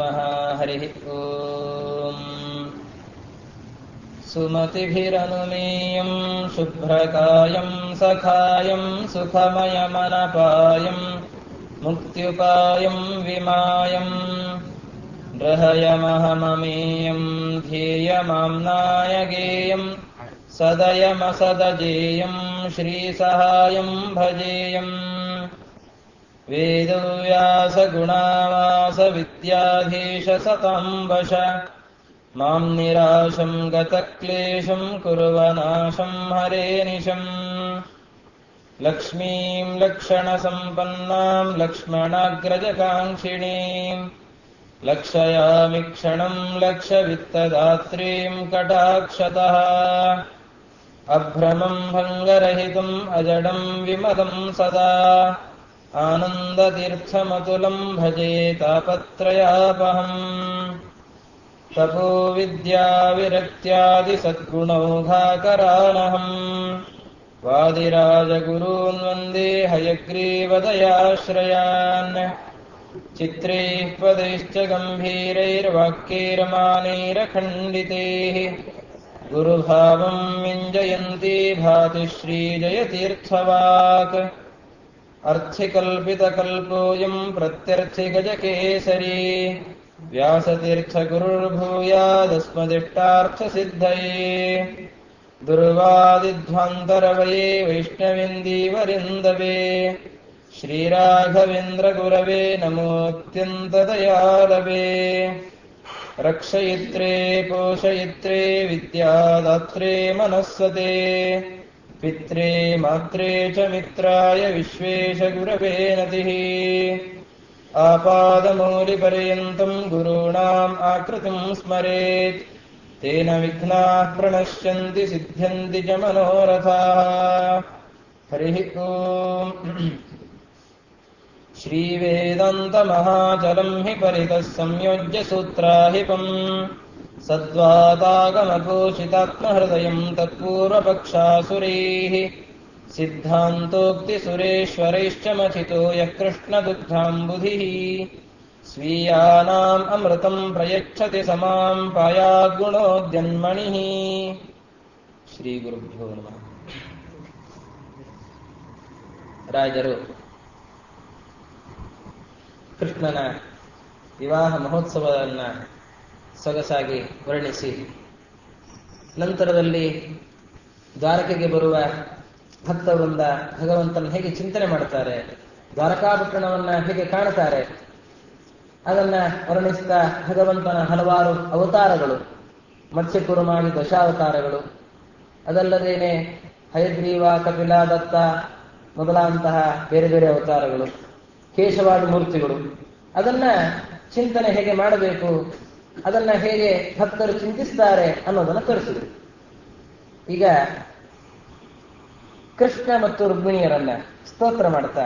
ಹರಿಃ ಓಂ. ಸುಮತಿಭಿರನುಮೇಯಂ ಶುಭ್ರಕಾಯಂ ಸಖಾಯಂ ಸುಖಮಯಮನಪಾಯಂ ಮುಕ್ತ್ಯುಪಾಯಂ ವಿಮಾಯಂ ಬೃಹಯಮಹಮಮೇಯಂ ಧ್ಯೇಯಮಾಮ್ನಾಯ ಗೇಯಂ ಸದಯಮಸದಜೇಯಂ ಶ್ರೀಸಹಾಯಂ ಭಜೇಯಂ. ವೇದವ್ಯಾಸಗುಣಾವಾಸ ವಿದ್ಯಾಧೀಶ ಸತಾಂಬಶ ಮಾಂ ನಿರಾಶಂ ಗತಕ್ಲೇಶಂ ಕುರ್ವನಾಶಂ ಹರೇನಿಶಂ. ಲಕ್ಷ್ಮೀಂ ಲಕ್ಷಣಸಂಪನ್ನಾಂ ಲಕ್ಷ್ಮಣಾಗ್ರಜಕಾಂಕ್ಷಿಣೀಂ ಲಕ್ಷಯಾಮಿ ಕ್ಷಣಂ ಲಕ್ಷವಿತ್ತದಾತ್ರೀಂ ಕಟಾಕ್ಷತಃ. ಅಭ್ರಮಂ ಭಂಗರಹಿತಂ ಅಜಡಂ ವಿಮಲಂ ಸದಾ ಆನಂದತೀರ್ಥಮತುಲಂ ಭಜೆ ತಾಪತ್ರಯಾಪಹಂ. ತಪೋ ವಿದ್ಯಾ ವಿರಕ್ತ್ಯಾದಿ ಸದ್ಗುಣೌಘಾಕರಾನಹಂ ವಾದಿರಾಜಗುರೂನ್ ವಂದೇ ಹಯಗ್ರೀವದಯಾಶ್ರಯಾನ್. ಚಿತ್ರೈಃ ಪದೈಶ್ಚ ಗಂಭೀರೈರ್ವಾಕ್ಯೈರ್ಮಾನೈರಖಂಡಿತೈಃ ಗುರುಭಾವಂ ವಿಂಜಯಂತಿ ಭಾತಿ ಶ್ರೀಜಯತೀರ್ಥವಾಕ್. ಅರ್ಥಿಕಲ್ಪಿತಕಲ್ಪೋऽಯಂ ಪ್ರತ್ಯರ್ಥಿಗಜಕೇಸರಿ ವ್ಯಾಸತೀರ್ಥಗುರುರ್ಭೂಯಾದಸ್ಮದಿಷ್ಟಾರ್ಥಸಿದ್ಧಯೇ. ದುರ್ವಾದಿಧ್ವಾन्तರವಯೇ ವೈಷ್ಣವೇಂದೀವರಿಂದವೇ ಶ್ರೀರಾಘವೇಂದ್ರಗುರವೇ ನಮೋऽತ್ಯಂತದಯಾಳವೇ. ರಕ್ಷಯಿತ್ರೆ ಪೋಷಯಿತ್ರೆ ವಿದ್ಯಾದಾತ್ರೆ ಮನಸ್ಸತೆ ಪಿತ್ರೆ ಮಾತ್ರೆ ಚ ಮಿತ್ರಾಯ ವಿಶ್ವೇಶಗುರವೇ ನತಿಃ. ಆಪಾದಮೌಲಿಪರ್ಯಂತಂ ಗುರುಣಾಂ ಆಕೃತಿಂ ಸ್ಮರೇತ್ ತೇನ ವಿಘ್ನಾಃ ಪ್ರಣಶ್ಯಂತಿ ಸಿದ್ಧ್ಯಂತಿ ಚ ಮನೋರಥಾಃ. ಹರಿಃ ಓಂ. ಶ್ರೀವೇದಾಂತಮಹಾಚಲಂ ಹಿ ಪರಿತಃ ಸಂಯೋಜ್ಯ ಸೂತ್ರಾಹಿಪಂ ಸದ್ವಾತಾಗಮಘೋಷಿತಾತ್ಮಹೃದಯಂ ತತ್ಪೂರ್ವಪಕ್ಷಾಸುರೈಃ ಸಿದ್ಧಾಂತೋಕ್ತಿಸುರೇಶ್ವರೈಶ್ಚ ಮಥಿತೋ ಯಃ ಕೃಷ್ಣದುಗ್ಧಾಂಬುಧಿಃ. ಸ್ವೀಯಾನಾಂ ಅಮೃತಂ ಪ್ರಯಚ್ಛತಿ ಸಮಾಂ ಪಾಯಾದ್ಗುಣೋದ್ಯನ್ಮಣಿಃ. ಶ್ರೀ ಗುರುಭ್ಯೋ ನಮಃ. ರಾಜರು ಕೃಷ್ಣನ ವಿವಾಹ ಮಹೋತ್ಸವವನ್ನು ಸೊಗಸಾಗಿ ವರ್ಣಿಸಿ ನಂತರದಲ್ಲಿ ದ್ವಾರಕೆಗೆ ಬರುವ ಭಕ್ತವೃಂದ ಭಗವಂತನ ಹೇಗೆ ಚಿಂತನೆ ಮಾಡ್ತಾರೆ, ದ್ವಾರಕಾಪಟ್ಟಣವನ್ನ ಹೇಗೆ ಕಾಣುತ್ತಾರೆ, ಅದನ್ನ ವರ್ಣಿಸ್ತಾ ಭಗವಂತನ ಹಲವಾರು ಅವತಾರಗಳು, ಮತ್ಸ್ಯಕುರ್ಮಾದಿ ದಶಾವತಾರಗಳು, ಅದಲ್ಲದೇನೆ ಹಯಗ್ರೀವ ಕಪಿಲ ದತ್ತ ಮೊದಲಾದಂತಹ ಬೇರೆ ಬೇರೆ ಅವತಾರಗಳು, ಕೇಶವಾದಿ ಮೂರ್ತಿಗಳು, ಅದನ್ನ ಚಿಂತನೆ ಹೇಗೆ ಮಾಡಬೇಕು, ಅದನ್ನ ಹೇಗೆ ಭಕ್ತರು ಚಿಂತಿಸ್ತಾರೆ ಅನ್ನೋದನ್ನು ತೋರಿಸಿದರು. ಈಗ ಕೃಷ್ಣ ಮತ್ತು ರುಕ್ಮಿಣಿಯರನ್ನ ಸ್ತೋತ್ರ ಮಾಡ್ತಾ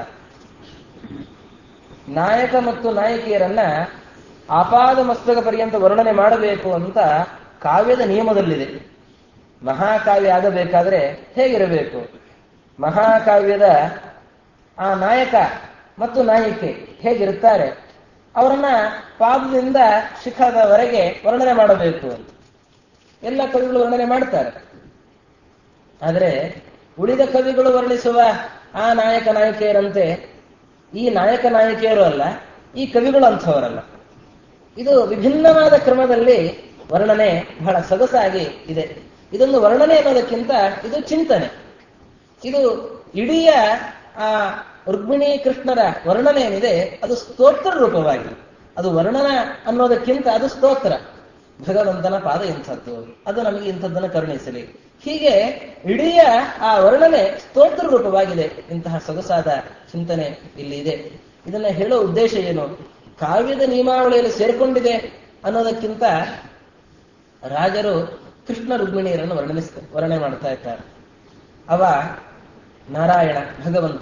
ನಾಯಕ ಮತ್ತು ನಾಯಕಿಯರನ್ನ ಆಪಾದ ಮಸ್ತಕ ಪರ್ಯಂತ ವರ್ಣನೆ ಮಾಡಬೇಕು ಅಂತ ಕಾವ್ಯದ ನಿಯಮದಲ್ಲಿದೆ. ಮಹಾಕಾವ್ಯ ಆಗಬೇಕಾದ್ರೆ ಹೇಗಿರಬೇಕು, ಮಹಾಕಾವ್ಯದ ಆ ನಾಯಕ ಮತ್ತು ನಾಯಿಕೆ ಹೇಗಿರುತ್ತಾರೆ, ಅವರನ್ನ ಪಾದದಿಂದ ಶಿಖರದವರೆಗೆ ವರ್ಣನೆ ಮಾಡಬೇಕು ಅಂತ ಎಲ್ಲ ಕವಿಗಳು ವರ್ಣನೆ ಮಾಡ್ತಾರೆ. ಆದರೆ ಉಳಿದ ಕವಿಗಳು ವರ್ಣಿಸುವ ಆ ನಾಯಕ ನಾಯಕಿಯರಂತೆ ಈ ನಾಯಕ ನಾಯಕಿಯರು ಅಲ್ಲ, ಈ ಕವಿಗಳು ಅಂಥವರಲ್ಲ. ಇದು ವಿಭಿನ್ನವಾದ ಕ್ರಮದಲ್ಲಿ ವರ್ಣನೆ ಬಹಳ ಸೊಗಸಾಗಿ ಇದೆ. ಇದೊಂದು ವರ್ಣನೆ ಅನ್ನೋದಕ್ಕಿಂತ ಇದು ಚಿಂತನೆ. ಇದು ಇಡೀ ಆ ರುಕ್ಮಿಣಿ ಕೃಷ್ಣರ ವರ್ಣನೆ ಏನಿದೆ ಅದು ಸ್ತೋತ್ರ ರೂಪವಾಗಿ, ಅದು ವರ್ಣನ ಅನ್ನೋದಕ್ಕಿಂತ ಅದು ಸ್ತೋತ್ರ. ಭಗವಂತನ ಪಾದ ಇಂಥದ್ದು, ಅದು ನಮಗೆ ಇಂಥದ್ದನ್ನು ಕರುಣಿಸಲಿ, ಹೀಗೆ ಇಡೀ ಆ ವರ್ಣನೆ ಸ್ತೋತ್ರ ರೂಪವಾಗಿದೆ. ಇಂತಹ ಸೊಗಸಾದ ಚಿಂತನೆ ಇಲ್ಲಿ ಇದೆ. ಇದನ್ನ ಹೇಳೋ ಉದ್ದೇಶ ಏನು, ಕಾವ್ಯದ ನಿಯಮಾವಳಿಯಲ್ಲಿ ಸೇರ್ಕೊಂಡಿದೆ ಅನ್ನೋದಕ್ಕಿಂತ ರಾಜರು ಕೃಷ್ಣ ರುಕ್ಮಿಣಿಯರನ್ನು ವರ್ಣನೆ ಮಾಡ್ತಾ ಇದ್ದಾರೆ. ಅವ ನಾರಾಯಣ ಭಗವಂತ,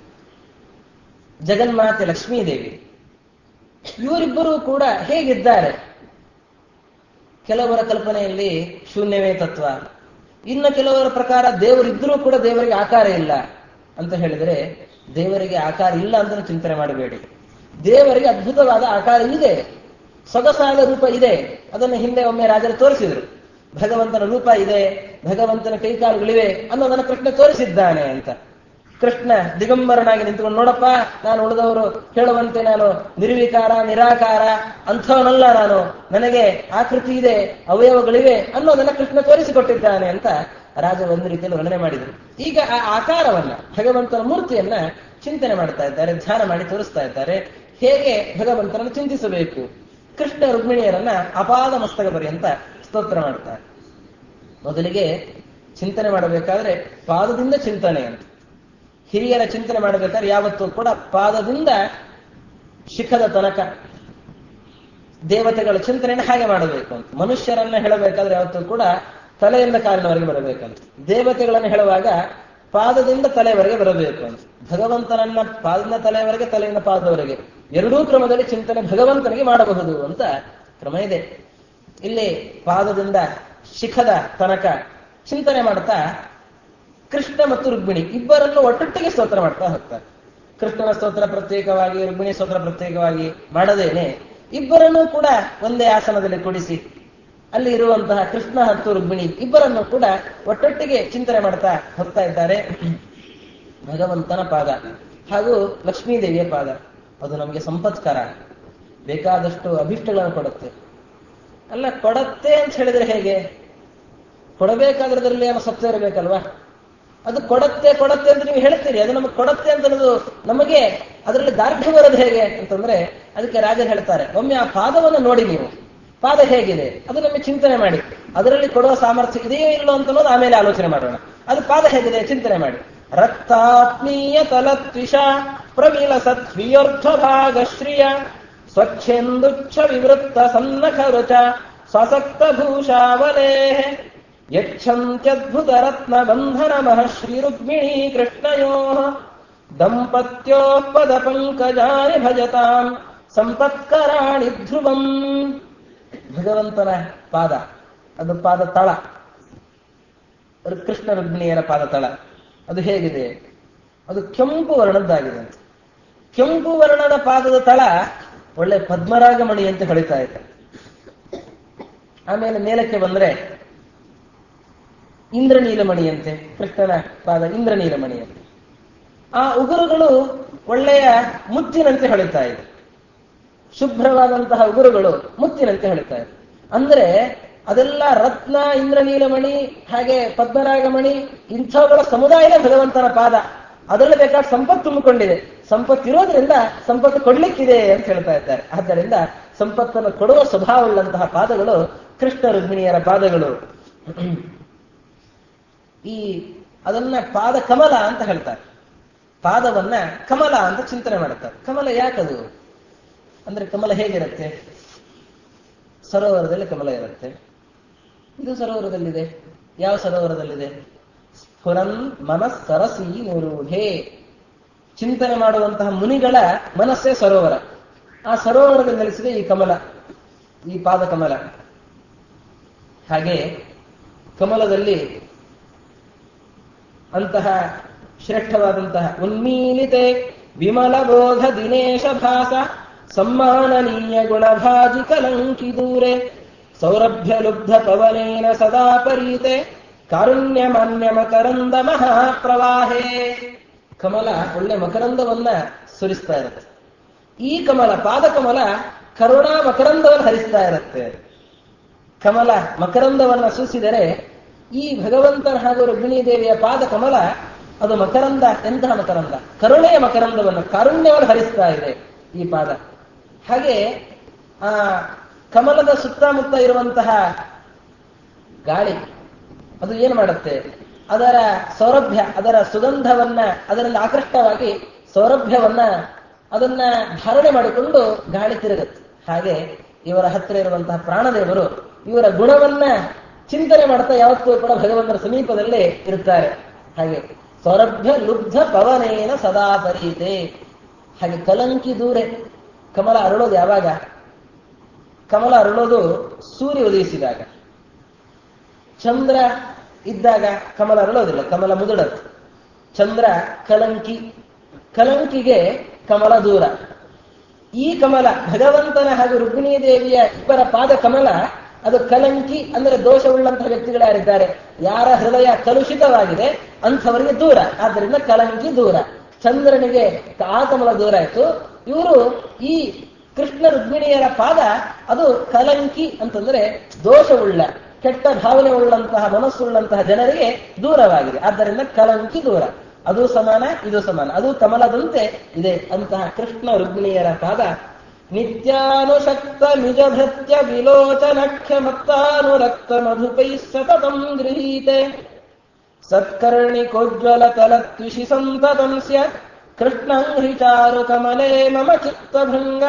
ಜಗನ್ಮಾತೆ ಲಕ್ಷ್ಮೀದೇವಿ, ಇವರಿಬ್ಬರೂ ಕೂಡ ಹೇಗಿದ್ದಾರೆ? ಕೆಲವರ ಕಲ್ಪನೆಯಲ್ಲಿ ಶೂನ್ಯವೇ ತತ್ವ, ಇನ್ನು ಕೆಲವರ ಪ್ರಕಾರ ದೇವರಿದ್ದರೂ ಕೂಡ ದೇವರಿಗೆ ಆಕಾರ ಇಲ್ಲ ಅಂತ ಹೇಳಿದರೆ, ದೇವರಿಗೆ ಆಕಾರ ಇಲ್ಲ ಅಂತ ಚಿಂತನೆ ಮಾಡಬೇಡಿ. ದೇವರಿಗೆ ಅದ್ಭುತವಾದ ಆಕಾರ ಇದೆ. ಸೊಗಸಾದ ರೂಪ ಇದೆ. ಅದನ್ನು ಹಿಂದೆ ಒಮ್ಮೆ ರಾಜರು ತೋರಿಸಿದ್ರು. ಭಗವಂತನ ರೂಪ ಇದೆ, ಭಗವಂತನ ಕೈಕಾಲುಗಳಿವೆ ಅನ್ನೋದನ್ನು ಕೃಷ್ಣ ತೋರಿಸಿದ್ದಾನೆ ಅಂತ. ಕೃಷ್ಣ ದಿಗಂಬರನಾಗಿ ನಿಂತುಕೊಂಡು, ನೋಡಪ್ಪ, ನಾನು ಉಳಿದವರು ಹೇಳುವಂತೆ ನಾನು ನಿರ್ವಿಕಾರ ನಿರಾಕಾರ ಅಂಥವನಲ್ಲ, ನಾನು ನನಗೆ ಆಕೃತಿ ಇದೆ, ಅವಯವಗಳಿವೆ ಅನ್ನೋದನ್ನ ಕೃಷ್ಣ ತೋರಿಸಿಕೊಟ್ಟಿದ್ದಾನೆ ಅಂತ ರಾಜ ಒಂದು ರೀತಿಯಲ್ಲಿ ವರ್ಣನೆ ಮಾಡಿದರು. ಈಗ ಆ ಆಕಾರವನ್ನ, ಭಗವಂತನ ಮೂರ್ತಿಯನ್ನ ಚಿಂತನೆ ಮಾಡ್ತಾ ಇದ್ದಾರೆ, ಧ್ಯಾನ ಮಾಡಿ ತೋರಿಸ್ತಾ ಇದ್ದಾರೆ. ಹೇಗೆ ಭಗವಂತನನ್ನು ಚಿಂತಿಸಬೇಕು. ಕೃಷ್ಣ ರುಕ್ಮಿಣಿಯರನ್ನ ಅಪಾದ ಮಸ್ತಕ ಪರ್ಯಂತ ಸ್ತೋತ್ರ ಮಾಡ್ತಾರೆ. ಮೊದಲಿಗೆ ಚಿಂತನೆ ಮಾಡಬೇಕಾದ್ರೆ ಪಾದದಿಂದ ಚಿಂತನೆ ಅಂತ. ಹಿರಿಯರ ಚಿಂತನೆ ಮಾಡಬೇಕಾದ್ರೆ ಯಾವತ್ತೂ ಕೂಡ ಪಾದದಿಂದ ಶಿಖದ ತನಕ ದೇವತೆಗಳ ಚಿಂತನೆಯನ್ನು ಹಾಗೆ ಮಾಡಬೇಕು ಅಂತ. ಮನುಷ್ಯರನ್ನ ಹೇಳಬೇಕಾದ್ರೆ ಯಾವತ್ತೂ ಕೂಡ ತಲೆಯಿಂದ ಕಾಲಿನವರೆಗೆ ಬರಬೇಕಂತ. ದೇವತೆಗಳನ್ನು ಹೇಳುವಾಗ ಪಾದದಿಂದ ತಲೆಯವರೆಗೆ ಬರಬೇಕು ಅಂತ. ಭಗವಂತನನ್ನ ಪಾದದಿಂದ ತಲೆಯವರೆಗೆ, ತಲೆಯಿಂದ ಪಾದದವರೆಗೆ ಎರಡೂ ಕ್ರಮದಲ್ಲಿ ಚಿಂತನೆ ಭಗವಂತನಿಗೆ ಮಾಡಬಹುದು ಅಂತ ಕ್ರಮ ಇದೆ. ಇಲ್ಲಿ ಪಾದದಿಂದ ಶಿಖದ ತನಕ ಚಿಂತನೆ ಮಾಡ್ತಾ ಕೃಷ್ಣ ಮತ್ತು ರುಕ್ಮಿಣಿ ಇಬ್ಬರನ್ನು ಒಟ್ಟೊಟ್ಟಿಗೆ ಸ್ತೋತ್ರ ಮಾಡ್ತಾ ಹೋಗ್ತಾರೆ. ಕೃಷ್ಣನ ಸ್ತೋತ್ರ ಪ್ರತ್ಯೇಕವಾಗಿ, ರುಕ್ಮಿಣಿ ಸ್ತೋತ್ರ ಪ್ರತ್ಯೇಕವಾಗಿ ಮಾಡದೇನೆ ಇಬ್ಬರನ್ನೂ ಕೂಡ ಒಂದೇ ಆಸನದಲ್ಲಿ ಕೂಡಿಸಿ ಅಲ್ಲಿ ಇರುವಂತಹ ಕೃಷ್ಣ ಮತ್ತು ರುಕ್ಮಿಣಿ ಇಬ್ಬರನ್ನು ಕೂಡ ಒಟ್ಟೊಟ್ಟಿಗೆ ಚಿಂತನೆ ಮಾಡ್ತಾ ಹೋಗ್ತಾ ಇದ್ದಾರೆ. ಭಗವಂತನ ಪಾದ ಹಾಗೂ ಲಕ್ಷ್ಮೀದೇವಿಯ ಪಾದ, ಅದು ನಮಗೆ ಸಂಪತ್ಕರ, ಬೇಕಾದಷ್ಟು ಅಭಿಷ್ಟಗಳನ್ನು ಕೊಡುತ್ತೆ. ಅಲ್ಲ, ಕೊಡತ್ತೆ ಅಂತ ಹೇಳಿದ್ರೆ ಹೇಗೆ? ಕೊಡಬೇಕಾದ್ರದಲ್ಲಿ ಏನೋ ಸತ್ಯ ಇರಬೇಕಲ್ವಾ? ಅದು ಕೊಡತ್ತೆ ಕೊಡತ್ತೆ ಅಂತ ನೀವು ಹೇಳ್ತೀರಿ, ಅದು ನಮಗೆ ಕೊಡತ್ತೆ ಅಂತ ಅನ್ನೋದು ನಮಗೆ ಅದರಲ್ಲಿ ದಾರ್ಢ್ಯ ಬರೋದು ಹೇಗೆ ಅಂತಂದ್ರೆ, ಅದಕ್ಕೆ ರಾಜರು ಹೇಳ್ತಾರೆ, ಒಮ್ಮೆ ಆ ಪಾದವನ್ನು ನೋಡಿ, ನೀವು ಪಾದ ಹೇಗಿದೆ ಅದು ನಮಗೆ ಚಿಂತನೆ ಮಾಡಿ, ಅದರಲ್ಲಿ ಕೊಡುವ ಸಾಮರ್ಥ್ಯ ಇದೆಯೋ ಇಲ್ಲೋ ಅಂತ ಅನ್ನೋದು ಆಮೇಲೆ ಆಲೋಚನೆ ಮಾಡೋಣ. ಅದು ಪಾದ ಹೇಗಿದೆ ಚಿಂತನೆ ಮಾಡಿ. ರಕ್ತಾತ್ಮೀಯ ತಲತ್ವಿಷ ಪ್ರಮಿಲ ಸತ್ವಿಯರ್ಥ ಭಾಗಶ್ರಿಯ ಸ್ವಚ್ಛೇಂದುಚ್ಛ ವಿವೃತ್ತ ಸನ್ನಖ ರುಚ ಸ್ವಸಕ್ತ ಭೂಷಾವಲೇ ಯಚ್ಛಂತ್ಯದ್ಭುತ ರತ್ನ ಬಂಧನ ಮಹ ಶ್ರೀ ರುಕ್ಮಿಣೀ ಕೃಷ್ಣಯೋ ದಂಪತ್ಯೋ ಪದ ಪಂಕಜಾನಿ ಭಜತಾಂ ಸಂಪತ್ಕರಾಣಿ ಧ್ರುವಂ. ಭಗವಂತನ ಪಾದ, ಅದು ಪಾದ ತಳ, ಕೃಷ್ಣ ರುಕ್ಮಿಣಿಯರ ಪಾದ ತಳ ಅದು ಹೇಗಿದೆ? ಅದು ಕೆಂಪು ವರ್ಣದ್ದಾಗಿದೆ. ಕೆಂಪು ವರ್ಣದ ಪಾದದ ತಳ ಒಳ್ಳೆ ಪದ್ಮರಾಗಮಣಿ ಅಂತ ಹೊಳಿತಾ ಇದೆ. ಆಮೇಲೆ ಮೇಲಕ್ಕೆ ಬಂದ್ರೆ ಇಂದ್ರನೀಲಮಣಿಯಂತೆ, ಕೃಷ್ಣನ ಪಾದ ಇಂದ್ರನೀಲಮಣಿಯಂತೆ. ಆ ಉಗುರುಗಳು ಒಳ್ಳೆಯ ಮುತ್ತಿನಂತೆ ಹೊಳಿತಾ ಇದೆ. ಶುಭ್ರವಾದಂತಹ ಉಗುರುಗಳು ಮುತ್ತಿನಂತೆ ಹೊಳಿತಾ ಇದೆ. ಅಂದ್ರೆ ಅದೆಲ್ಲ ರತ್ನ, ಇಂದ್ರನೀಲಮಣಿ, ಹಾಗೆ ಪದ್ಮರಾಗಮಣಿ ಇಂಥವುಗಳ ಸಮುದಾಯದ ಭಗವಂತನ ಪಾದ. ಅದರಲ್ಲಿ ಬೇಕಾದ ಸಂಪತ್ತು ತುಂಬಿಕೊಂಡಿದೆ. ಸಂಪತ್ತಿರೋದ್ರಿಂದ ಸಂಪತ್ತು ಕೊಡ್ಲಿಕ್ಕಿದೆ ಅಂತ ಹೇಳ್ತಾ ಇದ್ದಾರೆ. ಆದ್ದರಿಂದ ಸಂಪತ್ತನ್ನು ಕೊಡುವ ಸ್ವಭಾವವುಳ್ಳಂತಹ ಪಾದಗಳು ಕೃಷ್ಣ ರುಕ್ಮಿಣಿಯರ ಪಾದಗಳು. ಅದನ್ನ ಪಾದ ಕಮಲ ಅಂತ ಹೇಳ್ತಾರೆ. ಪಾದವನ್ನ ಕಮಲ ಅಂತ ಚಿಂತನೆ ಮಾಡುತ್ತಾರೆ. ಕಮಲ ಯಾಕದು ಅಂದ್ರೆ, ಕಮಲ ಹೇಗಿರುತ್ತೆ? ಸರೋವರದಲ್ಲಿ ಕಮಲ ಇರುತ್ತೆ. ಇದು ಸರೋವರದಲ್ಲಿದೆ. ಯಾವ ಸರೋವರದಲ್ಲಿದೆ? ಸ್ಫುರನ್ ಮನಸ್ಸರಸಿ ನಿರೂಢೆ. ಚಿಂತನೆ ಮಾಡುವಂತಹ ಮುನಿಗಳ ಮನಸ್ಸೇ ಸರೋವರ. ಆ ಸರೋವರದಲ್ಲಿ ನೆಲೆಸಿದೆ ಈ ಕಮಲ, ಈ ಪಾದ ಕಮಲ. ಹಾಗೆ ಕಮಲದಲ್ಲಿ ಅಂತಹ ಶ್ರೇಷ್ಠವಾದಂತಹ ಉನ್ಮೀಲಿತೆ ವಿಮಲ ಬೋಧ ದಿನೇಶ ಭಾಸ ಸಮ್ಮಾನನೀಯ ಗುಣಭಾಜಿ ಕಲಂಕಿ ದೂರೆ ಸೌರಭ್ಯ ಲುಬ್ಧ ಪವನೇನ ಸದಾ ಪರೀತೆ ಕಾರುಣ್ಯ ಮಾನ್ಯ ಮಕರಂದ ಮಹಾಪ್ರವಾಹೇ. ಕಮಲ ಒಳ್ಳೆ ಮಕರಂದವನ್ನ ಸುರಿಸ್ತಾ ಇರುತ್ತೆ. ಈ ಕಮಲ, ಪಾದ ಕಮಲ, ಕರುಣಾ ಮಕರಂದವನ್ನು ಹರಿಸ್ತಾ ಇರುತ್ತೆ. ಕಮಲ ಮಕರಂದವನ್ನ ಸೂಸಿದರೆ ಈ ಭಗವಂತನ ಹಾಗೂ ರುಕ್ಮಿಣೀ ದೇವಿಯ ಪಾದ ಕಮಲ ಅದು ಮಕರಂದ. ಎಂತಹ ಮಕರಂದ? ಕರುಣೆಯ ಮಕರಂದವನ್ನು, ಕಾರುಣ್ಯವನ್ನು ಹರಿಸ್ತಾ ಇದೆ ಈ ಪಾದ. ಹಾಗೆ ಆ ಕಮಲದ ಸುತ್ತಮುತ್ತ ಇರುವಂತಹ ಗಾಳಿ ಅದು ಏನು ಮಾಡುತ್ತೆ? ಅದರ ಸೌರಭ್ಯ, ಅದರ ಸುಗಂಧವನ್ನ, ಅದರಲ್ಲಿ ಆಕೃಷ್ಟವಾಗಿ ಸೌರಭ್ಯವನ್ನ ಅದನ್ನ ಧಾರಣೆ ಮಾಡಿಕೊಂಡು ಗಾಳಿ ತಿರುಗುತ್ತೆ. ಹಾಗೆ ಇವರ ಹತ್ತಿರ ಇರುವಂತಹ ಪ್ರಾಣದೇವರು ಇವರ ಗುಣವನ್ನ ಚಿಂತನೆ ಮಾಡ್ತಾ ಯಾವತ್ತೂ ಕೂಡ ಭಗವಂತನ ಸಮೀಪದಲ್ಲೇ ಇರುತ್ತಾರೆ. ಹಾಗೆ ಸೌರಭ್ಯ ಲುಬ್ಧ ಪವನೇನ ಸದಾ ಪರೀತೆ. ಹಾಗೆ ಕಲಂಕಿ ದೂರೆ. ಕಮಲ ಅರಳೋದು ಯಾವಾಗ? ಕಮಲ ಅರಳೋದು ಸೂರ್ಯ ಉದಯಿಸಿದಾಗ. ಚಂದ್ರ ಇದ್ದಾಗ ಕಮಲ ಅರಳೋದಿಲ್ಲ, ಕಮಲ ಮುದುಡತ್ತೆ. ಚಂದ್ರ ಕಲಂಕಿ, ಕಲಂಕಿಗೆ ಕಮಲ ದೂರ. ಈ ಕಮಲ ಭಗವಂತನ ಹಾಗೂ ರುಕ್ಮಿಣೀ ದೇವಿಯ ಇಬ್ಬರ ಪಾದ ಕಮಲ ಅದು ಕಲಂಕಿ, ಅಂದರೆ ದೋಷವುಳ್ಳಂತಹ ವ್ಯಕ್ತಿಗಳು ಯಾರಿದ್ದಾರೆ, ಯಾರ ಹೃದಯ ಕಲುಷಿತವಾಗಿದೆ ಅಂಥವರಿಗೆ ದೂರ. ಆದ್ದರಿಂದ ಕಲಂಕಿ ದೂರ. ಚಂದ್ರನಿಗೆ ಆ ಕಮಲ ದೂರ ಆಯಿತು. ಇವರು ಈ ಕೃಷ್ಣ ರುಕ್ಮಿಣಿಯರ ಪಾದ ಅದು ಕಲಂಕಿ ಅಂತಂದ್ರೆ ದೋಷವುಳ್ಳ, ಕೆಟ್ಟ ಭಾವನೆ ಉಳ್ಳಂತಹ ಮನಸ್ಸುಳ್ಳಂತಹ ಜನರಿಗೆ ದೂರವಾಗಿದೆ. ಆದ್ದರಿಂದ ಕಲಂಕಿ ದೂರ. ಅದು ಸಮಾನ, ಇದು ಸಮಾನ, ಅದು ಕಮಲದಂತೆ ಇದೆ. ಅಂತಹ ಕೃಷ್ಣ ರುಕ್ಮಿಣಿಯರ ಪಾದ ನಿತ್ಯಾನುಶಕ್ತ ನಿಜಭೃತ್ಯ ವಿಲೋಚನಕ್ಷ ಮತ್ತಾನುರಕ್ತ ಮಧುಪೈ ಸತತಂ ಗೃಹೀತೆ ಸತ್ಕರ್ಣಿಕೋಜ್ವಲ ತಲತ್ವಿಷಿ ಸಂತತಂ ಸ್ಯಾತ್ ಕೃಷ್ಣಂ ಹೃಚಾರು ಕಮಲೇ ಮಮ ಚಿತ್ತಭಂಗ.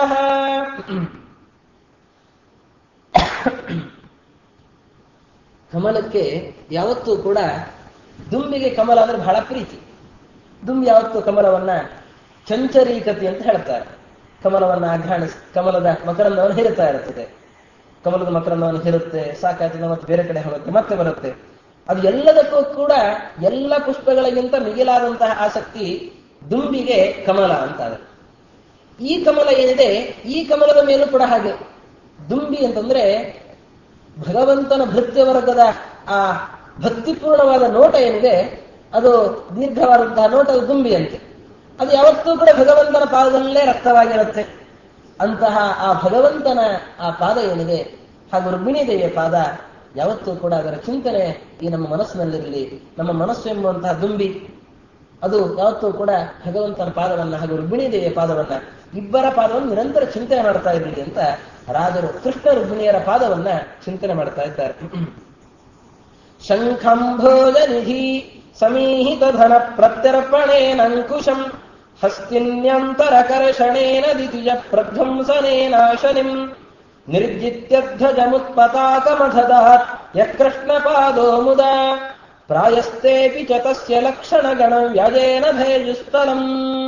ಕಮಲಕ್ಕೆ ಯಾವತ್ತೂ ಕೂಡ, ದುಂಬಿಗೆ ಕಮಲ ಅಂದ್ರೆ ಬಹಳ ಪ್ರೀತಿ. ದುಂಬಿ ಯಾವತ್ತೂ ಕಮಲವನ್ನ ಚಂಚರೀಕತೆ ಅಂತ ಹೇಳ್ತಾರೆ. ಕಮಲವನ್ನ ಅಘಾಣಿಸಿ ಕಮಲದ ಮಕರಂದವನ್ನು ಹೇರುತ್ತಾ ಇರುತ್ತದೆ. ಕಮಲದ ಮಕರಂದವನ್ನು ಹೇರುತ್ತೆ, ಸಾಕಾಯ್ತದೆ, ಮತ್ತೆ ಬೇರೆ ಕಡೆ ಹೋಗುತ್ತೆ, ಮತ್ತೆ ಬರುತ್ತೆ. ಅದು ಎಲ್ಲದಕ್ಕೂ ಕೂಡ ಎಲ್ಲ ಪುಷ್ಪಗಳಿಗಿಂತ ಮಿಗಿಲಾದಂತಹ ಆಸಕ್ತಿ ದುಂಬಿಗೆ ಕಮಲ ಅಂತಾರೆ. ಈ ಕಮಲ ಏನಿದೆ, ಈ ಕಮಲದ ಮೇಲೂ ಕೂಡ ಹಾಗೆ. ದುಂಬಿ ಅಂತಂದ್ರೆ ಭಗವಂತನ ಭೃತ್ಯ ವರ್ಗದ ಆ ಭಕ್ತಿಪೂರ್ಣವಾದ ನೋಟ ಏನಿದೆ, ಅದು ದೀರ್ಘವಾದಂತಹ ನೋಟ, ಅದು ದುಂಬಿಯಂತೆ. ಅದು ಯಾವತ್ತೂ ಕೂಡ ಭಗವಂತನ ಪಾದದಲ್ಲೇ ರಕ್ತವಾಗಿರುತ್ತೆ. ಅಂತಹ ಆ ಭಗವಂತನ ಆ ಪಾದ ಏನಿದೆ ಹಾಗೂ ರುಕ್ಮಿಣೀ ದೇವಿಯ ಪಾದ ಯಾವತ್ತೂ ಕೂಡ ಅದರ ಚಿಂತನೆ ಈ ನಮ್ಮ ಮನಸ್ಸಿನಲ್ಲಿರಲಿ. ನಮ್ಮ ಮನಸ್ಸು ಎಂಬುವಂತಹ ದುಂಬಿ ಅದು ಯಾವತ್ತೂ ಕೂಡ ಭಗವಂತನ ಪಾದವನ್ನ ಹಾಗೂ ರುಕ್ಮಿಣೀ ದೇವಿಯ ಪಾದವನ್ನ, ಇಬ್ಬರ ಪಾದವನ್ನು ನಿರಂತರ ಚಿಂತನೆ ಮಾಡ್ತಾ ಇರಲಿ ಅಂತ ರಾಜರು ಕೃಷ್ಣ ರುಕ್ಮಿಣಿಯರ ಪಾದವನ್ನ ಚಿಂತನೆ ಮಾಡ್ತಾ ಇದ್ದಾರೆ. ಶಂಖಂಭೋಜ ನಿಧಿ ಸಮೀಹಿತ ಧನ ಪ್ರತ್ಯರ್ಪಣೇನಂಕುಶಂ ಹಸ್ತಿನ್ಯಂತರ ಕರ್ಷಣೇನ ದಿತಿಜ ಪ್ರಧ್ವಂಸನೇನಾಶನಿಂ ನಿರ್ಜಿತ್ಯಧ್ವಜಮುತ್ಪತಾಕಮಧದಾತ್ ಯಕೃಷ್ಣ ಪಾದೋ ಮುದಾ ಪ್ರಾಯಸ್ತೇಪಿ ಚ ತಸ್ಯ ಲಕ್ಷಣಗಣ ವ್ಯಜೇನ ಭೇಜುಸ್ಥಲಂ.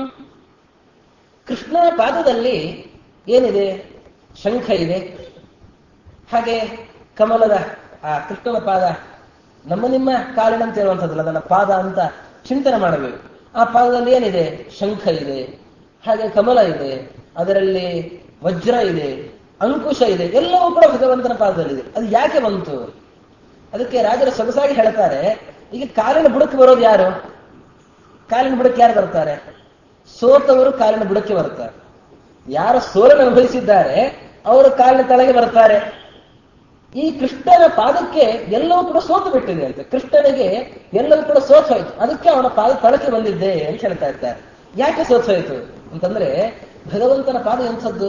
ಕೃಷ್ಣ ಪಾದದಲ್ಲಿ ಏನಿದೆ? ಶಂಖ ಇದೆ. ಹಾಗೆ ಕಮಲದ ಆ ಕೃಷ್ಣನ ಪಾದ ನಮ್ಮ ನಿಮ್ಮ ಕಾಲಿನಂತೆ ಇರುವಂಥದ್ದಲ್ಲ, ನನ್ನ ಪಾದ ಅಂತ ಚಿಂತನೆ ಮಾಡಬೇಕು. ಆ ಪಾದದಲ್ಲಿ ಏನಿದೆ? ಶಂಖ ಇದೆ, ಹಾಗೆ ಕಮಲ ಇದೆ, ಅದರಲ್ಲಿ ವಜ್ರ ಇದೆ, ಅಂಕುಶ ಇದೆ, ಎಲ್ಲವೂ ಕೂಡ ಭಗವಂತನ ಪಾದದಲ್ಲಿದೆ. ಅದು ಯಾಕೆ ಬಂತು? ಅದಕ್ಕೆ ರಾಜರು ಸೊಗಸಾಗಿ ಹೇಳ್ತಾರೆ, ಈಗ ಕಾಲಿನ ಬುಡಕ್ಕೆ ಬರೋದು ಯಾರು? ಕಾಲಿನ ಬುಡಕ್ಕೆ ಯಾರು ಬರ್ತಾರೆ? ಸೋತವರು ಕಾಲಿನ ಬುಡಕ್ಕೆ ಬರ್ತಾರೆ. ಯಾರು ಸೋಲನ್ನು ಅನುಭವಿಸಿದ್ದಾರೆ ಅವರು ಕಾಲಿನ ತಲೆಗೆ ಬರ್ತಾರೆ. ಈ ಕೃಷ್ಣನ ಪಾದಕ್ಕೆ ಎಲ್ಲವೂ ಕೂಡ ಸೋತು ಬಿಟ್ಟಿದೆ ಅಂತ. ಕೃಷ್ಣನಿಗೆ ಎಲ್ಲವೂ ಕೂಡ ಸೋತು ಹೋಯ್ತು, ಅದಕ್ಕೆ ಅವನ ಪಾದ ತಳಕ್ಕೆ ಬಂದಿದ್ದೆ ಅಂತ ಹೇಳ್ತಾ ಇದ್ದಾರೆ. ಯಾಕೆ ಸೋತು ಹೋಯ್ತು ಅಂತಂದ್ರೆ, ಭಗವಂತನ ಪಾದ ಎಂಥದ್ದು?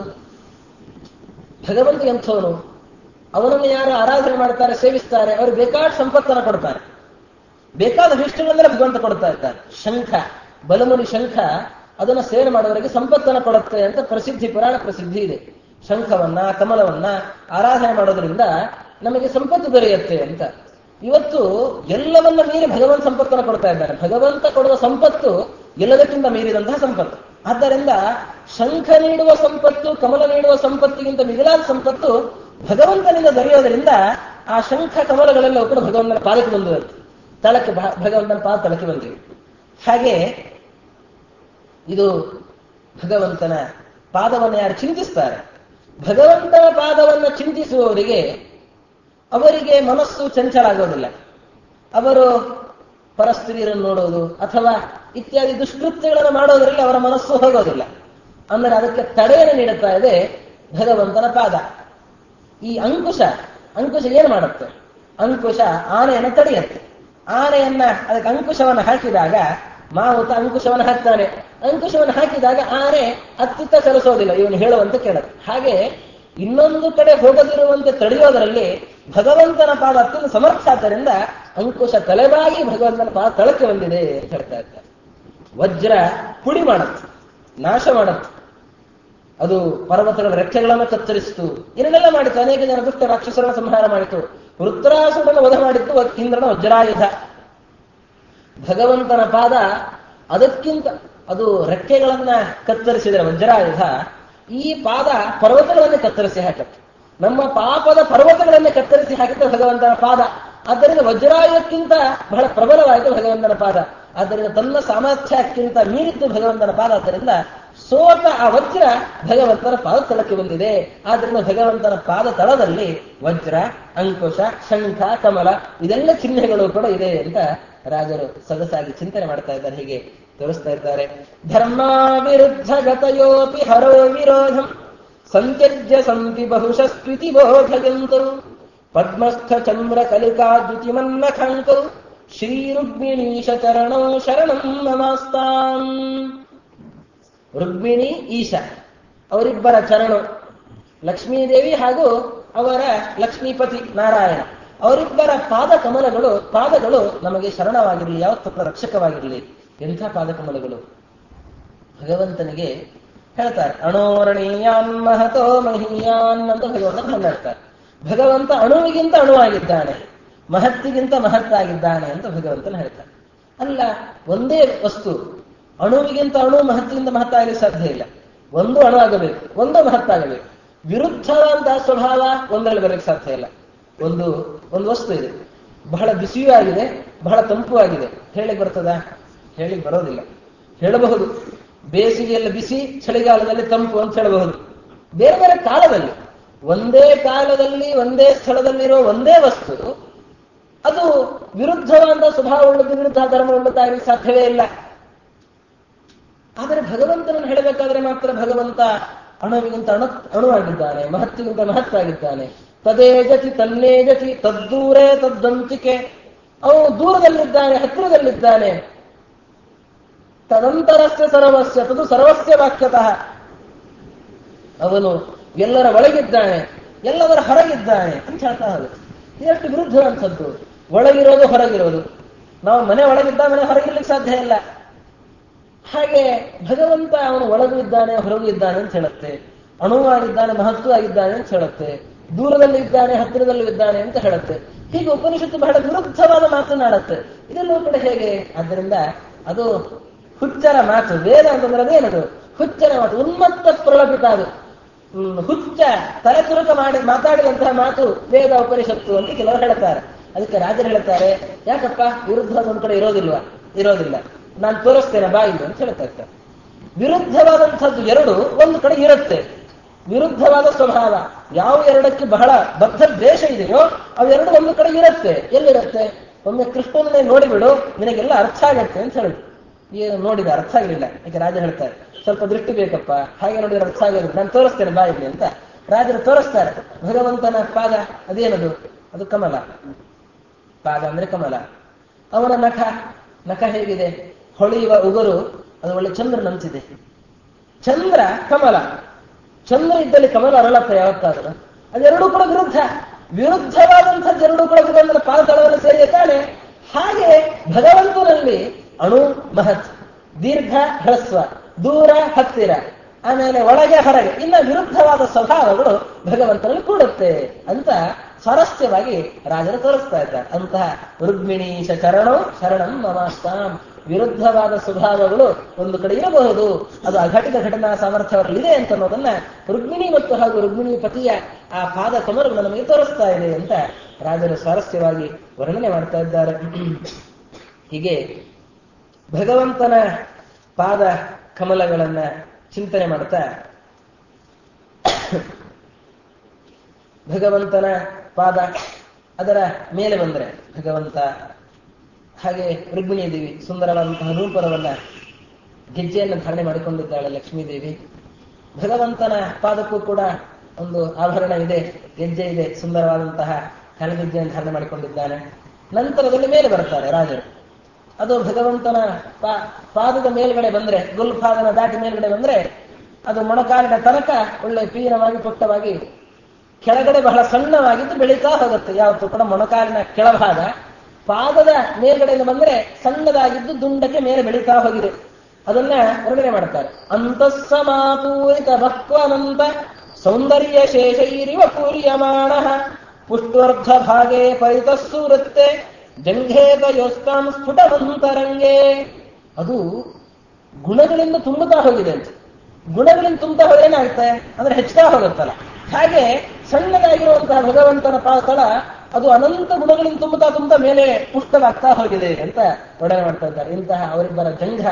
ಭಗವಂತ ಎಂಥವನು? ಅವನನ್ನು ಯಾರು ಆರಾಧನೆ ಮಾಡ್ತಾರೆ, ಸೇವಿಸ್ತಾರೆ, ಅವರು ಬೇಕಾದ ಸಂಪತ್ತನ್ನು ಕೊಡ್ತಾರೆ. ಬೇಕಾದ ವಿಷ್ಣುಗಳನ್ನೆಲ್ಲ ಭಗವಂತ ಕೊಡ್ತಾ ಇದ್ದಾರೆ. ಶಂಖ, ಬಲಮುನಿ ಶಂಖ, ಅದನ್ನ ಸೇವೆ ಮಾಡುವವರಿಗೆ ಸಂಪತ್ತನ್ನು ಕೊಡುತ್ತೆ ಅಂತ ಪ್ರಸಿದ್ಧಿ, ಪುರಾಣ ಪ್ರಸಿದ್ಧಿ ಇದೆ. ಶಂಖವನ್ನ ಕಮಲವನ್ನ ಆರಾಧನೆ ಮಾಡೋದ್ರಿಂದ ನಮಗೆ ಸಂಪತ್ತು ದೊರೆಯುತ್ತೆ ಅಂತ. ಇವತ್ತು ಎಲ್ಲವನ್ನ ಮೀರಿ ಭಗವಂತ ಸಂಪತ್ತನ್ನು ಕೊಡ್ತಾ ಇದ್ದಾನೆ. ಭಗವಂತ ಕೊಡುವ ಸಂಪತ್ತು ಎಲ್ಲದಕ್ಕಿಂತ ಮೀರಿದಂತಹ ಸಂಪತ್ತು. ಆದ್ದರಿಂದ ಶಂಖ ನೀಡುವ ಸಂಪತ್ತು, ಕಮಲ ನೀಡುವ ಸಂಪತ್ತಿಗಿಂತ ಮಿಗಿಲಾದ ಸಂಪತ್ತು ಭಗವಂತನಿಂದ ದೊರೆಯೋದ್ರಿಂದ ಆ ಶಂಖ ಕಮಲಗಳೆಲ್ಲವೂ ಕೂಡ ಭಗವಂತನ ಪಾದಕ್ಕೆ ಬಂದಿರುತ್ತೆ. ತಳಕ್ಕೆ ಭಗವಂತನ ಪಾದ ತಳಕ್ಕೆ ಬಂದಿವೆ. ಹಾಗೆ ಇದು ಭಗವಂತನ ಪಾದವನ್ನು ಯಾರು ಚಿಂತಿಸ್ತಾರೆ, ಭಗವಂತನ ಪಾದವನ್ನು ಚಿಂತಿಸುವವರಿಗೆ ಅವರಿಗೆ ಮನಸ್ಸು ಚಂಚಲ ಆಗೋದಿಲ್ಲ. ಅವರು ಪರಸ್ತ್ರೀಯರನ್ನು ನೋಡೋದು ಅಥವಾ ಇತ್ಯಾದಿ ದುಷ್ಕೃತ್ಯಗಳನ್ನು ಮಾಡೋದರಲ್ಲಿ ಅವರ ಮನಸ್ಸು ಹೋಗೋದಿಲ್ಲ. ಅಂದರೆ ಅದಕ್ಕೆ ತಡೆಯನ್ನು ನೀಡುತ್ತಾ ಇದೆ ಭಗವಂತನ ಪಾದ. ಈ ಅಂಕುಶ ಏನು ಮಾಡುತ್ತೆ? ಅಂಕುಶ ಆನೆಯನ್ನು ತಡೆಯುತ್ತೆ. ಆನೆಯನ್ನ ಅದಕ್ಕೆ ಅಂಕುಶವನ್ನು ಹಾಕಿದಾಗ ಮಾವುತ ಅಂಕುಶವನ್ನು ಹಾಕ್ತಾನೆ. ಅಂಕುಶವನ್ನು ಹಾಕಿದಾಗ ಆನೆ ಅತ್ತಿತ್ತ ಚಲಿಸೋದಿಲ್ಲ, ಇವನು ಹೇಳುವಂತೆ ಕೇಳುತ್ತೆ. ಹಾಗೆ ಇನ್ನೊಂದು ಕಡೆ ಹೋಗದಿರುವಂತೆ ತಡೆಯೋದರಲ್ಲಿ ಭಗವಂತನ ಪಾದ ಅತ್ಯಂತ ಸಮರ್ಥ. ಆದ್ದರಿಂದ ಅಂಕುಶ ತಲೆಬಾಗಿ ಭಗವಂತನ ಪಾದ ತಳಕ್ಕೆ ಬಂದಿದೆ ಅಂತ ಹೇಳ್ತಾ ಇದ್ದಾರೆ. ವಜ್ರ ಪುಡಿ ಮಾಡುತ್ತೆ, ನಾಶ ಮಾಡುತ್ತೆ. ಅದು ಪರ್ವತಗಳ ರೆಕ್ಕೆಗಳನ್ನು ಕತ್ತರಿಸಿತು, ಏನೆಲ್ಲ ಮಾಡಿತು. ಅನೇಕ ಜನ ದುಷ್ಟ ರಾಕ್ಷಸರನ್ನು ಸಂಹಾರ ಮಾಡಿತು. ವೃತ್ರಾಸುರನ್ನು ವಧ ಮಾಡಿತ್ತು ಇಂದ್ರನ ವಜ್ರಾಯುಧ. ಭಗವಂತನ ಪಾದ ಅದಕ್ಕಿಂತ, ಅದು ರೆಕ್ಕೆಗಳನ್ನ ಕತ್ತರಿಸಿದರೆ ವಜ್ರಾಯುಧ, ಈ ಪಾದ ಪರ್ವತಗಳನ್ನೇ ಕತ್ತರಿಸಿ ಹಾಕತ್ತೆ. ನಮ್ಮ ಪಾಪದ ಪರ್ವತಗಳನ್ನೇ ಕತ್ತರಿಸಿ ಹಾಕಿದ್ರೆ ಭಗವಂತನ ಪಾದ. ಆದ್ದರಿಂದ ವಜ್ರಾಯುಧಕ್ಕಿಂತ ಬಹಳ ಪ್ರಬಲವಾಯಿತು ಭಗವಂತನ ಪಾದ. ಆದ್ದರಿಂದ ತನ್ನ ಸಾಮರ್ಥ್ಯಕ್ಕಿಂತ ಮೀರಿದ್ದು ಭಗವಂತನ ಪಾದ. ಆದ್ದರಿಂದ ಸೋತ ಆ ವಜ್ರ ಭಗವಂತನ ಪಾದ ತಳಕ್ಕೆ ಬಂದಿದೆ. ಆದ್ರಿಂದ ಭಗವಂತನ ಪಾದ ತಳದಲ್ಲಿ ವಜ್ರ, ಅಂಕುಶ, ಶಂಖ, ಕಮಲ ಇದೆಲ್ಲ ಚಿಹ್ನೆಗಳು ಕೂಡ ಇದೆ ಅಂತ ರಾಜರು ಸೊಗಸಾಗಿ ಚಿಂತನೆ ಮಾಡ್ತಾ ಇದ್ದಾರೆ. ಹೀಗೆ ತೋರಿಸ್ತಾ ಇದ್ದಾರೆ. ಧರ್ಮ ವಿರುದ್ಧ ಗತಯೋಪಿ ಹರೋ ವಿರೋಧಂ ಸಂತ್ಯಜ್ಯ ಸಂತಿ ಬಹುಶಸ್ತ್ವಿತಿ ಬೋಧಯಂತು ಪದ್ಮಸ್ಥ ಚಂದ್ರ ಕಲಿಕಾ ದ್ಯುತಿಮನ್ನ ಖಾಂಕೌ ಶ್ರೀ ರುಕ್ಮಿಣೀಶ ಚರಣೌ ಶರಣಂ ನಮಸ್ತಾಂ. ರುಕ್ಮಿಣಿ, ಈಶ ಅವರಿಬ್ಬರ ಚರಣ, ಲಕ್ಷ್ಮೀದೇವಿ ಹಾಗೂ ಅವರ ಲಕ್ಷ್ಮೀಪತಿ ನಾರಾಯಣ ಅವರಿಬ್ಬರ ಪಾದಗಳು ನಮಗೆ ಶರಣವಾಗಿರಲಿ, ಯಾವತ್ತೂ ರಕ್ಷಕವಾಗಿರಲಿ. ಎಂಥ ಪಾದಕಮಲಗಳು! ಭಗವಂತನಿಗೆ ಹೇಳ್ತಾರೆ ಅಣೋರಣೀಯಾನ್ ಮಹತೋ ಮಹೀಯಾನ್ ಅಂತ ಭಗವಂತ ಹೇಳ್ತಾರೆ. ಭಗವಂತ ಅಣುವಿಗಿಂತ ಅಣುವಾಗಿದ್ದಾನೆ, ಮಹತ್ತಿಗಿಂತ ಮಹತ್ತಾಗಿದ್ದಾನೆ ಅಂತ ಭಗವಂತನ ಹೇಳ್ತಾರೆ. ಅಲ್ಲ, ಒಂದೇ ವಸ್ತು ಅಣುವಿಗಿಂತ ಅಣು, ಮಹತ್ತಿಗಿಂತ ಮಹತ್ತಾಗಲಿಕ್ಕೆ ಸಾಧ್ಯ ಇಲ್ಲ. ಒಂದು ಅಣು ಆಗಬೇಕು, ಒಂದು ಮಹತ್ತಾಗಬೇಕು. ವಿರುದ್ಧವಾದಂತಹ ಸ್ವಭಾವ ಒಂದರಲ್ಲಿ ಬರಲಿಕ್ಕೆ ಸಾಧ್ಯ ಇಲ್ಲ. ಒಂದು ವಸ್ತು ಇದೆ, ಬಹಳ ಬಿಸಿಯೂ ಆಗಿದೆ, ಬಹಳ ತಂಪು ಆಗಿದೆ. ಹೇಳಿ ಬರ್ತದಾ? ಹೇಳಿ ಬರೋದಿಲ್ಲ. ಹೇಳಬಹುದು, ಬೇಸಿಗೆಯಲ್ಲಿ ಬಿಸಿ, ಚಳಿಗಾಲದಲ್ಲಿ ತಂಪು ಅಂತ ಹೇಳಬಹುದು. ಬೇರೆ ಬೇರೆ ಕಾಲದಲ್ಲಿ, ಒಂದೇ ಕಾಲದಲ್ಲಿ ಒಂದೇ ಸ್ಥಳದಲ್ಲಿರೋ ಒಂದೇ ವಸ್ತು ಅದು ವಿರುದ್ಧವಾದ ಸ್ವಭಾವ ಉಳ್ಳದ್ದು, ವಿರುದ್ಧ ಧರ್ಮ ಉಳ್ಳದ್ದಾಗಲಿಕ್ಕೆ ಸಾಧ್ಯವೇ ಇಲ್ಲ. ಆದರೆ ಭಗವಂತನನ್ನು ಹೇಳಬೇಕಾದ್ರೆ ಮಾತ್ರ ಭಗವಂತ ಅಣುವಿಗಿಂತ ಅಣುವಾಗಿದ್ದಾನೆ, ಮಹತ್ತಿಗಿಂತ ಮಹತ್ತಾಗಿದ್ದಾನೆ. ತದೇಜತಿ ತನ್ನೇಜತಿ ತದ್ದೂರೇ ತದ್ದಂತಿಕೆ. ಅವನು ದೂರದಲ್ಲಿದ್ದಾನೆ, ಹತ್ತಿರದಲ್ಲಿದ್ದಾನೆ. ತದಂತರಸ್ಯ ಸರ್ವಸ್ಯ ತದು ಸರ್ವಸ್ಯ ವಾಕ್ಯತಃ. ಅವನು ಎಲ್ಲರ ಒಳಗಿದ್ದಾನೆ, ಎಲ್ಲದರ ಹೊರಗಿದ್ದಾನೆ ಅಂತ ಹೇಳ್ತಾ ಹೋಗುತ್ತೆ. ಎಷ್ಟು ವಿರುದ್ಧವಂಥದ್ದು! ಒಳಗಿರೋದು ಹೊರಗಿರೋದು. ನಾವು ಮನೆ ಒಳಗಿದ್ದ ಮನೆ ಹೊರಗಿರ್ಲಿಕ್ಕೆ ಸಾಧ್ಯ ಇಲ್ಲ. ಹಾಗೆ ಭಗವಂತ ಅವನು ಒಳಗೂ ಇದ್ದಾನೆ, ಹೊರಗೂ ಇದ್ದಾನೆ ಅಂತ ಹೇಳುತ್ತೆ. ಅಣುವಾಗಿದ್ದಾನೆ, ಮಹತ್ವವಾಗಿದ್ದಾನೆ ಅಂತ ಹೇಳುತ್ತೆ. ದೂರದಲ್ಲಿ ಇದ್ದಾನೆ, ಹತ್ತಿರದಲ್ಲೂ ಇದ್ದಾನೆ ಅಂತ ಹೇಳುತ್ತೆ. ಹೀಗೆ ಉಪನಿಷತ್ತು ಬಹಳ ವಿರುದ್ಧವಾದ ಮಾತನಾಡುತ್ತೆ. ಇದೆಲ್ಲವೂ ಕೂಡ ಹೇಗೆ? ಆದ್ದರಿಂದ ಅದು ಹುಚ್ಚರ ಮಾತು. ವೇದ ಅಂತಂದ್ರೆ ಅದೇನದು? ಹುಚ್ಚರ ಮಾತು, ಉನ್ಮತ್ತ ಪ್ರಲಪಿತ. ಅದು ಹುಚ್ಚ ತಲೆ ತುರುಕ ಮಾಡಿ ಮಾತಾಡಿದಂತಹ ಮಾತು ವೇದ ಉಪನಿಷತ್ತು ಅಂತ ಕೆಲವರು ಹೇಳ್ತಾರೆ. ಅದಕ್ಕೆ ರಾಜರು ಹೇಳ್ತಾರೆ, ಯಾಕಪ್ಪ ವಿರುದ್ಧವಾದ ಒಂದ್ ಕಡೆ ಇರೋದಿಲ್ಲ, ನಾನು ತೋರಿಸ್ತೇನೆ ಬಾ ಇಲ್ಲಿ ಅಂತ ಹೇಳ್ತಾ ಇರ್ತಾರೆ. ವಿರುದ್ಧವಾದಂಥದ್ದು ಎರಡು ಒಂದು ಕಡೆ ಇರುತ್ತೆ. ವಿರುದ್ಧವಾದ ಸ್ವಭಾವ ಯಾವ ಎರಡಕ್ಕೆ ಬಹಳ ಬದ್ಧ ದ್ವೇಷ ಇದೆಯೋ ಅವೆರಡು ಒಂದು ಕಡೆ ಇರುತ್ತೆ. ಎಲ್ಲಿರುತ್ತೆ? ಒಮ್ಮೆ ಕೃಷ್ಣನೇ ನೋಡಿಬಿಡು, ನಿನಗೆಲ್ಲ ಅರ್ಥ ಆಗತ್ತೆ ಅಂತ ಹೇಳಿದ್ರು. ಏನು ನೋಡಿದ ಅರ್ಥ ಆಗಲಿಲ್ಲ. ಯಾಕೆ ರಾಜ ಹೇಳ್ತಾರೆ, ಸ್ವಲ್ಪ ದೃಷ್ಟಿ ಬೇಕಪ್ಪ, ಹಾಗೆ ನೋಡಿದ್ರೆ ಅರ್ಥ ಆಗೋದು, ನಾನು ತೋರಿಸ್ತೇನೆ ಬಾ ಇಲ್ಲಿ ಅಂತ ರಾಜರು ತೋರಿಸ್ತಾರೆ. ಭಗವಂತನ ಪಾದ ಅದೇನದು? ಅದು ಕಮಲ. ಪಾದ ಅಂದ್ರೆ ಕಮಲ. ಅವನ ನಖ ಹೇಗಿದೆ? ಹೊಳೆಯುವ ಉಗುರು, ಅದು ಒಳ್ಳೆ ಚಂದ್ರನಂತಿದೆ. ಚಂದ್ರ ಕಮಲ. ಚಂದ್ರ ಇದ್ದಲ್ಲಿ ಕಮಲ ಅರಳತ್ತೆ ಯಾವತ್ತಾದರೂ? ಅದೆರಡೂ ಕೂಡ ವಿರುದ್ಧವಾದಂಥದ್ದು ಎರಡೂ ಕೂಡ ಭಗವಂತನ ಪಾದ ತಳವನ್ನು ಸೇರಿದೆ ತಾನೆ. ಹಾಗೆ ಭಗವಂತನಲ್ಲಿ ಅಣು ಮಹತ್, ದೀರ್ಘ ಹ್ರಸ್ವ, ದೂರ ಹತ್ತಿರ, ಆಮೇಲೆ ಒಳಗೆ ಹೊರಗೆ, ಇನ್ನ ವಿರುದ್ಧವಾದ ಸ್ವಭಾವಗಳು ಭಗವಂತನಲ್ಲಿ ಕೂಡುತ್ತೆ ಅಂತ ಸ್ವಾರಸ್ಯವಾಗಿ ರಾಜರು ತೋರಿಸ್ತಾ ಇದ್ದಾರೆ. ಅಂತಹ ರುಕ್ಮಿಣೀಶ ಚರಣೋ ಶರಣಂ ನಮಸ್ತಾಂ. ವಿರುದ್ಧವಾದ ಸ್ವಭಾವಗಳು ಒಂದು ಕಡೆ ಇರಬಹುದು, ಅದು ಅಘಟಿತ ಘಟನಾ ಸಾಮರ್ಥ್ಯವರಲ್ಲಿದೆ ಅಂತ ಅನ್ನೋದನ್ನ ರುಕ್ಮಿಣಿ ಮತ್ತು ಹಾಗೂ ರುಕ್ಮಿಣಿ ಪತಿಯ ಆ ಪಾದ ಕಮಲಗಳು ನಮಗೆ ತೋರಿಸ್ತಾ ಇದೆ ಅಂತ ರಾಜರು ಸ್ವಾರಸ್ಯವಾಗಿ ವರ್ಣನೆ ಮಾಡ್ತಾ ಇದ್ದಾರೆ. ಹೀಗೆ ಭಗವಂತನ ಪಾದ ಕಮಲಗಳನ್ನ ಚಿಂತನೆ ಮಾಡ್ತಾ ಭಗವಂತನ ಪಾದ ಅದರ ಮೇಲೆ ಬಂದರೆ ಭಗವಂತ, ಹಾಗೆ ರುಕ್ಮಿಣೀ ದೇವಿ ಸುಂದರವಾದಂತಹ ನೂಪುರವನ್ನ ಗೆಜ್ಜೆಯನ್ನು ಧಾರಣೆ ಮಾಡಿಕೊಂಡಿದ್ದಾಳೆ ಲಕ್ಷ್ಮೀದೇವಿ. ಭಗವಂತನ ಪಾದಕ್ಕೂ ಕೂಡ ಒಂದು ಆಭರಣ ಇದೆ, ಗೆಜ್ಜೆ ಇದೆ, ಸುಂದರವಾದಂತಹ ಕಲಗೆಜ್ಜೆಯನ್ನು ಧಾರಣೆ ಮಾಡಿಕೊಂಡಿದ್ದಾನೆ. ನಂತರದಲ್ಲಿ ಮೇಲೆ ಬರ್ತಾರೆ ರಾಜರು. ಅದು ಭಗವಂತನ ಪಾದದ ಮೇಲ್ಗಡೆ ಬಂದ್ರೆ, ಗುಲ್ಪಾದನ ದಾಟಿ ಮೇಲ್ಗಡೆ ಬಂದ್ರೆ ಅದು ಮೊಣಕಾಲಿನ ತನಕ ಒಳ್ಳೆ ಪೀನವಾಗಿ ಪುಟ್ಟವಾಗಿ, ಕೆಳಗಡೆ ಬಹಳ ಸಣ್ಣವಾಗಿದ್ದು ಬೆಳೀತಾ ಹೋಗುತ್ತೆ. ಯಾವತ್ತೂ ಕೂಡ ಮೊಣಕಾಲಿನ ಕೆಳಭಾಗ ಪಾದದ ಮೇಲ್ಗಡೆಯಿಂದ ಬಂದ್ರೆ ಸಣ್ಣದಾಗಿದ್ದು ದುಂಡಕ್ಕೆ ಮೇಲೆ ಬೆಳೀತಾ ಹೋಗಿದೆ. ಅದನ್ನ ವರ್ಣನೆ ಮಾಡ್ತಾರೆ. ಅಂತಸ್ಸಮಾಪೂರಿತ ಭಕ್ವನಂತ ಸೌಂದರ್ಯ ಶೇಷೈರಿವ ಪೂರ್ಯಮಾಣ ಪುಷ್ಟ್ವರ್ಧ ಭಾಗೇ ಪರಿತಸ್ಸು ವೃತ್ತೆ ಜಂಘೇತ ಯೋಸ್ತಾಂ ಸ್ಫುಟವಂತರಂಗೆ. ಅದು ಗುಣಗಳಿಂದ ತುಂಬುತ್ತಾ ಹೋಗಿದೆ ಅಂತ. ಗುಣಗಳಿಂದ ತುಂಬುತ್ತಾ ಹೋದ್ರೆ ಏನಾಗುತ್ತೆ ಅಂದ್ರೆ ಹೆಚ್ಚುತ್ತಾ ಹೋಗುತ್ತಲ್ಲ. ಹಾಗೆ ಸಣ್ಣದಾಗಿರುವಂತಹ ಭಗವಂತನ ಪಾದತಳ ಅದು ಅನಂತ ಗುಣಗಳಿಂದ ತುಂಬುತ್ತಾ ಮೇಲೆ ಪುಷ್ಟವಾಗ್ತಾ ಹೋಗಿದೆ ಅಂತ ವರ್ಣನೆ ಮಾಡ್ತಾ ಇದ್ದಾರೆ. ಇಂತಹ ಅವರಿಬ್ಬರ ಜಂಘ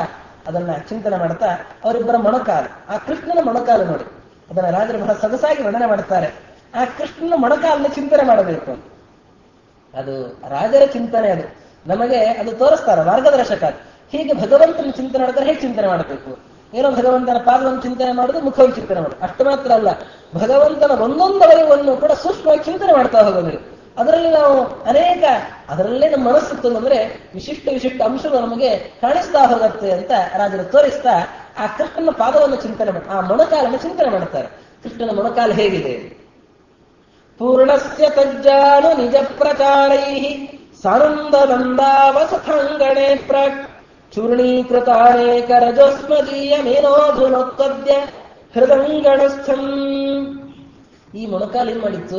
ಅದನ್ನ ಚಿಂತನೆ ಮಾಡ್ತಾ ಅವರಿಬ್ಬರ ಮೊಣಕಾಲು, ಆ ಕೃಷ್ಣನ ಮೊಣಕಾಲು ನೋಡಿ, ಅದನ್ನ ರಾಜರು ಬಹಳ ಸೊಗಸಾಗಿ ವರ್ಣನೆ ಮಾಡ್ತಾರೆ. ಆ ಕೃಷ್ಣನ ಮೊಣಕಾಲನ್ನು ಚಿಂತನೆ ಮಾಡಬೇಕು. ಅದು ರಾಜರ ಚಿಂತನೆ, ಅದು ನಮಗೆ ಅದು ತೋರಿಸ್ತಾರೆ ಮಾರ್ಗದರ್ಶಕ. ಹೀಗೆ ಭಗವಂತನ ಚಿಂತನೆ ಮಾಡಿದ್ರೆ ಹೇಗೆ ಚಿಂತನೆ ಮಾಡಬೇಕು? ಏನೋ ಭಗವಂತನ ಪಾದವನ್ನು ಚಿಂತನೆ ಮಾಡುದು, ಮುಖವನ್ನು ಚಿಂತನೆ ಮಾಡುದು ಅಷ್ಟು ಮಾತ್ರ ಅಲ್ಲ, ಭಗವಂತನ ಒಂದೊಂದು ಅವಯವನ್ನೂ ಕೂಡ ಸೂಕ್ಷ್ಮವಾಗಿ ಚಿಂತನೆ ಮಾಡ್ತಾ ಹೋಗೋದು. ಅದರಲ್ಲಿ ನಾವು ಅನೇಕ, ಅದರಲ್ಲೇ ನಮ್ಮ ಮನಸ್ಸಿತ್ತು ಅಂದ್ರೆ ವಿಶಿಷ್ಟ ವಿಶಿಷ್ಟ ಅಂಶಗಳು ನಮಗೆ ಕಾಣಿಸ್ತಾ ಹೋಗುತ್ತೆ ಅಂತ ರಾಜರು ತೋರಿಸ್ತಾ ಆ ಕೃಷ್ಣನ ಪಾದವನ್ನು ಚಿಂತನೆ ಮಾಡಿ, ಆ ಮೊಣಕಾಲನ್ನು ಚಿಂತನೆ ಮಾಡ್ತಾರೆ. ಕೃಷ್ಣನ ಮೊಣಕಾಲು ಹೇಗಿದೆ? ಪೂರ್ಣಸ್ಯ ತಜ್ಜಾನು ನಿಜ ಪ್ರಚಾರೈ ಸಾನಂದ ನಂದಾವಸಥಾಂಗಣೆ ಪ್ರಾಕ್ ಚೂರ್ಣೀಕೃತಾನೇಕ ರಜಸ್ಮದೀಯ ಮೇನೋಧುನೋತ್ಪದ್ಯ ಹೃದಂಗಣಸ್ಥಂ. ಈ ಮೊಣಕಾಲು ಏನ್ ಮಾಡಿತ್ತು?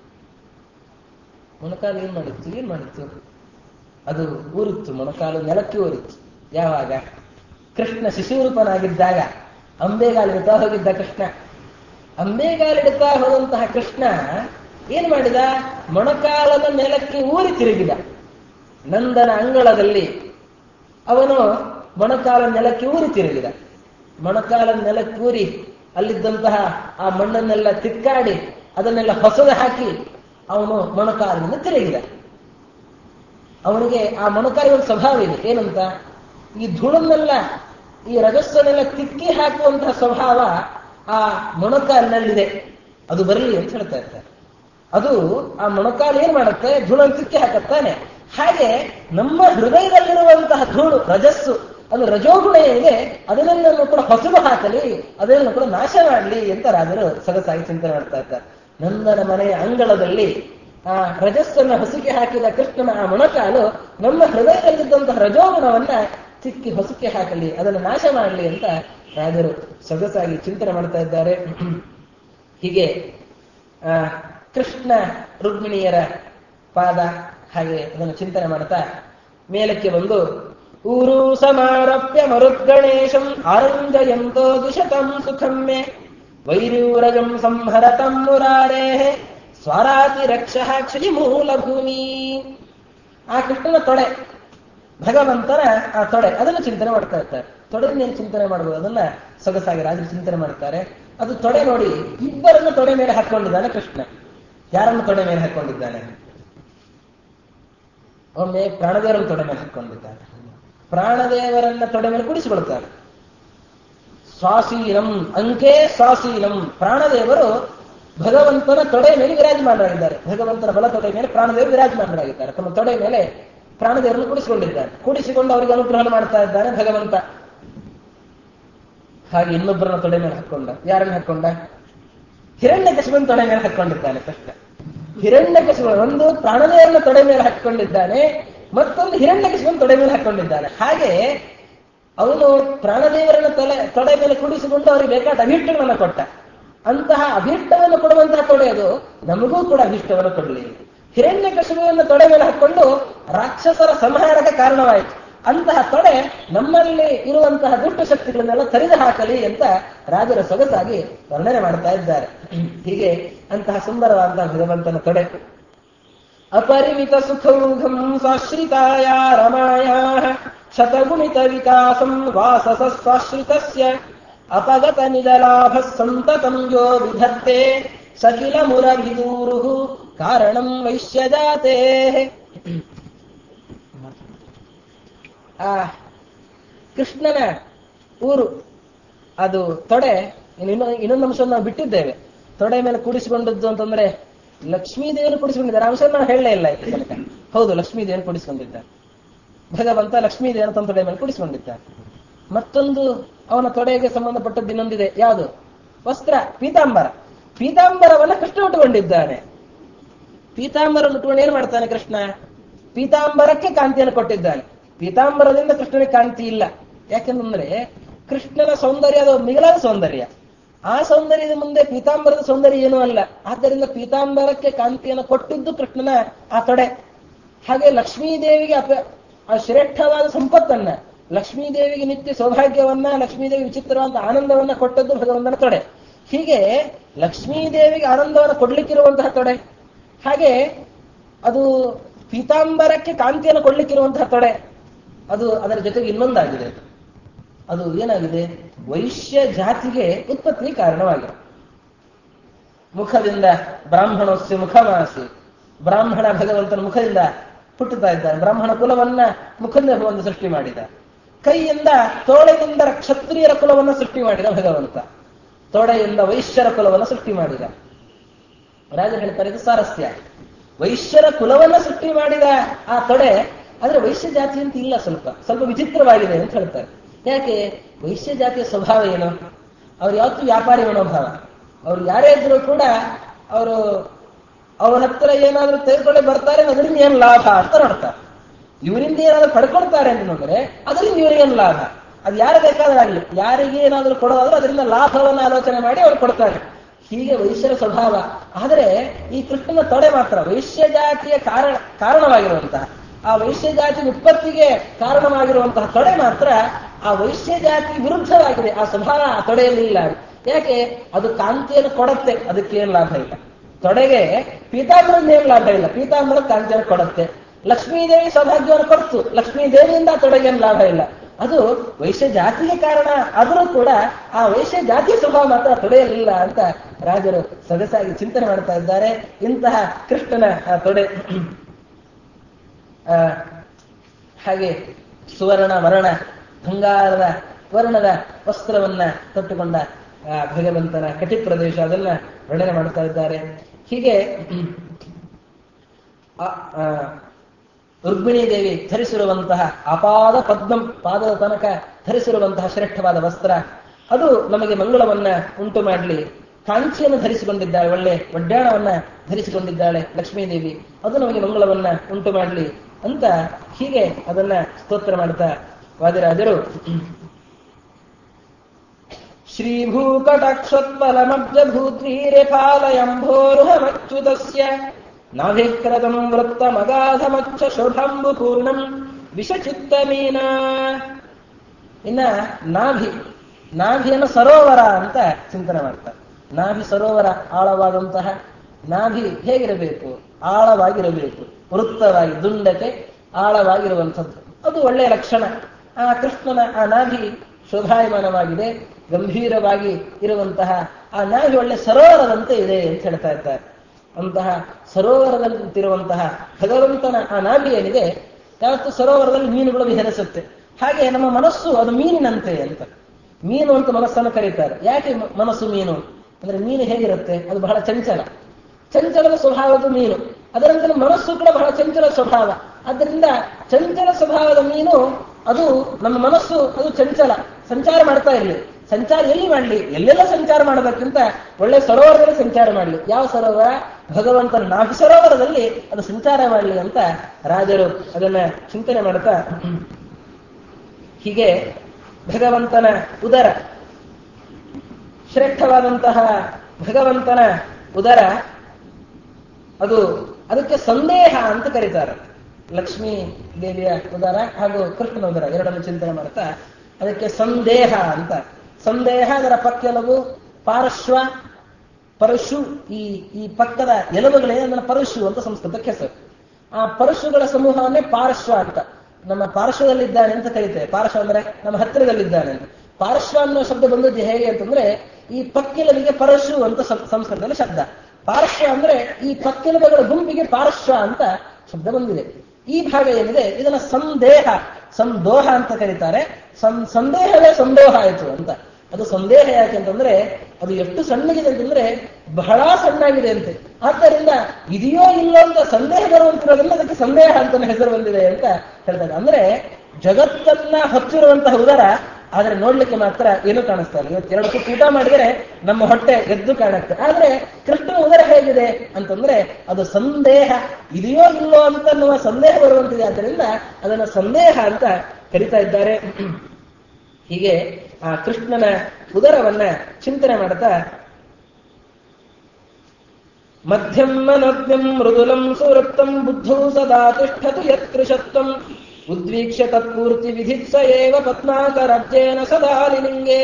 ಮೊಣಕಾಲು ಏನ್ ಮಾಡಿತ್ತು? ಅದು ಊರಿತ್ತು, ಮೊಣಕಾಲು ನೆಲಕ್ಕೆ ಊರಿತ್ತು. ಯಾವಾಗ? ಕೃಷ್ಣ ಶಿಶುರೂಪನಾಗಿದ್ದಾಗ, ಅಂಬೆಗಾಲಿಡ್ತಾ ಹೋಗಿದ್ದ ಕೃಷ್ಣ. ಅಂಬೆಗಾಲಿಡ್ತಾ ಹೋದಂತಹ ಕೃಷ್ಣ ಏನ್ ಮಾಡಿದ? ಮೊಣಕಾಲನ ನೆಲಕ್ಕೆ ಊರಿ ತಿರುಗಿದ. ನಂದನ ಅಂಗಳದಲ್ಲಿ ಅವನು ಮೊಣಕಾಲ ನೆಲಕ್ಕೆ ಊರಿ ತಿರುಗಿದ. ಮೊಣಕಾಲ ನೆಲಕ್ಕೆ ಊರಿ ಅಲ್ಲಿದ್ದಂತಹ ಆ ಮಣ್ಣನ್ನೆಲ್ಲ ತಿಕ್ಕಾಡಿ ಅದನ್ನೆಲ್ಲ ಹೊಸದು ಹಾಕಿ ಅವನು ಮೊಣಕಾಲಿನಿಂದ ತಿರುಗಿದ. ಅವನಿಗೆ ಆ ಮೊಣಕಾಲಿನ ಒಂದು ಸ್ವಭಾವ ಇದೆ. ಏನಂತ? ಈ ಧೂಳನ್ನೆಲ್ಲ, ಈ ರಜಸ್ಸನ್ನೆಲ್ಲ ತಿಕ್ಕಿ ಹಾಕುವಂತಹ ಸ್ವಭಾವ ಆ ಮೊಣಕಾಲಿನಲ್ಲಿದೆ. ಅದು ಬರಲಿ ಅಂತ ಹೇಳ್ತಾ ಇರ್ತಾರೆ. ಅದು ಆ ಮೊಣಕಾಲು ಏನ್ ಮಾಡುತ್ತೆ? ಧೂಳನ್ನು ತಿಕ್ಕಿ ಹಾಕತ್ತಾನೆ. ಹಾಗೆ ನಮ್ಮ ಹೃದಯದಲ್ಲಿರುವಂತಹ ಧೂಳು, ರಜಸ್ಸು, ಅದು ರಜೋಗುಣ ಇದೆ, ಅದನ್ನೆಲ್ಲೂ ಕೂಡ ಹೊಸದು ಹಾಕಲಿ, ಅದನ್ನು ಕೂಡ ನಾಶ ಮಾಡಲಿ ಅಂತ ರಾಜರು ಸೊಗಸಾಗಿ ಚಿಂತನೆ ಮಾಡ್ತಾ ಇರ್ತಾರೆ. ನಂದನ ಮನೆಯ ಅಂಗಳದಲ್ಲಿ ಆ ರಜಸ್ಸನ್ನು ಹೊಸಕಿ ಹಾಕಿದ ಕೃಷ್ಣನ ಆ ಮೊಣಕಾಲು ನಮ್ಮ ಹೃದಯದಲ್ಲಿದ್ದಂತಹ ರಜೋಗುಣವನ್ನ ತಿಕ್ಕಿ ಹೊಸಕಿ ಹಾಕಲಿ, ಅದನ್ನು ನಾಶ ಮಾಡಲಿ ಅಂತ ರಾಜರು ಸೊಗಸಾಗಿ ಚಿಂತನೆ ಮಾಡ್ತಾ ಇದ್ದಾರೆ. ಹೀಗೆ ಕೃಷ್ಣ ರುಕ್ಮಿಣಿಯರ ಪಾದ, ಹಾಗೆ ಅದನ್ನು ಚಿಂತನೆ ಮಾಡ್ತಾ ಮೇಲಕ್ಕೆ ಬಂದು ಊರು ಸಮಾರಭ್ಯ ಮರುದ್ಗಣೇಶಂ ಆರಂಜಯಂತೋ ದುಶತಂ ಸುಖಮ್ಯೆ ವೈರೂರಜಂ ಸಂಹರತಂ ಮುರಾರೇ ಸ್ವರಾತಿ ರಕ್ಷಃ ಕ್ಷಯಿ ಮೂಲಭೂಮಿ. ಆ ಕೃಷ್ಣನ ತೊಡೆ, ಭಗವಂತನ ಆ ತೊಡೆ, ಅದನ್ನು ಚಿಂತನೆ ಮಾಡ್ತಾ ಇರ್ತಾರೆ. ತೊಡೆಯನ್ನು ಚಿಂತನೆ ಮಾಡಬಹುದು, ಅದನ್ನ ಸೊಗಸಾಗಿ ರಾಜರು ಚಿಂತನೆ ಮಾಡ್ತಾರೆ. ಅದು ತೊಡೆ ನೋಡಿ, ಇಬ್ಬರನ್ನು ತೊಡೆ ಮೇಲೆ ಹಾಕೊಂಡಿದ್ದಾನೆ ಕೃಷ್ಣ. ಯಾರನ್ನು ತೊಡೆ ಮೇಲೆ ಹಾಕೊಂಡಿದ್ದಾನೆ? ಒಮ್ಮೆ ಪ್ರಾಣದೇವರನ್ನು ತೊಡೆ ಮೇಲೆ ಹಾಕೊಂಡಿದ್ದಾನೆ. ಪ್ರಾಣದೇವರನ್ನ ತೊಡೆ ಮೇಲೆ ಕುಡಿಸಿಕೊಳ್ತಾರೆ. ಸ್ವಾಸೀನಂ ಅಂಕೆ ಸ್ವಾಸೀನಂ, ಪ್ರಾಣದೇವರು ಭಗವಂತನ ತೊಡೆ ಮೇಲೆ ವಿರಾಜಮಾನರಾಗಿದ್ದಾರೆ. ಭಗವಂತನ ಬಲ ತೊಡೆ ಮೇಲೆ ಪ್ರಾಣದೇವರು ವಿರಾಜಮಾನರಾಗಿದ್ದಾರೆ. ತಮ್ಮ ತೊಡೆ ಮೇಲೆ ಪ್ರಾಣದೇವರನ್ನು ಕೂಡಿಸಿಕೊಂಡಿದ್ದಾರೆ. ಕೂಡಿಸಿಕೊಂಡು ಅವರಿಗೆ ಅನುಗ್ರಹ ಮಾಡ್ತಾ ಇದ್ದಾನೆ ಭಗವಂತ. ಹಾಗೆ ಇನ್ನೊಬ್ಬರನ್ನ ತೊಡೆ ಮೇಲೆ ಹಾಕೊಂಡ. ಯಾರನ್ನು ಹಾಕೊಂಡ? ಹಿರಣ್ಯಕಶಿಪನ ತೊಡೆ ಮೇಲೆ ಹಾಕೊಂಡಿದ್ದಾನೆ ಕೃಷ್ಣ. ಹಿರಣ್ಯಕಶಿಪ ಒಂದು ಪ್ರಾಣದೇವರನ್ನ ತೊಡೆ ಮೇಲೆ ಹಾಕೊಂಡಿದ್ದಾನೆ, ಮತ್ತೊಂದು ಹಿರಣ್ಯಕಶಿಪನ ತೊಡೆ ಮೇಲೆ ಹಾಕೊಂಡಿದ್ದಾನೆ. ಹಾಗೆ ಅವನು ಪ್ರಾಣದೇವರನ್ನ ತೊಡೆ ಮೇಲೆ ಕೂಡಿಸಿಕೊಂಡು ಅವರಿಗೆ ಬೇಕಾದ ಅಭೀಷ್ಟಗಳನ್ನು ಕೊಟ್ಟ. ಅಂತಹ ಅಭೀಷ್ಟವನ್ನು ಕೊಡುವಂತಹ ತೊಡೆ ಅದು, ನಮಗೂ ಕೂಡ ಅಭೀಷ್ಟವನ್ನು ಕೊಡಲಿ. ಹಿರಣ್ಯಕಶಿಪುವನ್ನು ತೊಡೆ ಮೇಲೆ ಹಾಕೊಂಡು ರಾಕ್ಷಸರ ಸಂಹಾರಕ್ಕೆ ಕಾರಣವಾಯಿತು. ಅಂತಹ ತೊಡೆ ನಮ್ಮಲ್ಲಿ ಇರುವಂತಹ ದುಷ್ಟ ಶಕ್ತಿಗಳನ್ನೆಲ್ಲ ತರಿದು ಹಾಕಲಿ ಅಂತ ರಾಜರ ಸೊಗಸಾಗಿ ವರ್ಣನೆ ಮಾಡ್ತಾ ಇದ್ದಾರೆ. ಹೀಗೆ ಅಂತಹ ಸುಂದರವಾದಂತಹ ಭಗವಂತನ ತೊಡೆ. ಅಪರಿಮಿತ ಸುಖೌಘಂ ಸಾಶ್ರಿತಾಯ ರಮಾಯ ಶತಗುಣಿತ ವಿಕಾಸಂ ವಾಸಸ ಸಾಶ್ರಿತಸ್ಯ ಅಪಗತ ನಿಜಲಾಭ ಸಂತತಂ ಯೋ ವಿಧತ್ತೆ ಸಕಿಲ ಮುರಭಿದೂರು ಕಾರಣಂ ವೈಶ್ಯಜಾತೆ. ಆ ಕೃಷ್ಣನ ಊರು ಅದು ತೊಡೆ. ಇನ್ನೊಂದು ಅಂಶವನ್ನು ನಾವು ಬಿಟ್ಟಿದ್ದೇವೆ. ತೊಡೆ ಮೇಲೆ ಕೂಡಿಸಿಕೊಂಡದ್ದು ಅಂತಂದ್ರೆ ಲಕ್ಷ್ಮೀದೇವಿಯನ್ನು ಕೂಡಿಸಿಕೊಂಡಿದ್ದಾರೆ. ಅಂಶ ನಾವು ಹೇಳಲೇ ಇಲ್ಲ. ಹೌದು, ಲಕ್ಷ್ಮೀದೇವಿಯನ್ನು ಕೂಡಿಸಿಕೊಂಡಿದ್ದಾರೆ. ಭಗವಂತ ಲಕ್ಷ್ಮೀದೇವಿಯನ್ನು ತನ್ನ ತೊಡೆ ಮೇಲೆ ಕೂಡಿಸಿಕೊಂಡಿದ್ದಾರೆ. ಮತ್ತೊಂದು ಅವನ ತೊಡೆಗೆ ಸಂಬಂಧಪಟ್ಟದ್ದು ಇನ್ನೊಂದಿದೆ. ಯಾವುದು? ವಸ್ತ್ರ, ಪೀತಾಂಬರ. ಪೀತಾಂಬರವನ್ನ ಕೃಷ್ಣ ಉಟ್ಟುಕೊಂಡಿದ್ದಾನೆ. ಪೀತಾಂಬರ ಉಟ್ಟುಕೊಂಡು ಏನ್ ಮಾಡ್ತಾನೆ ಕೃಷ್ಣ? ಪೀತಾಂಬರಕ್ಕೆ ಕಾಂತಿಯನ್ನು ಕೊಟ್ಟಿದ್ದಾನೆ. ಪೀತಾಂಬರದಿಂದ ಕೃಷ್ಣನಿಗೆ ಕಾಂತಿ ಇಲ್ಲ. ಯಾಕೆಂದ್ರೆ ಕೃಷ್ಣನ ಸೌಂದರ್ಯ ಅದು ಮಿಗಿಲಾದ ಸೌಂದರ್ಯ. ಆ ಸೌಂದರ್ಯದ ಮುಂದೆ ಪೀತಾಂಬರದ ಸೌಂದರ್ಯ ಏನೂ ಅಲ್ಲ. ಆದ್ದರಿಂದ ಪೀತಾಂಬರಕ್ಕೆ ಕಾಂತಿಯನ್ನು ಕೊಟ್ಟಿದ್ದು ಕೃಷ್ಣನ ಆ ತೊಡೆ. ಹಾಗೆ ಲಕ್ಷ್ಮೀದೇವಿಗೆ ಆ ಶ್ರೇಷ್ಠವಾದ ಸಂಪತ್ತನ್ನ, ಲಕ್ಷ್ಮೀದೇವಿಗೆ ನಿತ್ಯ ಸೌಭಾಗ್ಯವನ್ನ, ಲಕ್ಷ್ಮೀದೇವಿ ವಿಚಿತ್ರವಾದ ಆನಂದವನ್ನ ಕೊಟ್ಟದ್ದು ಭಗವಂತನ ತೊಡೆ. ಹೀಗೆ ಲಕ್ಷ್ಮೀದೇವಿಗೆ ಆನಂದವನ್ನು ಕೊಡ್ಲಿಕ್ಕಿರುವಂತಹ ತೊಡೆ, ಹಾಗೆ ಅದು ಪೀತಾಂಬರಕ್ಕೆ ಕಾಂತಿಯನ್ನು ಕೊಡ್ಲಿಕ್ಕಿರುವಂತಹ ತೊಡೆ, ಅದು ಅದರ ಜೊತೆಗೆ ಇನ್ನೊಂದಾಗಿದೆ. ಅದು ಏನಾಗಿದೆ? ವೈಶ್ಯ ಜಾತಿಗೆ ಉತ್ಪತ್ತಿ ಕಾರಣವಾಗಿದೆ. ಮುಖದಿಂದ ಬ್ರಾಹ್ಮಣೋಸ್ಯ ಮುಖಮಾಸಿ, ಬ್ರಾಹ್ಮಣ ಭಗವಂತನ ಮುಖದಿಂದ ಹುಟ್ಟುತ್ತಾ ಇದ್ದಾನೆ. ಬ್ರಾಹ್ಮಣ ಕುಲವನ್ನ ಮುಖದಿಂದ ಒಂದು ಸೃಷ್ಟಿ ಮಾಡಿದ. ಕೈಯಿಂದ ತೋಳೆಯಿಂದ ಕ್ಷತ್ರಿಯರ ಕುಲವನ್ನು ಸೃಷ್ಟಿ ಮಾಡಿದ ಭಗವಂತ. ತೊಡೆಯಿಂದ ವೈಶ್ಯರ ಕುಲವನ್ನು ಸೃಷ್ಟಿ ಮಾಡಿದ. ರಾಜರು ಹೇಳ್ತಾರೆ ಇದು ಸಾರಸ್ಯ. ವೈಶ್ಯರ ಕುಲವನ್ನು ಸೃಷ್ಟಿ ಮಾಡಿದ ಆ ತೊಡೆ, ಆದ್ರೆ ವೈಶ್ಯ ಜಾತಿ ಅಂತ ಇಲ್ಲ, ಸ್ವಲ್ಪ ವಿಚಿತ್ರವಾಗಿದೆ ಅಂತ ಹೇಳ್ತಾರೆ. ಯಾಕೆ? ವೈಶ್ಯ ಜಾತಿಯ ಸ್ವಭಾವ ಏನು? ಅವ್ರು ಯಾವತ್ತೂ ವ್ಯಾಪಾರಿ ಮನೋಭಾವ. ಅವ್ರು ಯಾರೇ ಇದ್ರು ಕೂಡ ಅವರು ಅವ್ರ ಹತ್ರ ಏನಾದ್ರೂ ತೆಗೆದುಕೊಳ್ಳಿ ಬರ್ತಾರೆ, ಅದರಿಂದ ಏನ್ ಲಾಭ ಅಂತ ನೋಡ್ತಾರೆ. ಇವರಿಂದ ಏನಾದ್ರು ಪಡ್ಕೊಳ್ತಾರೆ ಅಂತಂದ್ರೆ ಅದರಿಂದ ಇವರಿಗೇನು ಲಾಭ, ಅದು ಯಾರು ಬೇಕಾದ್ರೂ ಆಗಲಿ, ಯಾರಿಗೆ ಏನಾದ್ರೂ ಕೊಡೋದಾದ್ರೂ ಅದರಿಂದ ಲಾಭವನ್ನು ಆಲೋಚನೆ ಮಾಡಿ ಅವ್ರು ಕೊಡ್ತಾರೆ. ಹೀಗೆ ವೈಶ್ಯರ ಸ್ವಭಾವ. ಆದರೆ ಈ ಕೃಷ್ಣನ ತೊಡೆ ಮಾತ್ರ ವೈಶ್ಯ ಜಾತಿಯ ಕಾರಣವಾಗಿರುವಂತಹ, ಆ ವೈಶ್ಯ ಜಾತಿ ಉತ್ಪತ್ತಿಗೆ ಕಾರಣವಾಗಿರುವಂತಹ ತೊಡೆ ಮಾತ್ರ ಆ ವೈಶ್ಯ ಜಾತಿ ವಿರುದ್ಧವಾಗಿದೆ. ಆ ಸ್ವಭಾವ ಆ ತೊಡೆಯಲ್ಲಿ ಇಲ್ಲ. ಯಾಕೆ? ಅದು ಕಾಂತಿಯನ್ನು ಕೊಡುತ್ತೆ, ಅದಕ್ಕೇನು ಲಾಭ ಇಲ್ಲ. ತೊಡೆಗೆ ಪೀತಾಂಬರದ ಏನು ಲಾಭ ಇಲ್ಲ, ಪೀತಾಂಬರ ಕಾಂತಿಯನ್ನು ಕೊಡುತ್ತೆ. ಲಕ್ಷ್ಮೀದೇವಿ ಸೌಭಾಗ್ಯವನ್ನು ಕೊಡ್ತು, ಲಕ್ಷ್ಮೀದೇವಿಯಿಂದ ತೊಡೆಗೇನು ಲಾಭ ಇಲ್ಲ. ಅದು ವೈಶ್ಯ ಜಾತಿಗೆ ಕಾರಣ. ಆದರೂ ಕೂಡ ಆ ವೈಶ್ಯ ಜಾತಿ ಸ್ವಭಾವ ಮಾತ್ರ ತೊಡೆಯಲಿಲ್ಲ ಅಂತ ರಾಜರು ಸೊಗಸಾಗಿ ಚಿಂತನೆ ಮಾಡ್ತಾ ಇದ್ದಾರೆ. ಇಂತಹ ಕೃಷ್ಣನ ತೊಡೆ ಹಾಗೆ ಸುವರ್ಣ ವರ್ಣ ಬಂಗಾರದ ವರ್ಣದ ವಸ್ತ್ರವನ್ನ ತೊಟ್ಟುಕೊಂಡ ಭಗವಂತನ ಕಟಿ ಪ್ರದೇಶ, ಅದನ್ನ ವರ್ಣನೆ ಮಾಡ್ತಾ ಇದ್ದಾರೆ. ಹೀಗೆ ರುಕ್ಮಿಣೀ ದೇವಿ ಧರಿಸಿರುವಂತಹ ಅಪಾದ ಪದ್ಮಂ, ಪಾದದ ತನಕ ಧರಿಸಿರುವಂತಹ ಶ್ರೇಷ್ಠವಾದ ವಸ್ತ್ರ, ಅದು ನಮಗೆ ಮಂಗಳವನ್ನ ಉಂಟು ಮಾಡಲಿ. ಕಾಂಚಿಯನ್ನು ಧರಿಸಿಕೊಂಡಿದ್ದಾಳೆ, ಒಳ್ಳೆ ಒಡ್ಡಾಣವನ್ನ ಧರಿಸಿಕೊಂಡಿದ್ದಾಳೆ ಲಕ್ಷ್ಮೀದೇವಿ, ಅದು ನಮಗೆ ಮಂಗಳವನ್ನ ಉಂಟು ಮಾಡಲಿ ಅಂತ ಹೀಗೆ ಅದನ್ನ ಸ್ತೋತ್ರ ಮಾಡ್ತಾ ವಾದಿರಾಜರು ಶ್ರೀಭೂಕಟಾಕ್ಷತ್ಪಲಮಬ್ಜಭೂದ್ವೀರ್ಯಪಾಲಯಂಭೋರುಹಮಚ್ಯುತಸ್ಯ ನಾಭಿಕ್ರತಂ ವೃತ್ತಮಗಾಧಮಚ್ಚ ಶೋಭಾಂಬು ಪೂರ್ಣಂ ವಿಷಚಿತ್ತಮೀನ. ಇನ್ನ ನಾಭಿಯನ್ನು ಸರೋವರ ಅಂತ ಚಿಂತನೆ ಮಾಡ್ತಾರೆ. ನಾಭಿ ಸರೋವರ, ಆಳವಾದಂತಹ ನಾಭಿ ಹೇಗಿರಬೇಕು? ಆಳವಾಗಿರಬೇಕು, ವೃತ್ತವಾಗಿ, ದುಂಡಕ್ಕೆ ಆಳವಾಗಿರುವಂಥದ್ದು, ಅದು ಒಳ್ಳೆಯ ಲಕ್ಷಣ. ಆ ಕೃಷ್ಣನ ಆ ನಾಭಿ ಶೋಭಾಯಮಾನವಾಗಿದೆ, ಗಂಭೀರವಾಗಿ ಇರುವಂತಹ ಆ ನಾಭಿ ಒಳ್ಳೆ ಸರೋವರದಂತೆ ಇದೆ ಅಂತ ಹೇಳ್ತಾ ಇದ್ದಾರೆ. ಅಂತಹ ಸರೋವರದಂತಿರುವಂತಹ ಭಗವಂತನ ಆ ನಾಭಿ ಏನಿದೆ, ಯಾವತ್ತು ಸರೋವರದಲ್ಲಿ ಮೀನುಗಳು ವಿಹರಿಸುತ್ತೆ. ಹಾಗೆ ನಮ್ಮ ಮನಸ್ಸು ಅದು ಮೀನಿನಂತೆ ಅಂತ, ಮೀನು ಅಂತ ಮನಸ್ಸನ್ನು ಕರೀತಾರೆ. ಯಾಕೆ ಮನಸ್ಸು ಮೀನು ಅಂದ್ರೆ, ಮೀನು ಹೇಗಿರುತ್ತೆ? ಅದು ಬಹಳ ಚಂಚಲದ ಸ್ವಭಾವದ ಮೀನು. ಅದರಂತೆ ಮನಸ್ಸು ಕೂಡ ಬಹಳ ಚಂಚಲ ಸ್ವಭಾವ. ಆದ್ದರಿಂದ ಚಂಚಲ ಸ್ವಭಾವದ ಮೀನು ಅದು ನಮ್ಮ ಮನಸ್ಸು, ಅದು ಚಂಚಲ, ಸಂಚಾರ ಮಾಡ್ತಾ ಇರಲಿ. ಸಂಚಾರ ಎಲ್ಲಿ ಮಾಡಲಿ? ಎಲ್ಲೆಲ್ಲ ಸಂಚಾರ ಮಾಡಬೇಕಂತ ಒಳ್ಳೆ ಸರೋವರದಲ್ಲಿ ಸಂಚಾರ ಮಾಡಲಿ. ಯಾವ ಸರೋವರ? ಭಗವಂತನ ನಾಭಿ ಸರೋವರದಲ್ಲಿ ಅದು ಸಂಚಾರ ಮಾಡಲಿ ಅಂತ ರಾಜರು ಅದನ್ನ ಚಿಂತನೆ ಮಾಡ್ತಾ, ಹೀಗೆ ಭಗವಂತನ ಉದರ, ಶ್ರೇಷ್ಠವಾದಂತಹ ಭಗವಂತನ ಉದರ, ಅದಕ್ಕೆ ಸಂದೇಹ ಅಂತ ಕರೀತಾರೆ. ಲಕ್ಷ್ಮೀ ದೇವಿಯ ಉದರ ಹಾಗೂ ಕೃಷ್ಣನ ಉದರ ಎರಡನ್ನು ಚಿಂತನೆ ಮಾಡ್ತಾ ಅದಕ್ಕೆ ಸಂದೇಹ ಅಂತ. ಸಂದೇಹ ಅದರ ಪಕ್ಕೆಲುಬು, ಪಾರ್ಶ್ವ, ಪರಶು, ಈ ಪಕ್ಕದ ಎಲುಬುಗಳೇನೆ ಅದನ್ನ ಪರಶು ಅಂತ ಸಂಸ್ಕೃತಕ್ಕೆ ಹೆಸರು. ಆ ಪರಶುಗಳ ಸಮೂಹವನ್ನೇ ಪಾರ್ಶ್ವ ಅಂತ. ನಮ್ಮ ಪಾರ್ಶ್ವದಲ್ಲಿದ್ದಾನೆ ಅಂತ ಕರೀತೇವೆ. ಪಾರ್ಶ್ವ ಅಂದ್ರೆ ನಮ್ಮ ಹತ್ತಿರದಲ್ಲಿದ್ದಾನೆ ಅಂತ. ಪಾರ್ಶ್ವ ಅನ್ನೋ ಶಬ್ದ ಬಂದದ್ದು ಹೇಗೆ ಅಂತಂದ್ರೆ, ಈ ಪಕ್ಕೆಲುಬಿಗೆ ಪರಶು ಅಂತ ಸಂಸ್ಕೃತದಲ್ಲಿ ಶಬ್ದ. ಪಾರ್ಶ್ವ ಅಂದ್ರೆ ಈ ಪಕ್ಕೆಲುಬುಗಳ ಗುಂಪಿಗೆ ಪಾರ್ಶ್ವ ಅಂತ ಶಬ್ದ ಬಂದಿದೆ. ಈ ಭಾಗ ಏನಿದೆ ಇದನ್ನ ಸಂದೋಹ ಅಂತ ಕರೀತಾರೆ. ಸಂದೇಹವೇ ಸಂದೋಹ ಆಯಿತು ಅಂತ. ಅದು ಸಂದೇಹ ಯಾಕೆ ಅಂತಂದ್ರೆ, ಅದು ಎಷ್ಟು ಸಣ್ಣಗಿದೆ ಅಂತಂದ್ರೆ ಬಹಳ ಸಣ್ಣಾಗಿದೆ ಅಂತೆ. ಆದ್ದರಿಂದ ಇದೆಯೋ ಇಲ್ಲೋ ಅಂತ ಸಂದೇಹ ಬರುವಂತಿರೋದ್ರಿಂದ ಅದಕ್ಕೆ ಸಂದೇಹ ಅಂತ ಹೆಸರು ಬಂದಿದೆ ಅಂತ ಹೇಳ್ತಾರೆ. ಅಂದ್ರೆ ಜಗತ್ತನ್ನ ಹೊತ್ತಿರುವಂತಹ ಉದರ, ಆದ್ರೆ ನೋಡ್ಲಿಕ್ಕೆ ಮಾತ್ರ ಏನು ಕಾಣಿಸ್ತಾ ಇಲ್ಲ. ಇವತ್ತು 2 ತುತ್ತು ಊಟ ಮಾಡಿದರೆ ನಮ್ಮ ಹೊಟ್ಟೆ ಎದ್ದು ಕಾಣುತ್ತೆ. ಆದ್ರೆ ಕೃಷ್ಣನ ಉದರ ಹೇಗಿದೆ ಅಂತಂದ್ರೆ ಅದು ಸಂದೇಹ, ಇದೆಯೋ ಇಲ್ಲೋ ಅಂತ ಅನ್ನುವ ಸಂದೇಹ ಬರುವಂತಿದೆ. ಆದ್ದರಿಂದ ಅದನ್ನ ಸಂದೇಹ ಅಂತ ಕರೀತಾ ಇದ್ದಾರೆ. ಹೀಗೆ ಆ ಕೃಷ್ಣನ ಉದರವನ್ನ ಚಿಂತನೆ ಮಾಡ್ತಾ, ಮಧ್ಯಂ ಮನೋಜ್ಞಂ ಮೃದುಲಂ ಸುವೃತ್ತಂ ಬುದ್ಧೌ ಸದಾ ತಿಷ್ಠತು ಯತ್ಕೃಶತ್ವಂ ಉದ್ವೀಕ್ಷ್ಯ ತತ್ಪೂರ್ತಿ ವಿಧಿತ್ಸ ಏವ ಪದ್ಮಾಕರಾಜ್ಯೇನ ಸದಾಲಿಲಿಂಗೇ.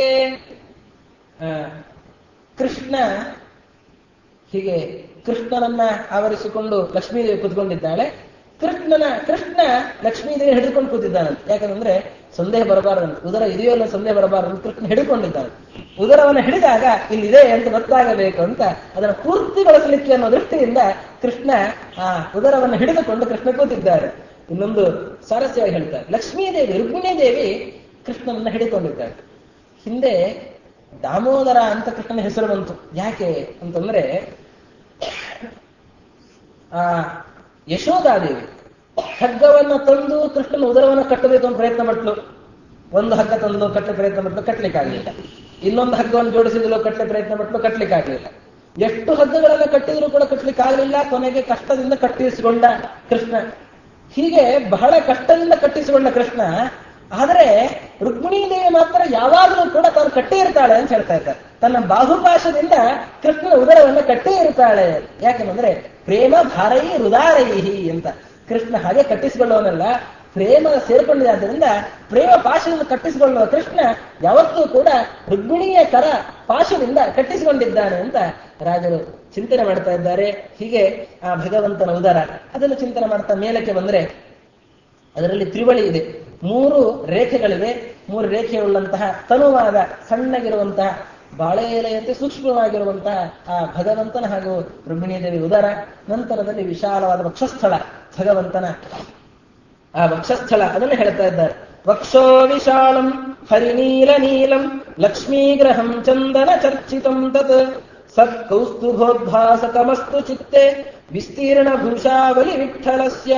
ಕೃಷ್ಣ ಹೀಗೆ ಕೃಷ್ಣನನ್ನ ಆವರಿಸಿಕೊಂಡು ಲಕ್ಷ್ಮೀದೇವಿ ಕುತ್ಕೊಂಡಿದ್ದಾಳೆ. ಕೃಷ್ಣ ಲಕ್ಷ್ಮೀದೇವಿ ಹಿಡಿದುಕೊಂಡು ಕೂತಿದ್ದಾನಂತೆ. ಯಾಕಂದ್ರೆ ಸಂದೇಹ ಬರಬಾರದಂತ, ಉದರ ಇದೆಯೋ ಇಲ್ಲ ಸಂದೇಹ ಬರಬಾರದು ಕೃಷ್ಣ ಹಿಡಿದುಕೊಂಡಿದ್ದಾನೆ. ಉದರವನ್ನು ಹಿಡಿದಾಗ ಇಲ್ಲಿದೆ ಅಂತ ಗೊತ್ತಾಗಬೇಕು ಅಂತ ಅದನ್ನು ಪೂರ್ತಿಗೊಳಿಸಲಿಕ್ಕೆ ಅನ್ನೋ ದೃಷ್ಟಿಯಿಂದ ಕೃಷ್ಣ ಆ ಉದರವನ್ನು ಹಿಡಿದುಕೊಂಡು ಕೃಷ್ಣ ಕೂತಿದ್ದಾರೆ. ಇನ್ನೊಂದು ಸ್ವಾರಸ್ಯವಾಗಿ ಹೇಳ್ತಾರೆ, ಲಕ್ಷ್ಮೀದೇವಿ ರುಕ್ಮಿಣೀದೇವಿ ಕೃಷ್ಣನನ್ನ ಹಿಡಿದುಕೊಂಡಿದ್ದಾರೆ. ಹಿಂದೆ ದಾಮೋದರ ಅಂತ ಕೃಷ್ಣನ ಹೆಸರು ಬಂತು. ಯಾಕೆ ಅಂತಂದ್ರೆ ಆ ಯಶೋಧಾದೇವಿ ಹಗ್ಗವನ್ನ ತಂದು ಕೃಷ್ಣನ ಉದರವನ್ನ ಕಟ್ಟಬೇಕು ಅಂತ ಪ್ರಯತ್ನ ಪಟ್ಲು. ಒಂದು ಹಗ್ಗ ತಂದು ಕಟ್ಟಲೆ ಪ್ರಯತ್ನ ಪಟ್ಲು, ಕಟ್ಟಲಿಕ್ಕಾಗಲಿಲ್ಲ. ಇನ್ನೊಂದು ಹಗ್ಗವನ್ನು ಜೋಡಿಸಿದಲು, ಕಟ್ಟಲೆ ಪ್ರಯತ್ನ ಪಟ್ಲು, ಕಟ್ಟಲಿಕ್ಕಾಗಲಿಲ್ಲ. ಎಷ್ಟು ಹಗ್ಗಗಳನ್ನ ಕಟ್ಟಿದ್ರು ಕೂಡ ಕಟ್ಟಲಿಕ್ಕಾಗಲಿಲ್ಲ. ಕೊನೆಗೆ ಕಷ್ಟದಿಂದ ಕಟ್ಟಿಸಿಕೊಂಡ ಕೃಷ್ಣ. ಹೀಗೆ ಬಹಳ ಕಷ್ಟದಿಂದ ಕಟ್ಟಿಸಿಕೊಂಡ ಕೃಷ್ಣ. ಆದರೆ ರುಕ್ಮಿಣೀದೇವಿ ಮಾತ್ರ ಯಾವಾಗಲೂ ಕೂಡ ತಾನು ಕಟ್ಟೇ ಇರ್ತಾಳೆ ಅಂತ ಹೇಳ್ತಾ ಇದ್ದಾರೆ. ತನ್ನ ಬಾಹುಪಾಶದಿಂದ ಕೃಷ್ಣನ ಉದರವನ್ನು ಕಟ್ಟೇ ಇರ್ತಾಳೆ. ಯಾಕಂದ್ರೆ ಪ್ರೇಮ ಭಾರೈ ಹೃದಾರೈಹಿ ಅಂತ. ಕೃಷ್ಣ ಹಾಗೆ ಕಟ್ಟಿಸಿಕೊಳ್ಳುವನಲ್ಲ, ಪ್ರೇಮ ಸೇರ್ಕೊಂಡಿದೆ. ಆದ್ದರಿಂದ ಪ್ರೇಮ ಪಾಶದಿಂದ ಕಟ್ಟಿಸಿಕೊಳ್ಳುವ ಕೃಷ್ಣ ಯಾವತ್ತೂ ಕೂಡ ರುಕ್ಮಿಣಿಯ ಕರ ಪಾಶದಿಂದ ಕಟ್ಟಿಸಿಕೊಂಡಿದ್ದಾನೆ ಅಂತ ರಾಜರು ಚಿಂತನೆ ಮಾಡ್ತಾ ಇದ್ದಾರೆ. ಹೀಗೆ ಆ ಭಗವಂತನ ಉದರ ಅದನ್ನು ಚಿಂತನೆ ಮಾಡ್ತಾ ಮೇಲಕ್ಕೆ ಬಂದ್ರೆ ಅದರಲ್ಲಿ ತ್ರಿವಳಿ ಇದೆ, 3 ರೇಖೆಗಳಿವೆ. 3 ರೇಖೆಯುಳ್ಳಂತಹ ತನುವಾದ ಸಣ್ಣಗಿರುವಂತಹ ಬಾಳೆ ಎಲೆಯಂತೆ ಸೂಕ್ಷ್ಮವಾಗಿರುವಂತಹ ಆ ಭಗವಂತನ ಹಾಗೂ ರುಕ್ಮಿಣೀದೇವಿ ಉದರ. ನಂತರದಲ್ಲಿ ವಿಶಾಲವಾದ ವಕ್ಷಸ್ಥಳ ಭಗವಂತನ ಆ ವಕ್ಷಸ್ಥಳ ಅದನ್ನು ಹೇಳ್ತಾ ಇದ್ದಾರೆ. ವಕ್ಷೋ ವಿಶಾಲಂ ಹರಿನೀಲ ನೀಲಂ ಲಕ್ಷ್ಮೀಗ್ರಹಂ ಚಂದನ ಚರ್ಚಿತಂ ತತ್ ಸತ್ ಕೌಸ್ತುಭೋದ್ಭಾಸಕಮಸ್ತು ಚಿತ್ತೆ ವಿಸ್ತೀರ್ಣ ಭೂಷಾವಲಿ ವಿಠ್ಠಲಸ್ಯ.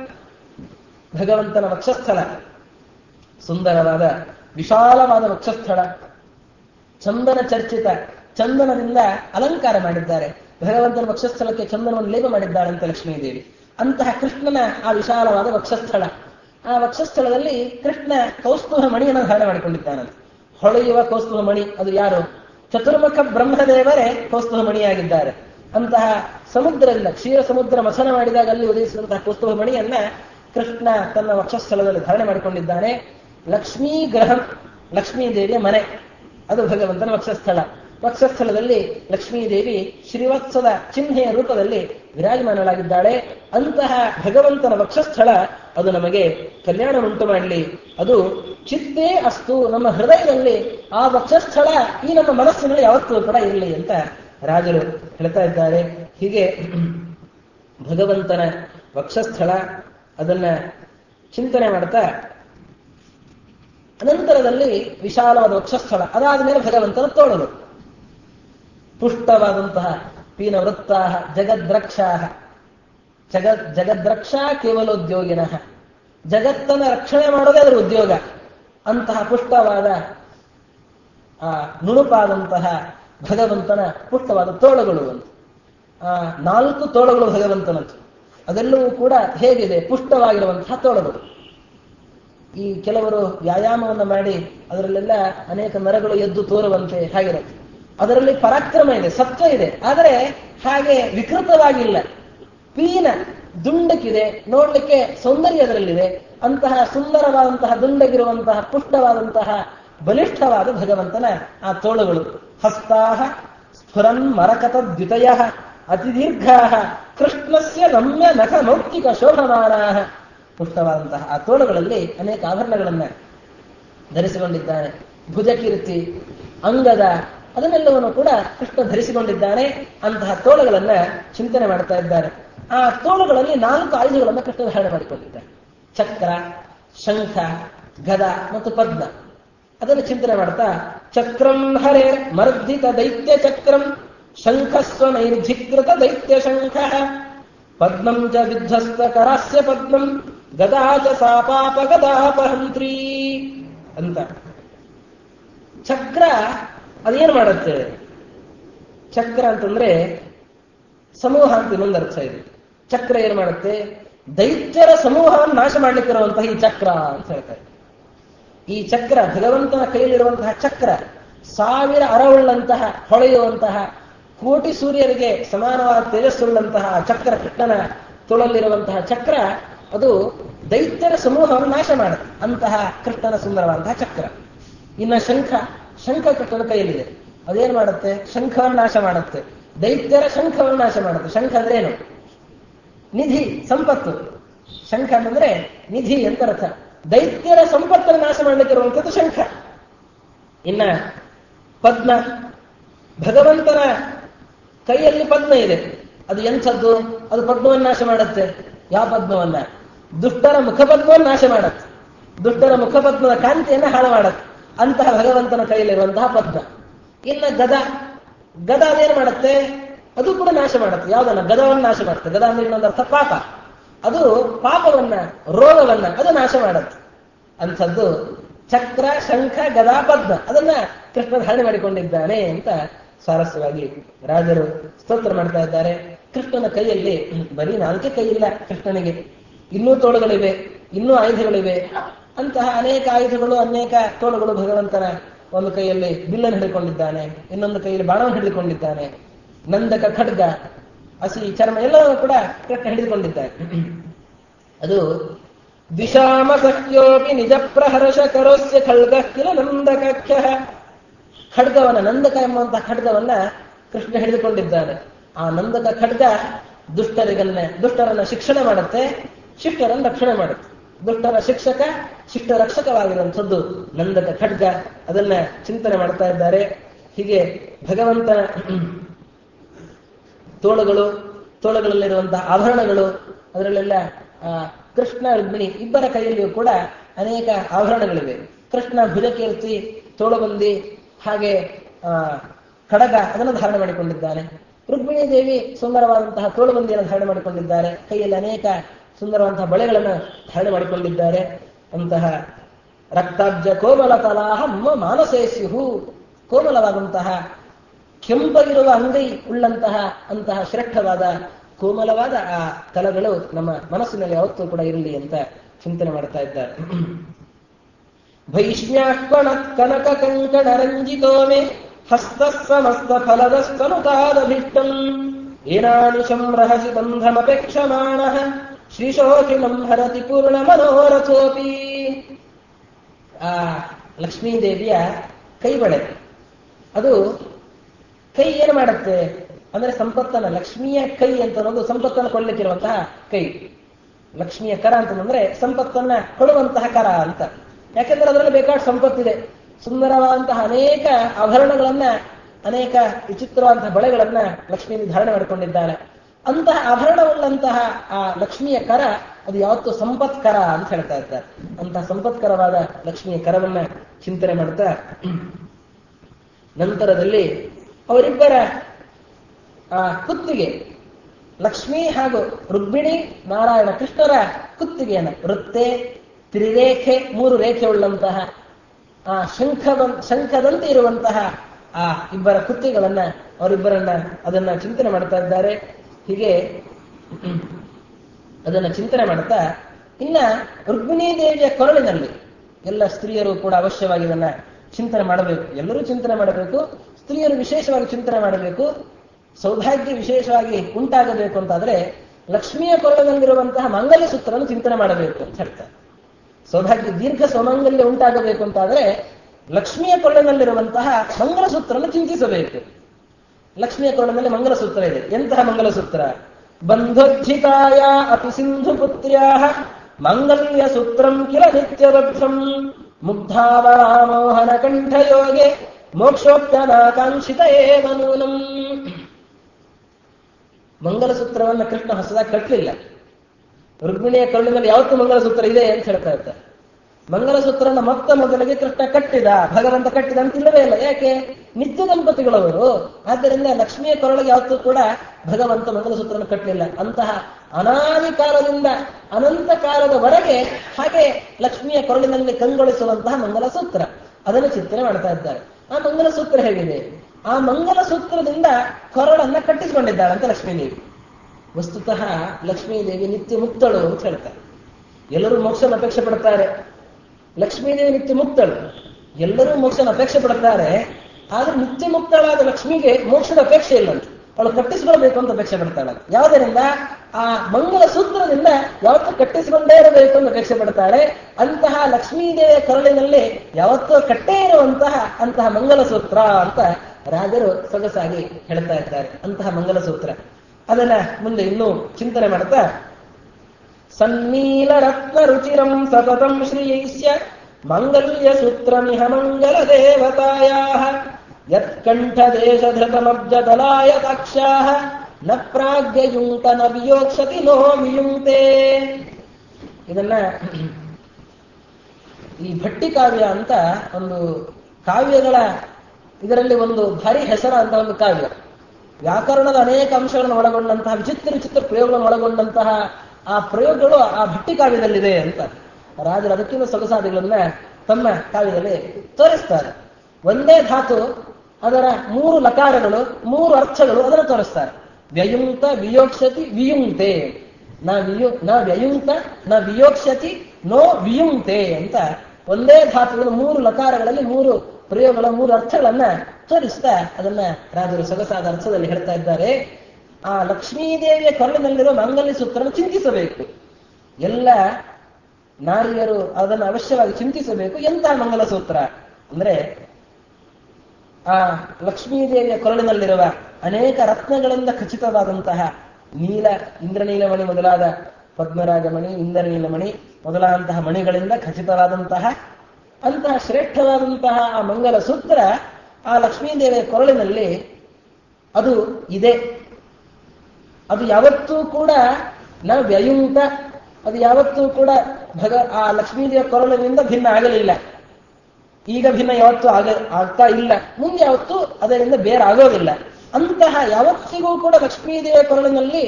ಭಗವಂತನ ವಕ್ಷಸ್ಥಳ ಸುಂದರವಾದ ವಿಶಾಲವಾದ ವಕ್ಷಸ್ಥಳ, ಚಂದನ ಚರ್ಚಿತ, ಚಂದನದಿಂದ ಅಲಂಕಾರ ಮಾಡಿದ್ದಾರೆ. ಭಗವಂತನ ವಕ್ಷಸ್ಥಳಕ್ಕೆ ಚಂದನವನ್ನು ಲೇಪ ಮಾಡಿದ್ದಾಳಂತೆ ಲಕ್ಷ್ಮೀದೇವಿ. ಅಂತಹ ಕೃಷ್ಣನ ಆ ವಿಶಾಲವಾದ ವಕ್ಷಸ್ಥಳ, ಆ ವಕ್ಷಸ್ಥಳದಲ್ಲಿ ಕೃಷ್ಣ ಕೌಸ್ತುಭ ಮಣಿಯನ್ನು ಧಾರಣ ಮಾಡಿಕೊಂಡಿದ್ದಾನಂತೆ. ಹೊಳೆಯುವ ಕೌಸ್ತುಭ ಮಣಿ ಅದು ಯಾರು? ಚತುರ್ಮುಖ ಬ್ರಹ್ಮದೇವರೇ ಕೌಸ್ತುಭ ಮಣಿಯಾಗಿದ್ದಾರೆ. ಅಂತಹ ಸಮುದ್ರದಿಂದ ಕ್ಷೀರ ಸಮುದ್ರ ಮಥನ ಮಾಡಿದಾಗ ಅಲ್ಲಿ ಉದಯಿಸಿದಂತಹ ಕೌಸ್ತುಭ ಮಣಿಯನ್ನ ಕೃಷ್ಣ ತನ್ನ ವಕ್ಷಸ್ಥಳದಲ್ಲಿ ಧಾರಣೆ ಮಾಡಿಕೊಂಡಿದ್ದಾನೆ. ಲಕ್ಷ್ಮೀ ಗ್ರಹಂ, ಲಕ್ಷ್ಮೀದೇವಿಯ ಮನೆ, ಅದು ಭಗವಂತನ ವಕ್ಷಸ್ಥಳ. ವಕ್ಷಸ್ಥಳದಲ್ಲಿ ಲಕ್ಷ್ಮೀದೇವಿ ಶ್ರೀವತ್ಸದ ಚಿಹ್ನೆಯ ರೂಪದಲ್ಲಿ ವಿರಾಜಮಾನಳಾಗಿದ್ದಾಳೆ. ಅಂತಹ ಭಗವಂತನ ವಕ್ಷಸ್ಥಳ ಅದು ನಮಗೆ ಕಲ್ಯಾಣ ಉಂಟು ಮಾಡಲಿ. ಅದು ಚಿತ್ತೇ ಅಸ್ತು, ನಮ್ಮ ಹೃದಯದಲ್ಲಿ ಆ ವಕ್ಷಸ್ಥಳ ಈ ನಮ್ಮ ಮನಸ್ಸಿನಲ್ಲಿ ಯಾವತ್ತೂ ಕೂಡ ಇರಲಿ ಅಂತ ರಾಜರು ಹೇಳ್ತಾ ಇದ್ದಾರೆ. ಹೀಗೆ ಭಗವಂತನ ವಕ್ಷಸ್ಥಳ ಅದನ್ನ ಚಿಂತನೆ ಮಾಡ್ತಾ ಅನಂತರದಲ್ಲಿ ವಿಶಾಲವಾದ ವಕ್ಷಸ್ಥಳ, ಅದಾದ ಮೇಲೆ ಭಗವಂತನ ತೋಳುಗಳು, ಪುಷ್ಟವಾದಂತಹ ಪೀನವೃತ್ತಾ ಜಗದ್ರಕ್ಷಾ ಜಗದ್ರಕ್ಷಾ ಕೇವಲೋದ್ಯೋಗಿನಃ, ಜಗತ್ತನ್ನ ರಕ್ಷಣೆ ಮಾಡೋದೇ ಅದರ ಉದ್ಯೋಗ. ಅಂತಹ ಪುಷ್ಟವಾದ ಆ ನುಣುಪಾದಂತಹ ಭಗವಂತನ ಪುಷ್ಟವಾದ ತೋಳುಗಳು ಅಂತ 4 ತೋಳುಗಳು ಭಗವಂತನಂತ. ಅದೆಲ್ಲವೂ ಕೂಡ ಹೇಗಿದೆ? ಪುಷ್ಟವಾಗಿರುವಂತಹ ತೋಳುಗಳು. ಈ ಕೆಲವರು ವ್ಯಾಯಾಮವನ್ನು ಮಾಡಿ ಅದರಲ್ಲೆಲ್ಲ ಅನೇಕ ನರಗಳು ಎದ್ದು ತೋರುವಂತೆ ಹಾಗಿರುತ್ತೆ. ಅದರಲ್ಲಿ ಪರಾಕ್ರಮ ಇದೆ, ಸತ್ವ ಇದೆ, ಆದರೆ ಹಾಗೆ ವಿಕೃತವಾಗಿಲ್ಲ. ಪೀನ ದುಂಡಕ್ಕಿದೆ, ನೋಡ್ಲಿಕ್ಕೆ ಸೌಂದರ್ಯ ಅದರಲ್ಲಿದೆ. ಅಂತಹ ಸುಂದರವಾದಂತಹ ದುಂಡಗಿರುವಂತಹ ಪುಷ್ಟವಾದಂತಹ ಬಲಿಷ್ಠವಾದ ಭಗವಂತನ ಆ ತೋಳುಗಳು. ಹಸ್ತಾಹ ಸ್ಫುರನ್ ಮರಕತ ದ್ಯುತಯ ಅತಿದೀರ್ಘ ಕೃಷ್ಣಸ್ಯ ರಮ್ಯ ನಖ ಮೌಕ್ತಿಕ ಶೋಭಮಾನಾ. ಪುಷ್ಟವಾದಂತಹ ಆ ತೋಳುಗಳಲ್ಲಿ ಅನೇಕ ಆಭರಣಗಳನ್ನ ಧರಿಸಿಕೊಂಡಿದ್ದಾನೆ. ಭುಜಕೀರ್ತಿ, ಅಂಗದ, ಅದನ್ನೆಲ್ಲವನ್ನು ಕೂಡ ಕೃಷ್ಣ ಧರಿಸಿಕೊಂಡಿದ್ದಾನೆ. ಅಂತಹ ತೋಳುಗಳನ್ನ ಚಿಂತನೆ ಮಾಡ್ತಾ ಇದ್ದಾರೆ. ಆ ತೋಳುಗಳಲ್ಲಿ 4 ಆಯುಧಗಳನ್ನು ಕೃಷ್ಣ ಧಾರಣೆ ಮಾಡಿಕೊಂಡಿದ್ದಾರೆ. ಚಕ್ರ, ಶಂಖ, ಗದ ಮತ್ತು ಪದ್ಮ. ಅದನ್ನು ಚಿಂತನೆ ಮಾಡ್ತಾ ಚಕ್ರಂ ಹರೇ ಮರ್ದಿತ ದೈತ್ಯ ಚಕ್ರಂ ಶಂಖಸ್ವನೈರ್ಧಿಕೃತ ದೈತ್ಯ ಶಂಖ ಪದ್ಮಂ ಚ ವಿಧ್ವಸ್ತ ಕರಾಸ್ಯ ಪದ್ಮಂ ಗದಾ ಚ ಸಾಪಾಪ ಗದಾಪಹಂತ್ರೀ ಅಂತ. ಚಕ್ರ ಅದೇನು ಮಾಡುತ್ತೆ? ಚಕ್ರ ಅಂತಂದ್ರೆ ಸಮೂಹ ಅಂತ ಇನ್ನೊಂದು ಅರ್ಥ ಇದೆ. ಚಕ್ರ ಏನು ಮಾಡುತ್ತೆ? ದೈತ್ಯರ ಸಮೂಹವನ್ನು ನಾಶ ಮಾಡ್ಲಿಕ್ಕಿರುವಂತಹ ಈ ಚಕ್ರ ಅಂತ ಹೇಳ್ತಾರೆ. ಈ ಚಕ್ರ ಭಗವಂತನ ಕೈಯಲ್ಲಿರುವಂತಹ ಚಕ್ರ 1000 ಅರವುಳ್ಳಂತಹ ಹೊಳೆಯುವಂತಹ ಕೋಟಿ ಸೂರ್ಯರಿಗೆ ಸಮಾನವಾದ ತೇಜಸ್ಸುಳ್ಳಂತಹ ಚಕ್ರ, ಕೃಷ್ಣನ ತೋಳಲ್ಲಿರುವಂತಹ ಚಕ್ರ, ಅದು ದೈತ್ಯರ ಸಮೂಹವನ್ನು ನಾಶ ಮಾಡುತ್ತೆ. ಅಂತಹ ಕೃಷ್ಣನ ಸುಂದರವಾದಂತಹ ಚಕ್ರ. ಇನ್ನು ಶಂಖ, ಶಂಖ ಕೃಷ್ಣನ ಕೈಯಲ್ಲಿದೆ. ಅದೇನು ಮಾಡುತ್ತೆ? ಶಂಖವನ್ನು ನಾಶ ಮಾಡುತ್ತೆ. ದೈತ್ಯರ ಶಂಖವನ್ನು ನಾಶ ಮಾಡುತ್ತೆ. ಶಂಖ ಅಂದ್ರೆ ಏನು? ನಿಧಿ, ಸಂಪತ್ತು. ಶಂಖ ಅಂತಂದ್ರೆ ನಿಧಿ ಅಂತ ಅರ್ಥ. ದೈತ್ಯರ ಸಂಪತ್ತನ್ನು ನಾಶ ಮಾಡಲಿಕ್ಕೆ ಇರುವಂಥದ್ದು ಶಂಖ. ಇನ್ನ ಪದ್ಮ, ಭಗವಂತನ ಕೈಯಲ್ಲಿ ಪದ್ಮ ಇದೆ. ಅದು ಎಂಥದ್ದು? ಅದು ಪದ್ಮವನ್ನು ನಾಶ ಮಾಡುತ್ತೆ. ಯಾವ ಪದ್ಮವನ್ನ? ದುಷ್ಟರ ಮುಖಪದ್ಮವನ್ನು ನಾಶ ಮಾಡುತ್ತೆ. ದುಷ್ಟರ ಮುಖಪದ್ಮದ ಕಾಂತಿಯನ್ನು ಹಾಳು ಮಾಡುತ್ತೆ. ಅಂತಹ ಭಗವಂತನ ಕೈಯಲ್ಲಿರುವಂತಹ ಪದ್ಮ. ಇನ್ನ ಗದ, ಗದ ಅದೇನು ಮಾಡುತ್ತೆ? ಅದು ಕೂಡ ನಾಶ ಮಾಡುತ್ತೆ. ಯಾವುದನ್ನ? ಗದವನ್ನು ನಾಶ ಮಾಡುತ್ತೆ. ಗದ ಅಂದ್ರೆ ಇನ್ನೊಂದು ಅರ್ಥ ಪಾಪ. ಅದು ಪಾಪವನ್ನ, ರೋಗವನ್ನ ಅದು ನಾಶ ಮಾಡುತ್ತೆ. ಅಂಥದ್ದು ಚಕ್ರ, ಶಂಖ, ಗದಾ, ಪದ್ಮ ಅದನ್ನ ಕೃಷ್ಣ ಧಾರಣೆ ಮಾಡಿಕೊಂಡಿದ್ದಾನೆ ಅಂತ ಸ್ವಾರಸ್ಯವಾಗಿ ರಾಜರು ಸ್ತೋತ್ರ ಮಾಡ್ತಾ ಇದ್ದಾರೆ. ಕೃಷ್ಣನ ಕೈಯಲ್ಲಿ ಬರೀ 4 ಕೈ ಇಲ್ಲ ಕೃಷ್ಣನಿಗೆ, ಇನ್ನೂ ತೋಳುಗಳಿವೆ, ಇನ್ನೂ ಆಯುಧಗಳಿವೆ. ಅಂತಹ ಅನೇಕ ಆಯುಧಗಳು, ಅನೇಕ ತೋಳುಗಳು ಭಗವಂತನ. ಒಂದು ಕೈಯಲ್ಲಿ ಬಿಲ್ಲನ್ನು ಹಿಡಿದುಕೊಂಡಿದ್ದಾನೆ, ಇನ್ನೊಂದು ಕೈಯಲ್ಲಿ ಬಾಣವನ್ನು ಹಿಡಿದುಕೊಂಡಿದ್ದಾನೆ. ನಂದಕ, ಖಡ್ಗ, ಹಸಿ ಚರ್ಮ ಎಲ್ಲವೂ ಕೂಡ ಕೃಷ್ಣ ಹಿಡಿದುಕೊಂಡಿದ್ದಾನೆ. ಅದು ದಿಶಾಮ ಸಖ್ಯೋಪಿ ನಿಜ ಪ್ರಹರ್ಷ ಕರೋಸ್ಯ ಖಡ್ಗ ಕಿಲ ನಂದಕಖ್ಯ. ಖಡ್ಗವನ್ನ, ನಂದಕ ಎಂಬಂತಹ ಖಡ್ಗವನ್ನ ಕೃಷ್ಣ ಹಿಡಿದುಕೊಂಡಿದ್ದಾನೆ. ಆ ನಂದಕ ಖಡ್ಗ ದುಷ್ಟರನ್ನ ಶಿಕ್ಷಣ ಮಾಡುತ್ತೆ, ಶಿಷ್ಟರನ್ನು ರಕ್ಷಣೆ ಮಾಡುತ್ತೆ. ದುಷ್ಟರ ಶಿಕ್ಷಕ, ಶಿಷ್ಟ ರಕ್ಷಕವಾಗಿರುವಂಥದ್ದು ನಂದಕ ಖಡ್ಗ. ಅದನ್ನ ಚಿಂತನೆ ಮಾಡ್ತಾ ಇದ್ದಾರೆ. ಹೀಗೆ ಭಗವಂತನ ತೋಳುಗಳಲ್ಲಿರುವಂತಹ ಆಭರಣಗಳು, ಅದರಲ್ಲೆಲ್ಲ ಕೃಷ್ಣ ರುಕ್ಮಿಣಿ ಇಬ್ಬರ ಕೈಯಲ್ಲಿಯೂ ಕೂಡ ಅನೇಕ ಆಭರಣಗಳಿವೆ. ಕೃಷ್ಣ ಭುಜಕೀರ್ತಿ, ತೋಳುಬಂದಿ, ಹಾಗೆ ಖಡಗ ಅದನ್ನು ಧಾರಣೆ ಮಾಡಿಕೊಂಡಿದ್ದಾನೆ. ರುಕ್ಮಿಣೀ ದೇವಿ ಸುಂದರವಾದಂತಹ ತೋಳುಬಂದಿಯನ್ನು ಧಾರಣೆ ಮಾಡಿಕೊಂಡಿದ್ದಾರೆ. ಕೈಯಲ್ಲಿ ಅನೇಕ ಸುಂದರವಾದಂತಹ ಬಳೆಗಳನ್ನು ಧಾರಣೆ ಮಾಡಿಕೊಂಡಿದ್ದಾರೆ. ಅಂತಹ ರಕ್ತಾಬ್ಜ ಕೋಮಲ ತಲಾಹಮ್ಮ ಮಾನಸೇಸ್ಯು, ಕೋಮಲವಾದಂತಹ ಕೆಂಪಗಿರುವ ಅಂಗೈ ಉಳ್ಳಂತಹ ಅಂತಹ ಶ್ರೇಷ್ಠವಾದ ಕೋಮಲವಾದ ಆ ಕಲಗಳು ನಮ್ಮ ಮನಸ್ಸಿನಲ್ಲಿ ಯಾವತ್ತೂ ಕೂಡ ಇರಲಿ ಅಂತ ಚಿಂತನೆ ಮಾಡ್ತಾ ಇದ್ದಾರೆ. ಭೈಷ್ಮ್ಯಾಕ್ವಣ ಕನಕ ಕಂಕಣ ರಂಜಿತೋ ಮೇ ಹಸ್ತ ಸಮಸ್ತ ಫಲದಸ್ತನುತಾದಭಿಷ್ಟಂ ಏನಾನಿಶಂ ರಹಸಿ ಬಂಧಮಪೇಕ್ಷಮಾಣ ಶ್ರೀಶೋಕಿನಂ ಹರತಿ ಪೂರ್ಣ ಮನೋರಥೋಪಿ. ಆ ಲಕ್ಷ್ಮೀದೇವಿಯ ಕೈಬಳೆ, ಅದು ಕೈ ಏನು ಮಾಡುತ್ತೆ ಅಂದ್ರೆ ಸಂಪತ್ತನ್ನ, ಲಕ್ಷ್ಮಿಯ ಕೈ ಅಂತ ಅನ್ನೋದು ಸಂಪತ್ತನ್ನು ಕೊಡ್ಲಿಕ್ಕಿರುವಂತಹ ಕೈ. ಲಕ್ಷ್ಮಿಯ ಕರ ಅಂತಂದ್ರೆ ಸಂಪತ್ತನ್ನ ಕೊಡುವಂತಹ ಕರ ಅಂತ. ಯಾಕೆಂದ್ರೆ ಅದರಲ್ಲಿ ಬೇಕಾದ ಸಂಪತ್ತಿದೆ. ಸುಂದರವಾದಂತಹ ಅನೇಕ ಆಭರಣಗಳನ್ನ, ಅನೇಕ ವಿಚಿತ್ರವಾದಂತಹ ಬಳೆಗಳನ್ನ ಲಕ್ಷ್ಮೀ ಧಾರಣೆ ಮಾಡಿಕೊಂಡಿದ್ದಾಳೆ. ಅಂತಹ ಆಭರಣವುಳ್ಳಂತಹ ಆ ಲಕ್ಷ್ಮಿಯ ಕರ ಅದು ಯಾವತ್ತೂ ಸಂಪತ್ಕರ ಅಂತ ಹೇಳ್ತಾ ಇದ್ದಾರೆ. ಅಂತಹ ಸಂಪತ್ಕರವಾದ ಲಕ್ಷ್ಮಿಯ ಕರವನ್ನ ಚಿಂತನೆ ಮಾಡ್ತಾ ನಂತರದಲ್ಲಿ ಅವರಿಬ್ಬರ ಕುತ್ತಿಗೆ, ಲಕ್ಷ್ಮಿ ಹಾಗೂ ರುಕ್ಮಿಣಿ ನಾರಾಯಣ ಕೃಷ್ಣರ ಕುತ್ತಿಗೆಯನ್ನು ವೃತ್ತೆ, ತ್ರಿರೇಖೆ, 3 ರೇಖೆ ಉಳ್ಳಂತಹ ಆ ಶಂಖದಂತೆ ಇರುವಂತಹ ಆ ಇಬ್ಬರ ಕುತ್ತಿಗೆಗಳನ್ನ, ಅವರಿಬ್ಬರನ್ನ ಅದನ್ನ ಚಿಂತನೆ ಮಾಡ್ತಾ ಇದ್ದಾರೆ. ಹೀಗೆ ಅದನ್ನ ಚಿಂತನೆ ಮಾಡ್ತಾ ಇನ್ನ ರುಕ್ಮಿಣೀ ದೇವಿಯ ಕೊರಳಿನಲ್ಲಿ ಎಲ್ಲ ಸ್ತ್ರೀಯರು ಕೂಡ ಅವಶ್ಯವಾಗಿ ಇದನ್ನ ಚಿಂತನೆ ಮಾಡಬೇಕು. ಎಲ್ಲರೂ ಚಿಂತನೆ ಮಾಡಬೇಕು, ಸ್ತ್ರೀಯರು ವಿಶೇಷವಾಗಿ ಚಿಂತನೆ ಮಾಡಬೇಕು. ಸೌಭಾಗ್ಯ ವಿಶೇಷವಾಗಿ ಉಂಟಾಗಬೇಕು ಅಂತಾದ್ರೆ ಲಕ್ಷ್ಮಿಯ ಕೊರಳಿನಲ್ಲಿರುವಂತಹ ಮಂಗಲ ಸೂತ್ರವನ್ನು ಚಿಂತನೆ ಮಾಡಬೇಕು ಅಂತ ಹೇಳ್ತಾರೆ. ಸೌಭಾಗ್ಯ ದೀರ್ಘ ಸೌಮಂಗಲ್ಯ ಉಂಟಾಗಬೇಕು ಅಂತಾದ್ರೆ ಲಕ್ಷ್ಮಿಯ ಕೊರಳಿನಲ್ಲಿರುವಂತಹ ಮಂಗಲ ಸೂತ್ರವನ್ನು ಚಿಂತಿಸಬೇಕು. ಲಕ್ಷ್ಮಿಯ ಕೊರಳಿನಲ್ಲಿ ಮಂಗಲ ಸೂತ್ರ ಇದೆ. ಎಂತಹ ಮಂಗಲ ಸೂತ್ರ? ಬಂಧೋಜ್ಜಿತಾಯ ಅಪಿ ಸಿಂಧು ಪುತ್ರ್ಯಾ ಮಂಗಲ್ಯ ಸೂತ್ರಂ ಕಿಲ ನಿತ್ಯಬದ್ಧಂ ಮುಗ್ಧಾವರಾಮೋಹನ ಕಂಠಯೋಗೆ ಮೋಕ್ಷೋಪ್ಯನಾಕಾಂಕ್ಷಿತ ಏವ ನೂನಂ. ಮಂಗಲಸೂತ್ರವನ್ನ ಕೃಷ್ಣ ಹೊಸದಾಗಿ ಕಟ್ಟಲಿಲ್ಲ. ರುಕ್ಮಿಣಿಯ ಕರುಳಿನಲ್ಲಿ ಯಾವತ್ತೂ ಮಂಗಲಸೂತ್ರ ಇದೆ ಅಂತ ಹೇಳ್ತಾ ಇರ್ತಾರೆ. ಮಂಗಲಸೂತ್ರನ ಮೊದಲಿಗೆ ಕೃಷ್ಣ ಕಟ್ಟಿದ, ಭಗವಂತ ಕಟ್ಟಿದ ಅಂತಿಲ್ಲವೇ ಇಲ್ಲ. ಯಾಕೆ? ನಿತ್ಯ ದಂಪತಿಗಳವರು. ಆದ್ದರಿಂದ ಲಕ್ಷ್ಮಿಯ ಕೊರಳಿಗೆ ಯಾವತ್ತೂ ಕೂಡ ಭಗವಂತ ಮಂಗಲಸೂತ್ರನ ಕಟ್ಟಲಿಲ್ಲ. ಅಂತಹ ಅನಾದಿ ಕಾಲದಿಂದ ಅನಂತ ಕಾಲದವರೆಗೆ ಹಾಗೆ ಲಕ್ಷ್ಮಿಯ ಕೊರಳಿನಲ್ಲಿ ಕಂಗೊಳಿಸುವಂತಹ ಮಂಗಲಸೂತ್ರ, ಅದನ್ನು ಚಿಂತನೆ ಮಾಡ್ತಾ ಇದ್ದಾರೆ. ಆ ಮಂಗಲಸೂತ್ರ ಹೇಗಿದೆ? ಆ ಮಂಗಲಸೂತ್ರದಿಂದ ಕೊರಳನ್ನ ಕಟ್ಟಿಸಿಕೊಂಡಿದ್ದಾಳೆ ಅಂತ ಲಕ್ಷ್ಮೀದೇವಿ. ವಸ್ತುತಃ ಲಕ್ಷ್ಮೀದೇವಿ ನಿತ್ಯ ಮುಕ್ತಳು ಅಂತ ಹೇಳ್ತಾರೆ. ಎಲ್ಲರೂ ಮೋಕ್ಷನ ಅಪೇಕ್ಷೆ ಪಡ್ತಾರೆ. ಲಕ್ಷ್ಮೀದೇವಿ ನಿತ್ಯ ಮುಕ್ತಳು, ಎಲ್ಲರೂ ಮೋಕ್ಷನ ಅಪೇಕ್ಷೆ ಪಡ್ತಾರೆ. ಆದ್ರೆ ನಿತ್ಯ ಮುಕ್ತಳಾದ ಲಕ್ಷ್ಮಿಗೆ ಮೋಕ್ಷದ ಅಪೇಕ್ಷೆ ಇಲ್ಲಂತ. ಅವಳು ಕಟ್ಟಿಸಿಕೊಳ್ಬೇಕು ಅಂತ ಅಪೇಕ್ಷೆ ಪಡ್ತಾಳೆ. ಯಾವುದರಿಂದ? ಆ ಮಂಗಲ ಸೂತ್ರದಿಂದ ಯಾವತ್ತೂ ಕಟ್ಟಿಸಿಕೊಂಡೇ ಇರಬೇಕು ಅಂತ ಅಪೇಕ್ಷೆ ಪಡ್ತಾಳೆ. ಅಂತಹ ಲಕ್ಷ್ಮೀದೇವಿಯ ಕರುಳಿನಲ್ಲಿ ಯಾವತ್ತೂ ಕಟ್ಟೇ ಇರುವಂತಹ ಅಂತಹ ಮಂಗಲ ಸೂತ್ರ ಅಂತ ರಾಜರು ಸೊಗಸಾಗಿ ಹೇಳ್ತಾ ಇದ್ದಾರೆ. ಅಂತಹ ಮಂಗಲ ಸೂತ್ರ ಅದನ್ನ ಮುಂದೆ ಇನ್ನೂ ಚಿಂತನೆ ಮಾಡ್ತಾ ಸನ್ನೀಲ ರತ್ನ ರುಚಿರಂ ಸತತಂ ಶ್ರೀಯೈಸ್ಯ ಮಂಗಲ್ಯ ಸೂತ್ರಮಿಹ ಮಂಗಲ ದೇವತಾಯಾಃ ಯತ್ಕಂಠ ದೇಶಧೃತಮಬ್ಜದಲಾಯ ತಾಕ್ಷಾಃ ನ ಪ್ರಾಗ್ಯಯುಂಕ್ತ ನ ವಿಯೋಕ್ಷತಿ ನೋ ವಿಯುಂಕ್ತೆ. ಇದನ್ನ ಈ ಭಟ್ಟಿ ಕಾವ್ಯ ಅಂತ ಒಂದು ಕಾವ್ಯಗಳ ಇದರಲ್ಲಿ ಒಂದು ಭಾರಿ ಹೆಸರ ಅಂತ ಒಂದು ಕಾವ್ಯ. ವ್ಯಾಕರಣದ ಅನೇಕ ಅಂಶಗಳನ್ನು ಒಳಗೊಂಡಂತಹ ವಿಚಿತ್ರ ವಿಚಿತ್ರ ಪ್ರಯೋಗಗಳನ್ನು ಒಳಗೊಂಡಂತಹ ಆ ಪ್ರಯೋಗಗಳು ಆ ಭಟ್ಟಿ ಕಾವ್ಯದಲ್ಲಿದೆ ಅಂತ ರಾಜರು ಅದಕ್ಕಿಂತ ಸೊಗಸಾದಿಗಳನ್ನ ತಮ್ಮ ಕಾವ್ಯದಲ್ಲಿ ತೋರಿಸ್ತಾರೆ. ಒಂದೇ ಧಾತು, ಅದರ 3 ಲಕಾರಗಳು, 3 ಅರ್ಥಗಳು ಅದನ್ನು ತೋರಿಸ್ತಾರೆ. ವ್ಯಯುಂಕ್ತ, ವಿಯೋಕ್ಷತಿ, ವಿಯುಂಕ್ತೆ. ನ ವ್ಯಯುಂಕ್ತ ನ ವಿಯೋಕ್ಷತಿ ನೋ ವಿಯುಂಕ್ತೆ ಅಂತ ಒಂದೇ ಧಾತುಗಳು 3 ಲಕಾರಗಳಲ್ಲಿ 3 ಪ್ರಯೋಗಗಳ 3 ಅರ್ಥಗಳನ್ನ ತೋರಿಸ್ತಾ ಅದನ್ನ ರಾಜರು ಸೊಗಸಾದ ಅರ್ಥದಲ್ಲಿ ಹೇಳ್ತಾ ಇದ್ದಾರೆ. ಆ ಲಕ್ಷ್ಮೀದೇವಿಯ ಕೊರಳಿನಲ್ಲಿರುವ ಮಾಂಗಲ್ಯ ಸೂತ್ರವನ್ನು ಚಿಂತಿಸಬೇಕು. ಎಲ್ಲ ನಾರಿಯರು ಅದನ್ನು ಅವಶ್ಯವಾಗಿ ಚಿಂತಿಸಬೇಕು. ಎಂಥ ಮಂಗಲ ಸೂತ್ರ ಅಂದ್ರೆ, ಆ ಲಕ್ಷ್ಮೀದೇವಿಯ ಕೊರಳಿನಲ್ಲಿರುವ ಅನೇಕ ರತ್ನಗಳಿಂದ ಖಚಿತವಾದಂತಹ ನೀಲ, ಇಂದ್ರನೀಲಮಣಿ ಮೊದಲಾದ ಪದ್ಮರಾಜಮಣಿ, ಇಂದ್ರನೀಲಮಣಿ ಮೊದಲಾದಂತಹ ಮಣಿಗಳಿಂದ ಖಚಿತವಾದಂತಹ ಅಂತಹ ಶ್ರೇಷ್ಠವಾದಂತಹ ಆ ಮಂಗಲ ಸೂತ್ರ ಆ ಲಕ್ಷ್ಮೀದೇವಿಯ ಕೊರಳಿನಲ್ಲಿ ಅದು ಇದೆ. ಅದು ಯಾವತ್ತೂ ಕೂಡ ನ ವ್ಯಯುಂಕ್ತ, ಅದು ಯಾವತ್ತೂ ಕೂಡ ಆ ಲಕ್ಷ್ಮೀದೇವಿಯ ಕೊರಳಿನಿಂದ ಭಿನ್ನ ಆಗಲಿಲ್ಲ. ಈಗ ಭಿನ್ನ ಯಾವತ್ತೂ ಆಗ್ತಾ ಇಲ್ಲ, ಮುಂದೆ ಯಾವತ್ತೂ ಅದರಿಂದ ಬೇರಾಗೋದಿಲ್ಲ. ಅಂತಹ ಯಾವತ್ತಿಗೂ ಕೂಡ ಲಕ್ಷ್ಮೀದೇವಿಯ ಕೊರಳಿನಲ್ಲಿ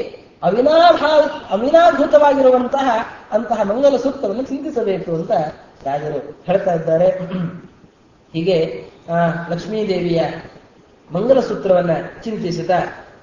ಅವಿನಾಭೂತವಾಗಿರುವಂತಹ ಅಂತಹ ಮಂಗಲ ಸೂತ್ರವನ್ನು ಚಿಂತಿಸಬೇಕು ಅಂತ ರಾಜರು ಹೇಳ್ತಾ ಇದ್ದಾರೆ. ಹೀಗೆ ಆ ಲಕ್ಷ್ಮೀದೇವಿಯ ಮಂಗಲ ಸೂತ್ರವನ್ನ ಚಿಂತಿಸಿದ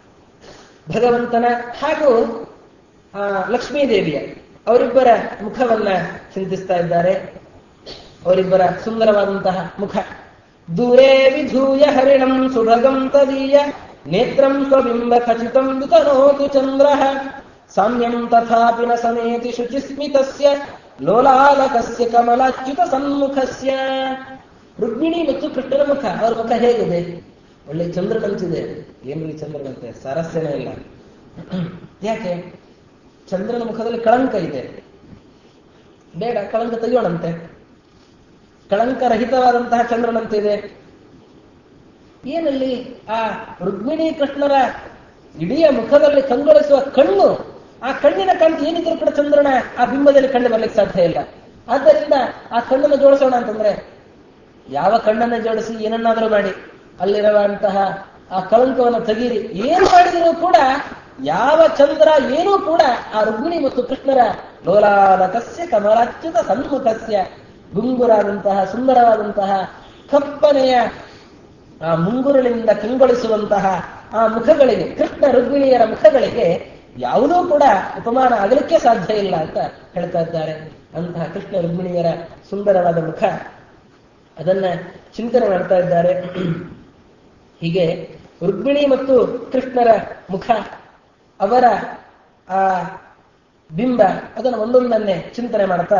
ಭಗವಂತನ ಹಾಗೂ ಆ ಲಕ್ಷ್ಮೀದೇವಿಯ ಅವರಿಬ್ಬರ ಮುಖವನ್ನ ಚಿಂತಿಸ್ತಾ ಇದ್ದಾರೆ. ಅವರಿಬ್ಬರ ಸುಂದರವಾದಂತಹ ಮುಖ. ದೂರೇ ವಿಧೂಯ ಹರಿಣಂ ಸುಭಗಂ ತದೀಯ ನೇತ್ರಂ ಸ್ವಬಿಂಬ ಖಚಿತಂ ವಿತನೋತು ಚಂದ್ರಃ ಸಾಮ್ಯಂ ತಥಾಪಿ ನ ಸಮೇತಿ ಶುಚಿಸ್ಮಿತಸ್ಯ ಲೋಲಾಲಕಸ್ಯ ಕಮಲಾಚ್ಯುತ ಸನ್ಮುಖಸ್ಯ. ರುಕ್ಮಿಣಿ ಮತ್ತು ಕೃಷ್ಣನ ಮುಖ, ಅವರ ಮುಖ ಹೇಗಿದೆ? ಒಳ್ಳೆ ಚಂದ್ರನಂತಿದೆ. ಏನ್ರಿ ಚಂದ್ರನಂತೆ? ಸಾರಸ್ಯನೇ ಇಲ್ಲ. ಯಾಕೆ? ಚಂದ್ರನ ಮುಖದಲ್ಲಿ ಕಳಂಕ ಇದೆ. ಬೇಡ, ಕಳಂಕ ತೆಗೆಯೋಣಂತೆ. ಕಳಂಕರಹಿತವಾದಂತಹ ಚಂದ್ರನಂತಿದೆ. ಏನಲ್ಲಿ ಆ ರುಕ್ಮಿಣಿ ಕೃಷ್ಣರ ಇಡೀ ಮುಖದಲ್ಲಿ ಕಂಗೊಳಿಸುವ ಕಣ್ಣು, ಆ ಕಣ್ಣಿನ ಕಾಂತಿ ಏನಿದ್ರು ಕೂಡ ಚಂದ್ರನ ಆ ಬಿಂಬದಲ್ಲಿ ಕಂಡು ಬರ್ಲಿಕ್ಕೆ ಸಾಧ್ಯ ಇಲ್ಲ. ಆದ್ದರಿಂದ ಆ ಕಣ್ಣನ್ನು ಜೋಡಿಸೋಣ ಅಂತಂದ್ರೆ ಯಾವ ಕಣ್ಣನ್ನು ಜೋಡಿಸಿ ಏನನ್ನಾದರೂ ಮಾಡಿ ಅಲ್ಲಿರುವಂತಹ ಆ ಕಳಂಕವನ್ನು ತೆಗೀರಿ, ಏನು ಮಾಡಿದರೂ ಕೂಡ ಯಾವ ಚಂದ್ರ ಏನೂ ಕೂಡ ಆ ರುಕ್ಮಿಣಿ ಮತ್ತು ಕೃಷ್ಣರ ಲೋಲಾಲಕಸ್ಯ ಕಮಲಾಚ್ಯುತ ಸನ್ಮುಖಸ್ಯ ಗುಂಗುರಾದಂತಹ ಸುಂದರವಾದಂತಹ ಕಪ್ಪನೆಯ ಆ ಮುಂಗುರುಳಿನಿಂದ ಕಂಗೊಳಿಸುವಂತಹ ಆ ಮುಖಗಳಿಗೆ, ಕೃಷ್ಣ ರುಕ್ಮಿಣಿಯರ ಮುಖಗಳಿಗೆ ಯಾವುದೂ ಕೂಡ ಉಪಮಾನ ಆಗಲಿಕ್ಕೆ ಸಾಧ್ಯ ಇಲ್ಲ ಅಂತ ಹೇಳ್ತಾ ಇದ್ದಾರೆ. ಅಂತಹ ಕೃಷ್ಣ ರುಕ್ಮಿಣಿಯರ ಸುಂದರವಾದ ಮುಖ, ಅದನ್ನ ಚಿಂತನೆ ಮಾಡ್ತಾ ಇದ್ದಾರೆ. ಹೀಗೆ ರುಕ್ಮಿಣಿ ಮತ್ತು ಕೃಷ್ಣರ ಮುಖ, ಅವರ ಆ ಬಿಂಬ, ಅದನ್ನು ಒಂದೊಂದನ್ನೇ ಚಿಂತನೆ ಮಾಡ್ತಾ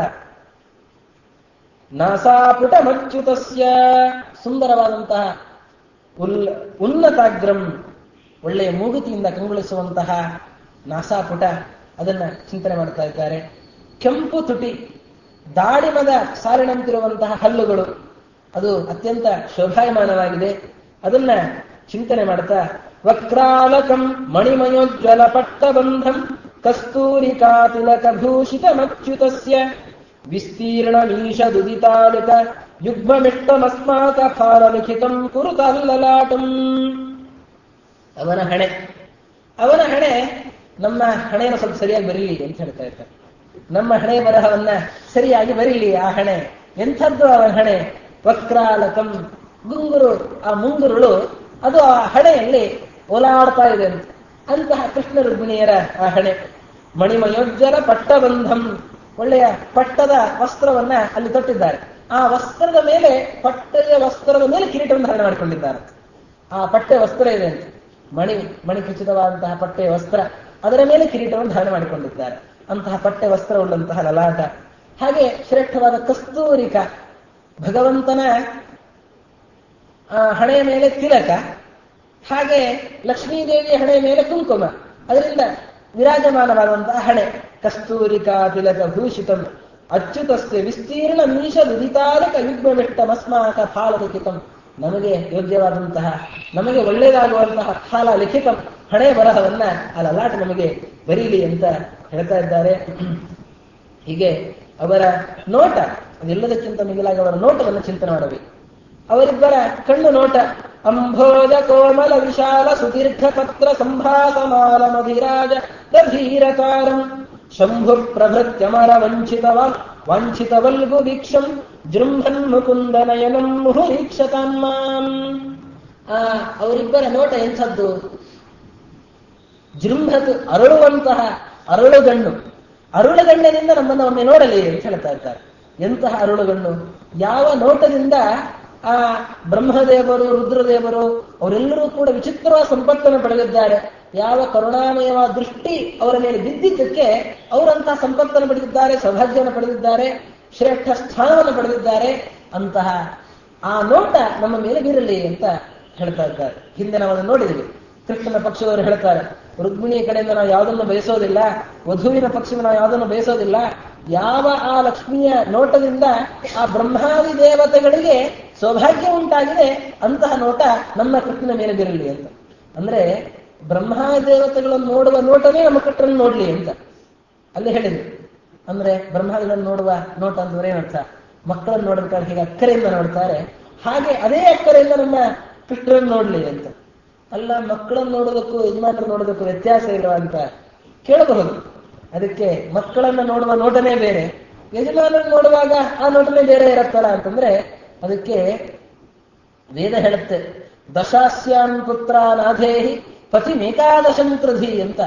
ನಾಸಾಪುಟ ಮಚ್ಯುತಸ್ಯ ಸುಂದರವಾದಂತಹ ಉನ್ನತಾಗ್ರಂ, ಒಳ್ಳೆಯ ಮೂಗುತಿಯಿಂದ ಕಂಗೊಳಿಸುವಂತಹ ನಾಸಾಪುಟ, ಅದನ್ನ ಚಿಂತನೆ ಮಾಡ್ತಾ ಇದ್ದಾರೆ. ಕೆಂಪು ತುಟಿ, ದಾಳಿಮದ ಸಾಲಿನಂತಿರುವಂತಹ ಹಲ್ಲುಗಳು, ಅದು ಅತ್ಯಂತ ಶೋಭಾಯಮಾನವಾಗಿದೆ. ಅದನ್ನ ಚಿಂತನೆ ಮಾಡ್ತಾ ವಕ್ರಾಲಕಂ ಮಣಿಮಯೋಜ್ವಲ ಪಟ್ಟಬಂಧಂ ಕಸ್ತೂರಿಕಾ ತಿಲಕ ಭೂಷಿತ ಮಚ್ಯುತಸ್ಯ ವಿಸ್ತೀರ್ಣಮೀಶ ದುದಿತಾಲಿಕ ಯುಗ್ಮಮಿಷ್ಟಮಸ್ಮಾಕ ಫಾಲಲಿಖಿತಂ ಕುರುತಲ್ಲಲಾಟಂ. ಅವನ ಹಣೆ, ಅವನ ಹಣೆ ನಮ್ಮ ಹಣೆಯನ್ನು ಸ್ವಲ್ಪ ಸರಿಯಾಗಿ ಬರೀಲಿ ಅಂತ ಹೇಳ್ತಾ ಇರ್ತಾರೆ. ನಮ್ಮ ಹಣೆ ಬರಹವನ್ನ ಸರಿಯಾಗಿ ಬರೀಲಿ. ಆ ಹಣೆ ಎಂಥದ್ದು? ಅವನ ಹಣೆ ವಕ್ರಾಲಕಂ, ಗುಂಗುರು, ಆ ಮುಂಗುರುಳು ಅದು ಆ ಹಣೆಯಲ್ಲಿ ಓಲಾಡ್ತಾ ಇದೆ ಅಂತ. ಅಂತಹ ಕೃಷ್ಣ ರುಕ್ಮಿಣಿಯರ ಆ ಹಣೆ. ಮಣಿಮಯೋಜ್ವಲ ಪಟ್ಟಬಂಧಂ, ಒಳ್ಳೆಯ ಪಟ್ಟದ ವಸ್ತ್ರವನ್ನ ಅಲ್ಲಿ ತೊಟ್ಟಿದ್ದಾರೆ. ಆ ವಸ್ತ್ರದ ಮೇಲೆ, ಪಟ್ಟೆಯ ವಸ್ತ್ರದ ಮೇಲೆ ಕಿರೀಟವನ್ನು ಧಾರಣ ಮಾಡಿಕೊಂಡಿದ್ದಾರೆ. ಆ ಪಟ್ಟೆ ವಸ್ತ್ರ ಇದೆ ಅಂತ, ಮಣಿ ಖಚಿತವಾದಂತಹ ಪಟ್ಟೆ ವಸ್ತ್ರ, ಅದರ ಮೇಲೆ ಕಿರೀಟವನ್ನು ಧಾರಣ ಮಾಡಿಕೊಂಡಿದ್ದಾರೆ. ಅಂತಹ ಪಟ್ಟೆ ವಸ್ತ್ರ ಉಳ್ಳಂತಹ ಲಲಾಟ. ಹಾಗೆ ಶ್ರೇಷ್ಠವಾದ ಕಸ್ತೂರಿಕ, ಭಗವಂತನ ಹಣೆಯ ಮೇಲೆ ತಿಲಕ, ಹಾಗೆ ಲಕ್ಷ್ಮೀದೇವಿಯ ಹಣೆಯ ಮೇಲೆ ಕುಂಕುಮ. ಅದರಿಂದ ವಿರಾಜಮಾನವಾದಂತಹ ಹಣೆ. ಕಸ್ತೂರಿಕಾ ತಿಲಕ ಭೂಷಿತಂ ಅಚ್ಯುತಸ್ಯ ವಿಸ್ತೀರ್ಣ ಮೀಶ ದುರಿತಾಲಕ ಯುಗ್ಮವಿಷ್ಟಮಸ್ಮಾಕ ಫಾಲ ಲಿಖಿತಂ. ನಮಗೆ ಯೋಗ್ಯವಾದಂತಹ, ನಮಗೆ ಒಳ್ಳೆಯದಾಗುವಂತಹ ಫಾಲ ಲಿಖಿತಂ, ಹಣೆ ಬರಹವನ್ನ ಆ ಲಲಾಟ ನಮಗೆ ಬರೀಲಿ ಅಂತ ಹೇಳ್ತಾ ಇದ್ದಾರೆ. ಹೀಗೆ ಅವರ ನೋಟ, ಅದೆಲ್ಲದಕ್ಕಿಂತ ಮಿಗಿಲಾಗಿ ಅವರ ನೋಟವನ್ನು ಚಿಂತನೆ ಮಾಡಬೇಕು. ಅವರಿಬ್ಬರ ಕಣ್ಣು ನೋಟ ಅಂಭೋಜ ಕೋಮಲ ವಿಶಾಲ ಸುದೀರ್ಘ ಪತ್ರ ಸಂಭಾಸಮಾಲ ಮಧಿರಾಜ ಗಭೀರಕಾರಂ ಶಂಭು ಪ್ರಭೃತ್ಯಮರ ವಂಚಿತವಲ್ಗು ವೀಕ್ಷಂ ಜೃಂಭನ್ ಮುಕುಂದ ನಯನಂ ಮುಹುರೀಕ್ಷತಾನ್ಮಾನ್. ಅವರಿಬ್ಬರ ನೋಟ ಎಂಥದ್ದು? ಜೃಂಭತ್, ಅರಳುವಂತಹ ಅರಳುಗಣ್ಣು. ಅರುಳುಗಣ್ಣಿನಿಂದ ನಮ್ಮನ್ನು ಒಮ್ಮೆ ನೋಡಲಿ ಅಂತ ಹೇಳ್ತಾ ಇದ್ದಾರೆ. ಎಂತಹ ಅರುಳುಗಣ್ಣು! ಯಾವ ನೋಟದಿಂದ ಆ ಬ್ರಹ್ಮದೇವರು, ರುದ್ರದೇವರು ಅವರೆಲ್ಲರೂ ಕೂಡ ವಿಚಿತ್ರವಾದ ಸಂಪತ್ತನ್ನು ಪಡೆದಿದ್ದಾರೆ. ಯಾವ ಕರುಣಾಮಯವಾದ ದೃಷ್ಟಿ ಅವರ ಮೇಲೆ ಬಿದ್ದಿದ್ದಕ್ಕೆ ಅವರಂತಹ ಸಂಪತ್ತನ್ನು ಪಡೆದಿದ್ದಾರೆ, ಸೌಭಾಗ್ಯವನ್ನು ಪಡೆದಿದ್ದಾರೆ, ಶ್ರೇಷ್ಠ ಸ್ಥಾನವನ್ನು ಪಡೆದಿದ್ದಾರೆ. ಅಂತಹ ಆ ನೋಟ ನಮ್ಮ ಮೇಲೆ ಬೀರಲಿ ಅಂತ ಹೇಳ್ತಾ ಇದ್ದಾರೆ. ಹಿಂದೆ ನಾವು ಅದನ್ನು ನೋಡಿದ್ವಿ. ಕೃಷ್ಣನ ಪಕ್ಷದವರು ಹೇಳ್ತಾರೆ, ರುಕ್ಮಿಣಿಯ ಕಡೆಯಿಂದ ನಾವು ಯಾವುದನ್ನು ಬಯಸೋದಿಲ್ಲ, ವಧುವಿನ ಪಕ್ಷದಿಂದ ನಾವು ಯಾವುದನ್ನು ಬಯಸೋದಿಲ್ಲ. ಯಾವ ಆ ಲಕ್ಷ್ಮಿಯ ನೋಟದಿಂದ ಆ ಬ್ರಹ್ಮಾದಿ ದೇವತೆಗಳಿಗೆ ಸೌಭಾಗ್ಯ ಉಂಟಾಗಿದೆ, ಅಂತಹ ನೋಟ ನಮ್ಮ ಕೃಷ್ಣನ ಮೇಲೆ ಬೀರಲಿ ಅಂತ. ಅಂದ್ರೆ ಬ್ರಹ್ಮಾದಿ ದೇವತೆಗಳನ್ನು ನೋಡುವ ನೋಟನೇ ನಮ್ಮ ಕೃಷ್ಣನ ನೋಡ್ಲಿ ಅಂತ ಅಲ್ಲಿ ಹೇಳಿದ್ರು. ಅಂದ್ರೆ ಬ್ರಹ್ಮಾದಿಗಳನ್ನು ನೋಡುವ ನೋಟ ಅಂತಂದ್ರೆ ಏನರ್ಥ? ಮಕ್ಕಳನ್ನು ನೋಡ್ಬೇಕಾದ್ರೆ ಹೇಗೆ ಅಕ್ಕರೆಯಿಂದ ನೋಡ್ತಾರೆ, ಹಾಗೆ ಅದೇ ಅಕ್ಕರೆಯಿಂದ ನಮ್ಮ ಕೃಷ್ಣನನ್ನು ನೋಡ್ಲಿ ಅಂತ. ಅಲ್ಲ, ಮಕ್ಕಳನ್ನು ನೋಡೋದಕ್ಕೂ ಯಜಮಾನರು ನೋಡೋದಕ್ಕೂ ವ್ಯತ್ಯಾಸ ಇಲ್ವಾ ಅಂತ ಕೇಳಬಹುದು. ಅದಕ್ಕೆ ಮಕ್ಕಳನ್ನ ನೋಡುವ ನೋಟನೇ ಬೇರೆ, ಯಜಮಾನರನ್ನು ನೋಡುವಾಗ ಆ ನೋಟನೇ ಬೇರೆ ಇರತ್ತಲ್ಲ ಅಂತಂದ್ರೆ ಅದಕ್ಕೆ ವೇದ ಹೇಳುತ್ತೆ, ದಶಾಸ್ಯಾನ್ ಪುತ್ರ ನಾಧೇಹಿ ಪತಿ ಮೇಕಾದಶಂಕೃಧಿ ಅಂತ.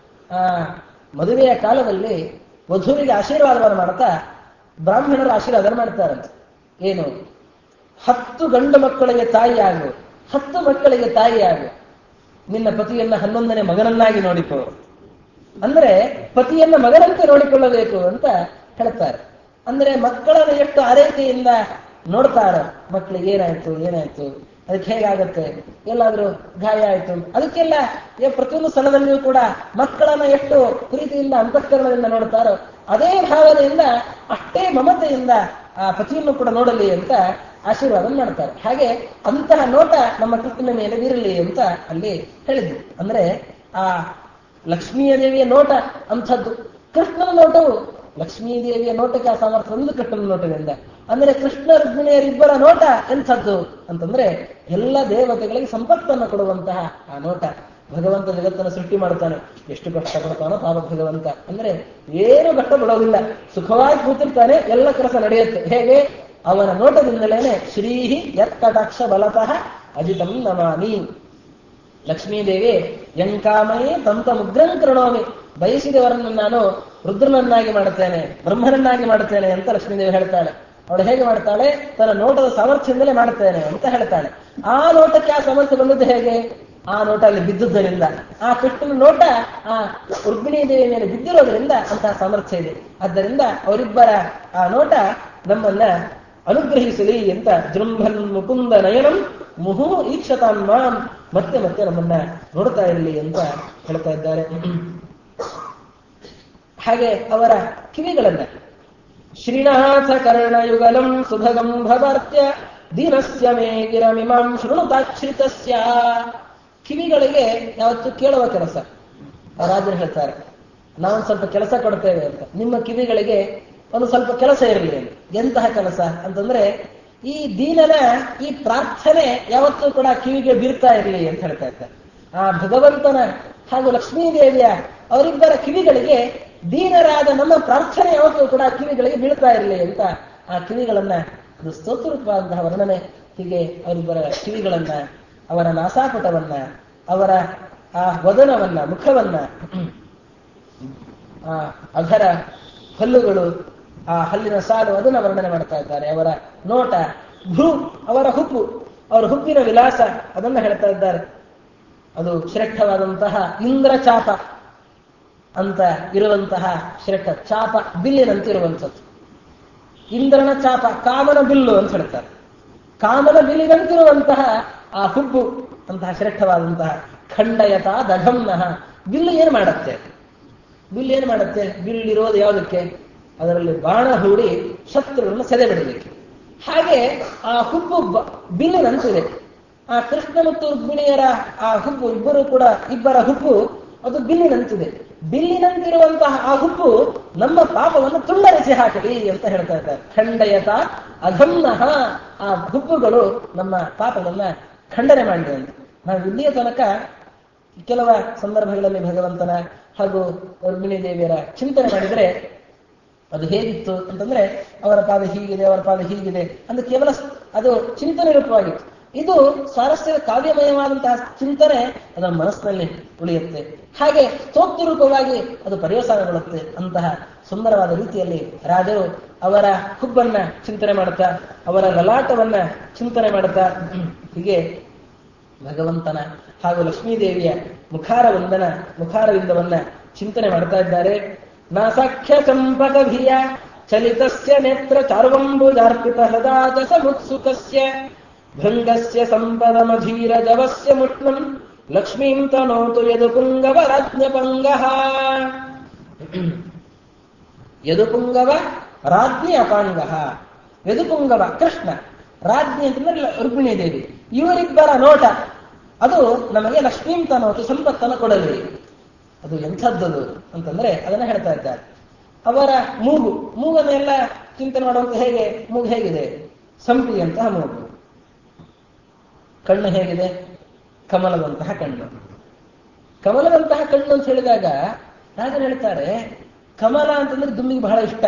ಮದುವೆಯ ಕಾಲದಲ್ಲಿ ವಧುವಿಗೆ ಆಶೀರ್ವಾದವನ್ನು ಮಾಡ್ತಾ ಬ್ರಾಹ್ಮಣರು ಆಶೀರ್ವಾದ ಮಾಡ್ತಾರಂತೆ. ಏನು? 10 ಗಂಡು ಮಕ್ಕಳಿಗೆ ತಾಯಿಯಾಗು, 10 ಮಕ್ಕಳಿಗೆ ತಾಯಿಯಾಗು, ನಿನ್ನ ಪತಿಯನ್ನ 11ನೇ ಮಗನನ್ನಾಗಿ ನೋಡಿಕೋ. ಅಂದ್ರೆ ಪತಿಯನ್ನ ಮಗನಂತೆ ನೋಡಿಕೊಳ್ಳಬೇಕು ಅಂತ ಹೇಳ್ತಾರೆ. ಅಂದ್ರೆ ಮಕ್ಕಳನ್ನು ಎಷ್ಟು ಆರೈಕೆಯಿಂದ ನೋಡ್ತಾರೋ, ಮಕ್ಕಳಿಗೆ ಏನಾಯ್ತು ಅದಕ್ಕೆ ಹೇಗಾಗತ್ತೆ, ಎಲ್ಲಾದ್ರೂ ಗಾಯ ಆಯ್ತು, ಅದಕ್ಕೆಲ್ಲ ಪ್ರತಿಯೊಂದು ಸ್ಥಳದಲ್ಲಿಯೂ ಕೂಡ ಮಕ್ಕಳನ್ನ ಎಷ್ಟು ಪ್ರೀತಿಯಿಂದ ಅಂತಃಕರಣದಿಂದ ನೋಡ್ತಾರೋ ಅದೇ ಭಾವನೆಯಿಂದ, ಅಷ್ಟೇ ಮಮತೆಯಿಂದ ಆ ಪತಿಯನ್ನು ಕೂಡ ನೋಡಲಿ ಅಂತ ಆಶೀರ್ವಾದ ಮಾಡ್ತಾರೆ. ಹಾಗೆ ಅಂತಹ ನೋಟ ನಮ್ಮ ಕೃಷ್ಣನ ಮೇಲೆ ಬೀರಲಿ ಅಂತ ಅಲ್ಲಿ ಹೇಳಿದ್ರು. ಅಂದ್ರೆ ಆ ಲಕ್ಷ್ಮೀಯ ದೇವಿಯ ನೋಟ ಅಂಥದ್ದು. ಕೃಷ್ಣನ ನೋಟವು ಲಕ್ಷ್ಮೀ ದೇವಿಯ ನೋಟಕ್ಕೆ ಆ ಸಾಮರ್ಥ್ಯ ಒಂದು ಕೃಷ್ಣನ ನೋಟದಿಂದ. ಅಂದ್ರೆ ಕೃಷ್ಣ ರುಕ್ಮಿಣಿಯರಿಬ್ಬರ ನೋಟ ಎಂಥದ್ದು ಅಂತಂದ್ರೆ ಎಲ್ಲ ದೇವತೆಗಳಿಗೆ ಸಂಪತ್ತನ್ನು ಕೊಡುವಂತಹ ಆ ನೋಟ. ಭಗವಂತ ಜಗತ್ತನ್ನು ಸೃಷ್ಟಿ ಮಾಡ್ತಾನೆ, ಎಷ್ಟು ಕಷ್ಟಪಡ್ತಾನೋ ಪಾಪ ಭಗವಂತ. ಅಂದ್ರೆ ಏನು ಕಷ್ಟ ಬಿಡೋದಿಲ್ಲ, ಸುಖವಾಗಿ ಕೂತಿರ್ತಾನೆ, ಎಲ್ಲ ಕೆಲಸ ನಡೆಯುತ್ತೆ. ಹೇಗೆ? ಅವನ ನೋಟದಿಂದಲೇನೆ ಶ್ರೀಹಿ ಯತ್ಕಟಾಕ್ಷ ಬಲತಃ ಅಜಿತಂ ನಮಾಮಿ. ಲಕ್ಷ್ಮೀದೇವಿ ಯಂಕಾಮಯಿ ತಂತ ಮುಗ್ರಂ ಕೃಣೋಮಿ, ಬಯಸಿದವರನ್ನು ನಾನು ರುದ್ರನನ್ನಾಗಿ ಮಾಡುತ್ತೇನೆ, ಬ್ರಹ್ಮನನ್ನಾಗಿ ಮಾಡುತ್ತೇನೆ ಅಂತ ಲಕ್ಷ್ಮೀದೇವಿ ಹೇಳ್ತಾಳೆ. ಅವಳು ಹೇಗೆ ಮಾಡ್ತಾಳೆ? ತನ್ನ ನೋಟದ ಸಾಮರ್ಥ್ಯದಿಂದಲೇ ಮಾಡುತ್ತೇನೆ ಅಂತ ಹೇಳ್ತಾಳೆ. ಆ ನೋಟಕ್ಕೆ ಆ ಸಾಮರ್ಥ್ಯ ಬಂದದ್ದು ಹೇಗೆ? ಆ ನೋಟ ಅಲ್ಲಿ ಬಿದ್ದುದರಿಂದ, ಆ ಕೃಷ್ಣನ ನೋಟ ಆ ರುಕ್ಮಿಣೀ ದೇವಿ ಮೇಲೆ ಬಿದ್ದಿರೋದ್ರಿಂದ ಅಂತಹ ಸಾಮರ್ಥ್ಯ ಇದೆ. ಆದ್ದರಿಂದ ಅವರಿಬ್ಬರ ಆ ನೋಟ ನಮ್ಮನ್ನ ಅನುಗ್ರಹಿಸಲಿ ಅಂತ ಜೃಂಭನ್ ಮುಕುಂದ ನಯನಂ ಮುಹು ಈಕ್ಷತಾನ್ ಮಾಂ, ಮತ್ತೆ ಮತ್ತೆ ನಮ್ಮನ್ನ ನೋಡ್ತಾ ಇರಲಿ ಅಂತ ಹೇಳ್ತಾ ಇದ್ದಾರೆ. ಹಾಗೆ ಅವರ ಕಿವಿಗಳನ್ನ ಶ್ರೀನಾಥ ಕರ್ಣಯುಗಲಂ ಸುಭಗಂ ಭವರ್ತ್ಯ ದೀನಸ್ಯ ಮೇ ಗಿರಮಿಮಾಂ ಶೃಣುತಾಶ್ರಿತಸ್ಯ. ಕಿವಿಗಳಿಗೆ ಯಾವತ್ತು ಕೇಳುವ ಕೆಲಸ. ರಾಜರು ಹೇಳ್ತಾರೆ, ನಾವೊಂದು ಸ್ವಲ್ಪ ಕೆಲಸ ಕೊಡ್ತೇವೆ ಅಂತ, ನಿಮ್ಮ ಕಿವಿಗಳಿಗೆ ಒಂದು ಸ್ವಲ್ಪ ಕೆಲಸ ಇರಲಿ ಅಂತ. ಎಂತಹ ಕೆಲಸ ಅಂತಂದ್ರೆ ಈ ದೀನನ ಈ ಪ್ರಾರ್ಥನೆ ಯಾವತ್ತೂ ಕೂಡ ಕಿವಿಗೆ ಬೀರ್ತಾ ಇರಲಿ ಅಂತ ಹೇಳ್ತಾ ಇದ್ದಾರೆ. ಆ ಭಗವಂತನ ಹಾಗೂ ಲಕ್ಷ್ಮೀದೇವಿಯ ಅವರಿಬ್ಬರ ಕಿವಿಗಳಿಗೆ ದೀನರಾದ ನಮ್ಮ ಪ್ರಾರ್ಥನೆ ಯಾವತ್ತೂ ಕೂಡ ಕಿವಿಗಳಿಗೆ ಬೀಳ್ತಾ ಇರಲಿ ಅಂತ ಆ ಕಿವಿಗಳನ್ನ, ಅದು ಸ್ತೋತ್ರೂಪವಾದಂತಹ ವರ್ಣನೆ. ಹೀಗೆ ಅವರಿಬ್ಬರ ಕಿವಿಗಳನ್ನ, ಅವರ ನಾಸಾಪಟವನ್ನ, ಅವರ ಆ ವದನವನ್ನ, ಮುಖವನ್ನ, ಆ ಅಧರ ಹಲ್ಲುಗಳು, ಆ ಹಲ್ಲಿನ ಸಾಲು, ಅದನ್ನ ವರ್ಣನೆ ಮಾಡ್ತಾ ಇದ್ದಾರೆ. ಅವರ ನೋಟ, ಭ್ರೂ, ಅವರ ಹುಬ್ಬು, ಅವರ ಹುಬ್ಬಿನ ವಿಲಾಸ, ಅದನ್ನ ಹೇಳ್ತಾ ಇದ್ದಾರೆ. ಅದು ಶ್ರೇಷ್ಠವಾದಂತಹ ಇಂದ್ರ ಚಾಪ ಅಂತ ಇರುವಂತಹ ಶ್ರೇಷ್ಠ ಚಾಪ, ಬಿಲ್ಲಿನಂತಿರುವಂಥದ್ದು. ಇಂದ್ರನ ಚಾಪ, ಕಾಮನ ಬಿಲ್ಲು ಅಂತ ಹೇಳ್ತಾರೆ. ಕಾಮನ ಬಿಲ್ಲಿನಂತಿರುವಂತಹ ಆ ಹುಬ್ಬು, ಅಂತಹ ಶ್ರೇಷ್ಠವಾದಂತಹ ಖಂಡಯತ ದಘಂನಃ. ಬಿಲ್ಲು ಏನು ಮಾಡುತ್ತೆ? ಬಿಲ್ ಏನ್ ಮಾಡುತ್ತೆ? ಬಿಲ್ ಇರೋದು ಯಾವುದಕ್ಕೆ? ಅದರಲ್ಲಿ ಬಾಣ ಹೂಡಿ ಶತ್ರುಗಳನ್ನು ಸೆದೆ ಬಿಡಲಿಕ್ಕೆ. ಹಾಗೆ ಆ ಹುಬ್ಬು ಬಿಲ್ಲಿನಂತಿದೆ. ಆ ಕೃಷ್ಣ ಮತ್ತು ರುಕ್ಮಿಣಿಯರ ಆ ಹುಬ್ಬು ಇಬ್ಬರ ಹುಬ್ಬು ಅದು ಬಿಲ್ಲಿನಂತಿದೆ. ಬಿಲ್ಲಿನಂತಿರುವಂತಹ ಆ ಹುಬ್ಬು ನಮ್ಮ ಪಾಪವನ್ನು ತುಂಡರಿಸಿ ಹಾಕಲಿ ಅಂತ ಹೇಳ್ತಾ ಇದ್ದಾರೆ. ಖಂಡಯತ ಅಧಮ್ನಃ, ಆ ಹುಬ್ಬುಗಳು ನಮ್ಮ ಪಾಪವನ್ನ ಖಂಡನೆ ಮಾಡಲಿ ಅಂತ. ನಾವು ಇಲ್ಲಿಯ ತನಕ ಕೆಲವ ಸಂದರ್ಭಗಳಲ್ಲಿ ಭಗವಂತನ ಹಾಗೂ ರುಕ್ಮಿಣಿ ದೇವಿಯರ ಚಿಂತನೆ ಮಾಡಿದರೆ ಅದು ಹೇಗಿತ್ತು ಅಂತಂದ್ರೆ, ಅವರ ಪಾದ ಹೀಗಿದೆ, ಅವರ ಪಾದ ಹೀಗಿದೆ ಅಂತ ಕೇವಲ ಅದು ಚಿಂತನೆ ರೂಪವಾಗಿತ್ತು. ಇದು ಸ್ವಾರಸ್ಯದ ಕಾವ್ಯಮಯವಾದಂತಹ ಚಿಂತನೆ ಅದರ ಮನಸ್ಸಿನಲ್ಲಿ ಉಳಿಯುತ್ತೆ. ಹಾಗೆ ಸ್ತೋತ್ರ ರೂಪವಾಗಿ ಅದು ಪರ್ಯವಸಾನಗೊಳ್ಳುತ್ತೆ. ಅಂತಹ ಸುಂದರವಾದ ರೀತಿಯಲ್ಲಿ ರಾಜರು ಅವರ ಹುಬ್ಬನ್ನ ಚಿಂತನೆ ಮಾಡುತ್ತಾ, ಅವರ ಲಲಾಟವನ್ನ ಚಿಂತನೆ ಮಾಡುತ್ತಾ, ಹೀಗೆ ಭಗವಂತನ ಹಾಗೂ ಲಕ್ಷ್ಮೀದೇವಿಯ ಮುಖಾರವಿಂದವನ್ನ ಚಿಂತನೆ ಮಾಡ್ತಾ ಇದ್ದಾರೆ. ನಾಸಾಖ್ಯ ಚಂಪಕಭಿಯ ಚಲಿತಸ್ಯ ನೇತ್ರ ಚಾರ್ವಂಬುಜಾರ್ಪಿತ ಹೃದಾಜ ಸಮುತ್ಸುಕಸ್ಯ ಭೃಂಗಸ್ಯ ಸಂಪದಮಧೀರ ಜವಸ್ಯ ಮುಟ್ನಂ ಲಕ್ಷ್ಮೀಂ ತನೋತು ಯದುಪುಂಗವ ರಾಜ್ಞಪಂಗಃ. ಯದುಪುಂಗವ ರಾಜ್ಞಿ ಅಪಾಂಗಃ. ಯದುಪುಂಗವ ಕೃಷ್ಣ, ರಾಜ್ಞಿ ಅಂತಂದ್ರೆ ರುಕ್ಮಿಣಿ ದೇವಿ. ಇವರಿಬ್ಬರ ನೋಟ ಅದು ನಮಗೆ ಲಕ್ಷ್ಮೀಂ ತನೋತು ಸಂಪತ್ತನ್ನು ಕೊಡಲಿ. ಅದು ಎಂಥದ್ದದು ಅಂತಂದ್ರೆ ಅದನ್ನ ಹೇಳ್ತಾ ಇದ್ದಾರೆ. ಅವರ ಮೂಗನ್ನೆಲ್ಲ ಚಿಂತನೆ ಮಾಡುವಂತ ಮೂಗು ಹೇಗಿದೆ? ಸಂಪಿಗೆಯಂತಹ ಮೂಗು. ಕಣ್ಣು ಹೇಗಿದೆ? ಕಮಲದಂತಹ ಕಣ್ಣು. ಕಮಲದಂತಹ ಕಣ್ಣು ಅಂತ ಹೇಳಿದಾಗ ರಾಜರು ಹೇಳ್ತಾರೆ, ಕಮಲ ಅಂತಂದ್ರೆ ದುಂಬಿಗೆ ಬಹಳ ಇಷ್ಟ.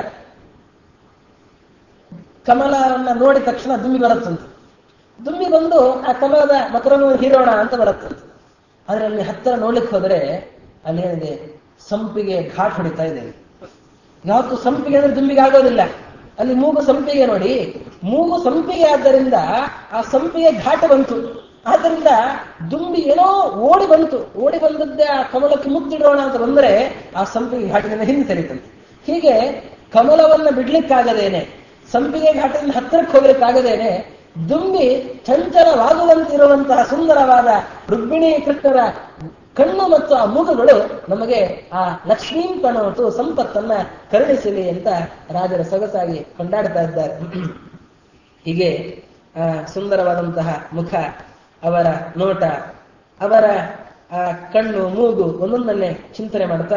ಕಮಲವನ್ನ ನೋಡಿದ ತಕ್ಷಣ ದುಂಬಿ ಬರುತ್ತಂತ. ದುಂಬಿ ಬಂದು ಆ ಕಮಲದ ಮಕರವನ್ನು ಹೀರೋಣ ಅಂತ ಬರುತ್ತಂತ. ಆದ್ರೆ ಅಲ್ಲಿ ಹತ್ತಿರ ನೋಡ್ಲಿಕ್ಕೆ ಹೋದ್ರೆ ಅಲ್ಲೇನಿದೆ? ಸಂಪಿಗೆ ಘಾಟ್ ಹೊಡಿತಾ ಇದೆ. ಯಾವತ್ತು ಸಂಪಿಗೆ ಅಂದ್ರೆ ದುಂಬಿಗೆ ಆಗೋದಿಲ್ಲ. ಅಲ್ಲಿ ಮೂಗು ಸಂಪಿಗೆ ನೋಡಿ, ಮೂಗು ಸಂಪಿಗೆ ಆದ್ದರಿಂದ ಆ ಸಂಪಿಗೆ ಘಾಟ ಬಂತು. ಆದ್ದರಿಂದ ದುಂಬಿ ಏನೋ ಓಡಿ ಬಂದದ್ದೇ ಆ ಕಮಲಕ್ಕೆ ಮುತ್ತಿಡೋಣ ಅಂತ ಬಂದ್ರೆ ಆ ಸಂಪಿಗೆ ಘಾಟದಿಂದ ಹಿಂದೆ ಸರಿತಂತೆ. ಹೀಗೆ ಕಮಲವನ್ನ ಬಿಡ್ಲಿಕ್ಕಾಗದೇನೆ, ಸಂಪಿಗೆ ಘಾಟದಿಂದ ಹತ್ತಿರಕ್ಕೆ ಹೋಗ್ಲಿಕ್ಕಾಗದೇನೆ ದುಂಬಿ ಚಂಚಲವಾಗುವಂತಿರುವಂತಹ ಸುಂದರವಾದ ರುಕ್ಮಿಣಿ ಕೃಷ್ಣರ ಕಣ್ಣು ಮತ್ತು ಆ ಮೂಗುಗಳು ನಮಗೆ ಆ ಲಕ್ಷ್ಮೀಂ ತನೋತು ಸಂಪತ್ತನ್ನ ಕರುಣಿಸಲಿ ಅಂತ ರಾಜರು ಸೊಗಸಾಗಿ ಕೊಂಡಾಡ್ತಾ ಇದ್ದಾರೆ. ಹೀಗೆ ಸುಂದರವಾದಂತಹ ಮುಖ, ಅವರ ನೋಟ, ಅವರ ಕಣ್ಣು, ಮೂಗು ಒಂದೊಂದನ್ನೇ ಚಿಂತನೆ ಮಾಡ್ತಾ